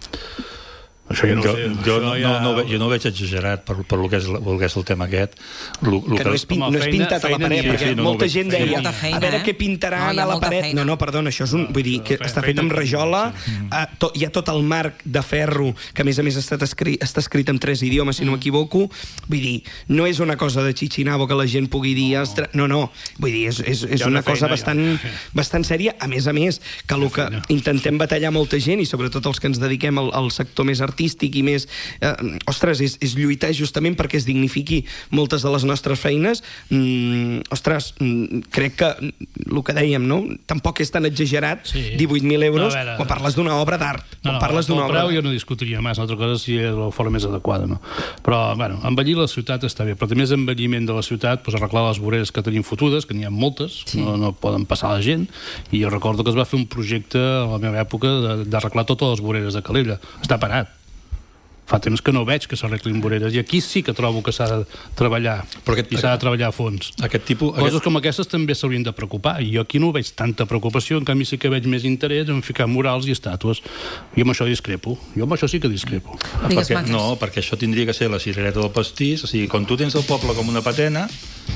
Això jo no, jo, sé, jo, no, ja... no, no, jo no ho veig exagerat per, per lo, que és, lo que és el tema aquest. Lo, lo que, que no és, pin, no és pintat a la paret, perquè sí, no, molta no gent deia molta feina, a veure què pintaran no, a la paret. Feina. No, no, perdona, això és un... Vull dir, que no, està fet amb rajola, uh, to, hi ha tot el marc de ferro, que a més a més està escrit, està escrit en tres idiomes, si no m'equivoco. Vull dir, no és una cosa de xichinabo que la gent pugui dir... No, no, no. Vull dir, és, és, és una, una cosa feina, bastant, bastant sèria. A més a més, que el que intentem batallar molta gent, i sobretot els que ens dediquem al, al sector més artístic, artístic i més... Eh, ostres, és, és lluitar justament perquè es dignifiqui moltes de les nostres feines. Mm, ostres, mm, crec que el que dèiem, no? Tampoc és tan exagerat, sí. divuit mil euros, no, quan parles d'una obra d'art. No, no, parles d'una obra... jo no discutiria més, una altra cosa si és la forma més adequada, no? Però, bueno, embellir la ciutat està bé, però també és embelliment de la ciutat, doncs arreglar les voreres que tenim fotudes, que n'hi ha moltes, sí. no, no poden passar la gent, i jo recordo que es va fer un projecte a la meva època d'arreglar totes les voreres de Calella. Està parat. Fa temps que no veig que s'arreglin voreres, i aquí sí que trobo que s'ha de treballar, aquest, i s'ha de treballar a fons. Aquest tipus, Coses aquest... com aquestes també s'haurien de preocupar, i jo aquí no veig tanta preocupació, en canvi sí que veig més interès en ficar murals i estàtues. Jo amb això discrepo. Jo amb això sí que discrepo. Perquè, no, perquè això tindria que ser la cirereta del pastís, o sigui, quan tu tens el poble com una patena,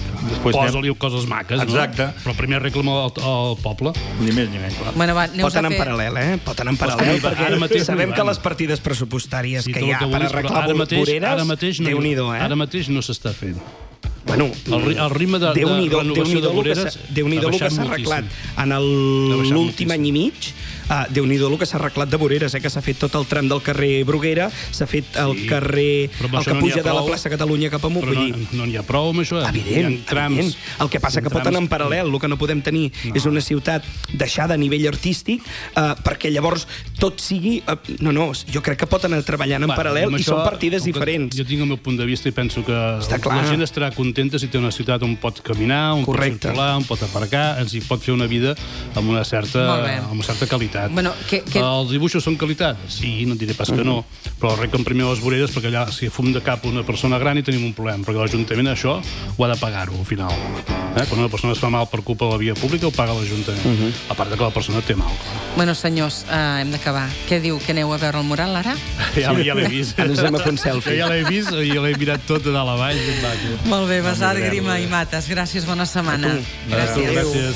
posa-li coses maques, exacte. No? Però primer arregla'm el, el poble. Ni més ni menys. Bueno, va, pot anar fer... en paral·lel, eh? Pot anar en paral·lel, perquè sabem que les partides pressupostàries sí, que hi ha per arreglar voreres, Déu-n'hi-do, eh? Ara mateix no s'està fent. Bueno, el, el ritme de, de renovació de voreres Déu-n'hi-do el que s'ha arreglat en l'últim any i mig. Uh, Déu-n'hi-do el que s'ha arreglat de voreres, eh, que s'ha fet tot el tram del carrer Bruguera, s'ha fet el sí, carrer, el que puja de la plaça Catalunya cap amunt. Però no, no n'hi ha prou amb això. Evident, evident. El que passa que pot anar en paral·lel. El que no podem tenir no. és una ciutat deixada a nivell artístic, uh, perquè llavors tot sigui... Uh, no, no, jo crec que pot anar treballant en Va, paral·lel i són partides diferents. Jo tinc el meu punt de vista i penso que la gent estarà contenta si té una ciutat on pot caminar, on Correcte. pot circular, on pot aparcar, ens hi pot fer una vida amb una certa, amb una certa qualitat. Bueno, que, que... Els dibuixos són qualitat? Sí, no et diré pas que no, però arreglen primer les voreres perquè allà si fum de cap una persona gran i tenim un problema, perquè l'Ajuntament això ho ha de pagar-ho al final. Eh? Quan una persona es fa mal per culpa de la via pública ho paga l'Ajuntament, uh -huh. a part de que la persona té mal. Bueno, senyors, uh, hem d'acabar. Què diu, que aneu a veure el mural ara? Ja, ja l'he vist. Ens hem a fer un selfie. Ja l'he vist i l'he mirat tot de dalt a baix. Molt bé, Basar, Grima i Mates, gràcies, bona setmana. Gràcies. Gràcies.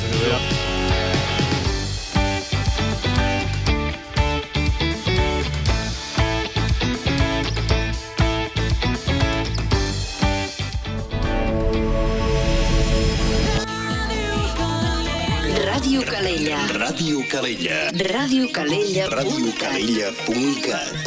Ràdio Calella. Ràdio Calella. Ràdio Calella. Ràdio Calella punt cat.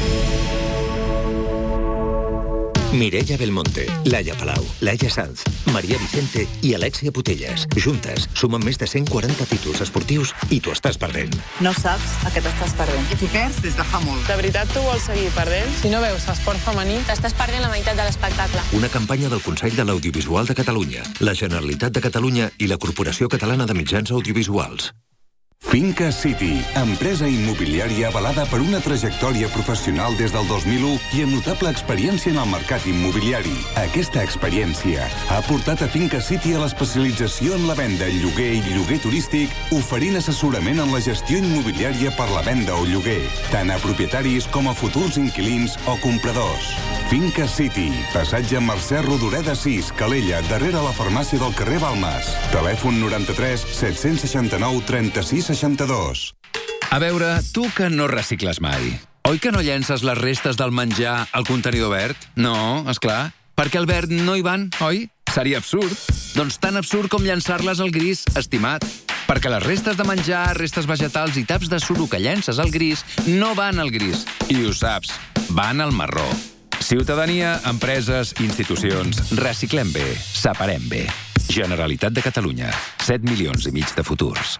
Mireia Belmonte, Laia Palau, Laia Sanz, Maria Vicente i Alexia Putellas. Juntes sumen més de cent quaranta títols esportius i t'ho estàs perdent. No saps a què t'estàs perdent. I t'hi perds des de fa molt. De veritat tu vols seguir perdent? Si no veus esport femení, t'estàs perdent la meitat de l'espectacle. Una campanya del Consell de l'Audiovisual de Catalunya, la Generalitat de Catalunya i la Corporació Catalana de Mitjans Audiovisuals. Finca City, empresa immobiliària avalada per una trajectòria professional des del dos mil u i amb notable experiència en el mercat immobiliari. Aquesta experiència ha portat a Finca City a l'especialització en la venda, lloguer i lloguer turístic, oferint assessorament en la gestió immobiliària per la venda o lloguer, tant a propietaris com a futurs inquilins o compradors. Finca City, passatge Mercè Rodoreda sis, Calella, darrere la farmàcia del carrer Balmes. Telèfon noranta-tres set seixanta-nou trenta-sis seixanta-dos. A veure, tu que no recicles mai, oi que no llences les restes del menjar al contenidor verd? No, és clar, perquè al verd no hi van, oi? Seria absurd. Doncs tan absurd com llançar-les al gris, estimat. Per Perquè les restes de menjar, restes vegetals i taps de suro que llences al gris no van al gris. I ho saps, van al marró. Ciutadania, empreses, institucions, reciclem bé, separem bé. Generalitat de Catalunya. set milions i mig de futurs.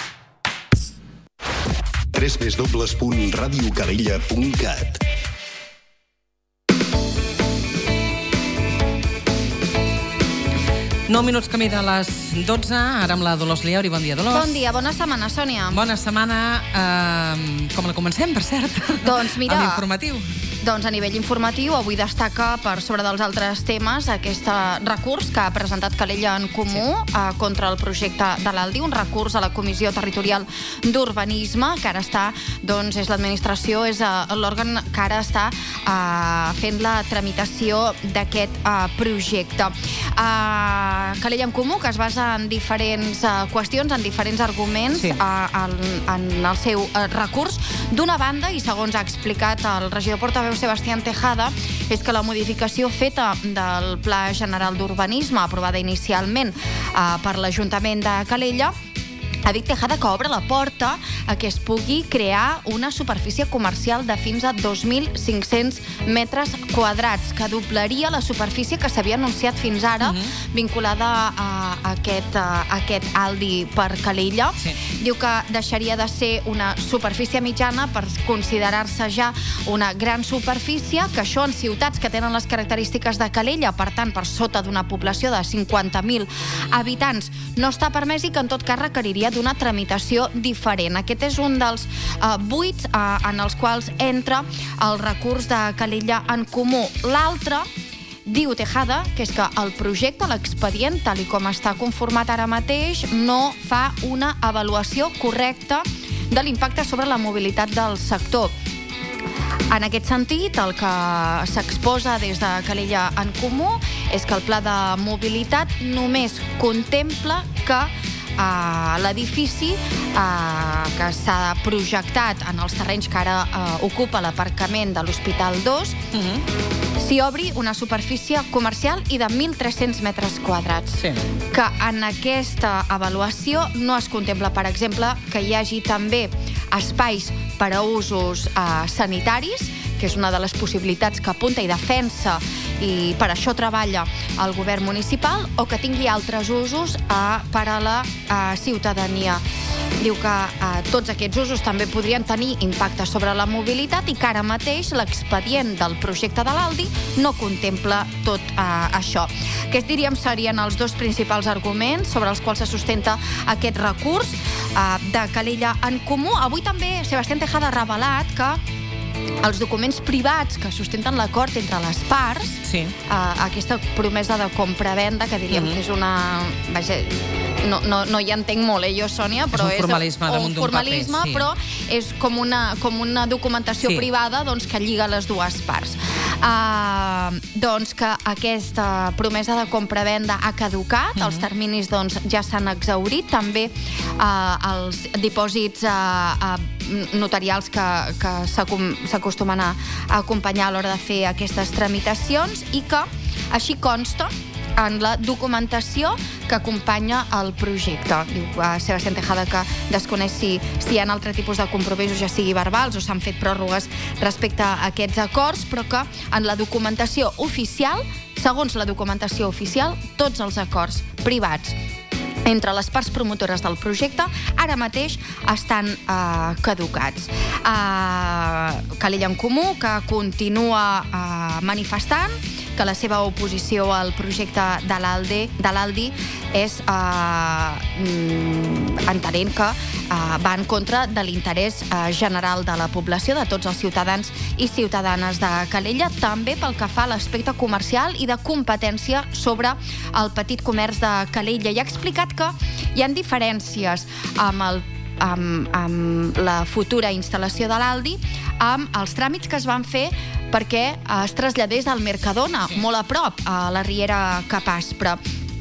w w w punt radio calella punt cat nou minuts camí de les dotze, ara amb la Dolors Liauri. Bon dia, Dolors. Bon dia, bona setmana, Sònia. Bona setmana. Eh, com la comencem, per cert? Doncs mira... A l'informatiu. Doncs a nivell informatiu, avui destaca per sobre dels altres temes aquest recurs que ha presentat Calella en Comú sí. eh, contra el projecte de l'Aldi, un recurs a la Comissió Territorial d'Urbanisme, que ara està, doncs, és l'administració, és eh, l'òrgan que ara està eh, fent la tramitació d'aquest eh, projecte. Eh, Calella en Comú, que es basa en diferents eh, qüestions, en diferents arguments sí. eh, en, en el seu eh, recurs. D'una banda, i segons ha explicat el regidor portaveu Sebastián Tejada, és que la modificació feta del Pla General d'Urbanisme, aprovada inicialment eh, per l'Ajuntament de Calella, ha dit Tejada que obre la porta a que es pugui crear una superfície comercial de fins a dos mil cinc-cents metres quadrats, que doblaria la superfície que s'havia anunciat fins ara, uh-huh. vinculada a aquest, a aquest Aldi per Calella. Sí. Diu que deixaria de ser una superfície mitjana per considerar-se ja una gran superfície, que això en ciutats que tenen les característiques de Calella, per tant, per sota d'una població de cinquanta mil habitants, no està permès i que en tot cas requeriria d'una tramitació diferent. Aquest és un dels eh, buits eh, en els quals entra el recurs de Calella en Comú. L'altre, diu Tejada, que és que el projecte, l'expedient, tal i com està conformat ara mateix, no fa una avaluació correcta de l'impacte sobre la mobilitat del sector. En aquest sentit, el que s'exposa des de Calella en Comú és que el pla de mobilitat només contempla que Uh, l'edifici uh, que s'ha projectat en els terrenys que ara uh, ocupa l'aparcament de l'Hospital dos uh-huh. s'hi obri una superfície comercial i de mil tres-cents metres quadrats. Sí. Que en aquesta avaluació no es contempla, per exemple, que hi hagi també espais per a usos uh, sanitaris, que és una de les possibilitats que apunta i defensa, i per això treballa el govern municipal, o que tingui altres usos uh, per a la uh, ciutadania. Diu que uh, tots aquests usos també podrien tenir impacte sobre la mobilitat i que ara mateix l'expedient del projecte de l'Aldi no contempla tot uh, això. Aquests, diríem, serien els dos principals arguments sobre els quals se sustenta aquest recurs uh, de Calella en Comú. Avui també Sebastián Tejada ha revelat que els documents privats que sustenten l'acord entre les parts, sí. eh, aquesta promesa de compra-venda, que diríem mm-hmm. que és una... Vaja, no, no, no hi entenc molt, eh, jo, Sònia, però és... un formalisme és, damunt d'un paper, formalisme, sí. Però és com una, com una documentació sí. privada, doncs, que lliga les dues parts. Uh, doncs que aquesta promesa de compra-venda ha caducat, mm-hmm. els terminis doncs, ja s'han exhaurit, també uh, els dipòsits uh, uh, notarials que, que s'acostumen a, a acompanyar a l'hora de fer aquestes tramitacions i que així consta en la documentació que acompanya el projecte. Diu uh, Sebastián Tejada que desconeix si, si hi ha altre tipus de compromisos, ja sigui verbals o s'han fet pròrrogues respecte a aquests acords, però que en la documentació oficial, segons la documentació oficial, tots els acords privats entre les parts promotores del projecte ara mateix estan uh, caducats. Uh, Calella en Comú, que continua uh, manifestant que la seva oposició al projecte de l'Aldi, de l'Aldi és uh, entenent que uh, va en contra de l'interès uh, general de la població, de tots els ciutadans i ciutadanes de Calella, també pel que fa a l'aspecte comercial i de competència sobre el petit comerç de Calella. I ha explicat que hi ha diferències amb el Amb, amb la futura instal·lació de l'Aldi, amb els tràmits que es van fer perquè es traslladés al Mercadona, sí. molt a prop, a la Riera Capaspre.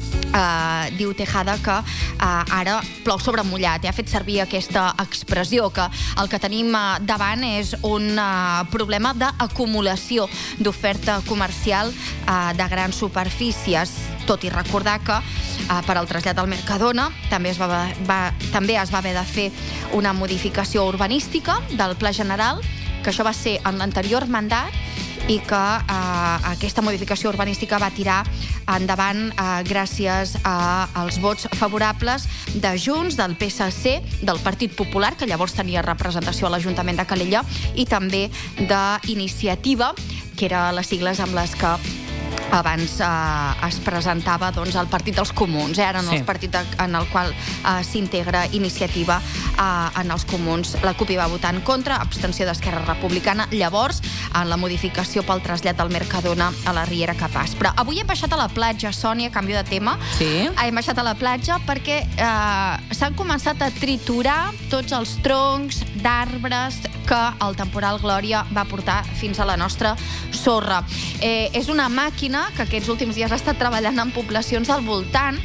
Uh, diu Tejada que uh, ara plou sobre mullat. Ha fet servir aquesta expressió, que el que tenim uh, davant és un uh, problema d'acumulació d'oferta comercial uh, de grans superfícies, tot i recordar que uh, per al trasllat al Mercadona. També es va, va, també es va haver de fer una modificació urbanística del Pla General, que això va ser en l'anterior mandat, i que eh, aquesta modificació urbanística va tirar endavant eh, gràcies a, als vots favorables de Junts, del P S C, del Partit Popular, que llavors tenia representació a l'Ajuntament de Calella, i també d'Iniciativa, que eren les sigles amb les que abans eh, es presentava doncs, el Partit dels Comuns, eh? Ara en sí. el partit en el qual eh, s'integra Iniciativa eh, en els Comuns. La CUP hi va votar en contra, abstenció d'Esquerra Republicana, llavors en la modificació pel trasllat del Mercadona a la Riera Capaç. Però avui hem baixat a la platja, Sònia, canvio de tema. Sí. Hem baixat a la platja perquè eh, s'han començat a triturar tots els troncs d'arbres que el temporal Glòria va portar fins a la nostra sorra. Eh, és una màquina que aquests últims dies ha estat treballant en poblacions al voltant.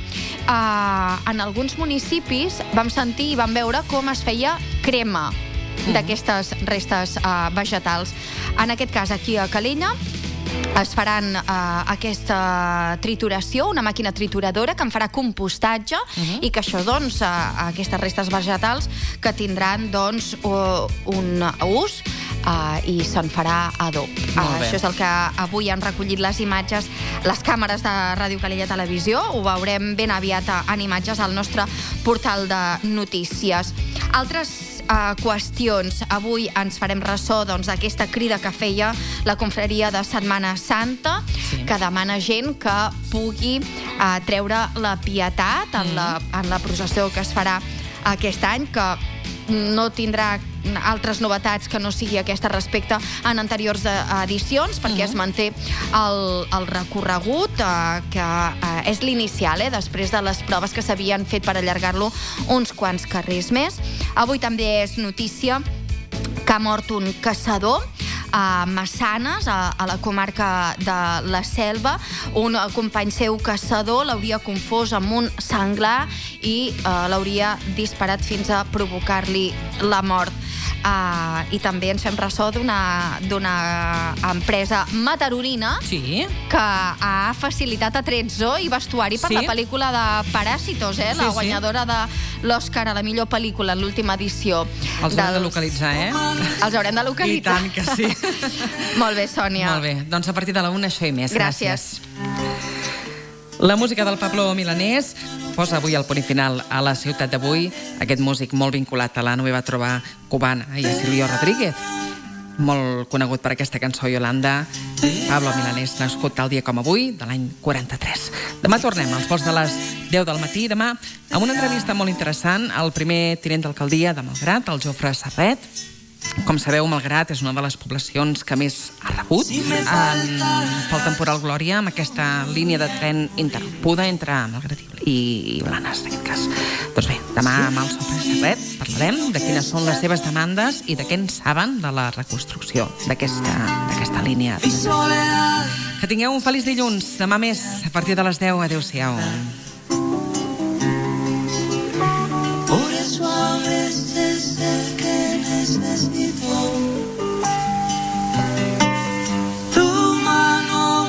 Eh, en alguns municipis vam sentir i vam veure com es feia crema d'aquestes restes eh, vegetals. En aquest cas, aquí a Calella, es faran eh, aquesta trituració, una màquina trituradora que en farà compostatge uh-huh. i que això, doncs, eh, aquestes restes vegetals que tindran, doncs, un ús eh, i se'n farà adob. Uh, això és el que avui han recollit les imatges, les càmeres de Ràdio Calella Televisió. Ho veurem ben aviat en imatges al nostre portal de notícies. Altres Uh, qüestions. Avui ens farem ressò doncs, d'aquesta crida que feia la confraria de Setmana Santa, sí. que demana gent que pugui uh, treure la pietat en, mm. la, en la processó que es farà aquest any, que no tindrà altres novetats que no sigui aquesta respecte en anteriors edicions, perquè uh-huh. es manté el, el recorregut eh, que eh, és l'inicial, eh, després de les proves que s'havien fet per allargar-lo uns quants carrers més. Avui també és notícia que ha mort un caçador a Massanes, a, a la comarca de la Selva. Un company seu caçador l'hauria confós amb un senglar i eh, l'hauria disparat fins a provocar-li la mort. Uh, I també ens fem ressò d'una d'una empresa mataronina sí. que ha facilitat atrezzo i vestuari per sí. la pel·lícula de Paràsitos, eh? Sí, la guanyadora sí. de l'Oscar a la millor pel·lícula en l'última edició. Els dels... haurem de localitzar, eh? Els haurem de localitzar. I tant que sí. Molt bé, Sònia. Molt bé, doncs a partir de la una això i més. Gràcies. Gràcies. La música del Pablo Milanés posa avui el punt final a la ciutat d'avui, aquest músic molt vinculat a la Nueva Trova cubana i a Silvio Rodríguez, molt conegut per aquesta cançó Yolanda. Pablo Milanés, nascut tal dia com avui, de l'any quaranta-tres. Demà tornem als vols de les deu del matí, demà amb una entrevista molt interessant al primer tinent d'alcaldia de Malgrat, el Jofre Serret. Com sabeu, Malgrat és una de les poblacions que més ha rebut en, pel temporal Glòria, amb aquesta línia de tren interrompuda entre Malgrat i, i Blanes, en aquest cas. Doncs bé, demà amb el Jofre Serret parlarem de quines són les seves demandes i de què en saben de la reconstrucció d'aquesta d'aquesta línia. Que tingueu un feliç dilluns. Demà més, a partir de les deu. Adéu-siau. Por eso a veces el que necesito tu mano,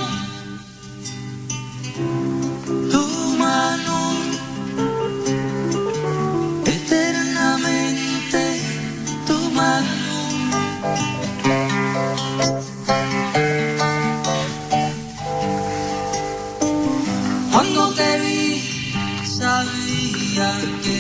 tu mano, eternamente tu mano. Cuando te vi sabía que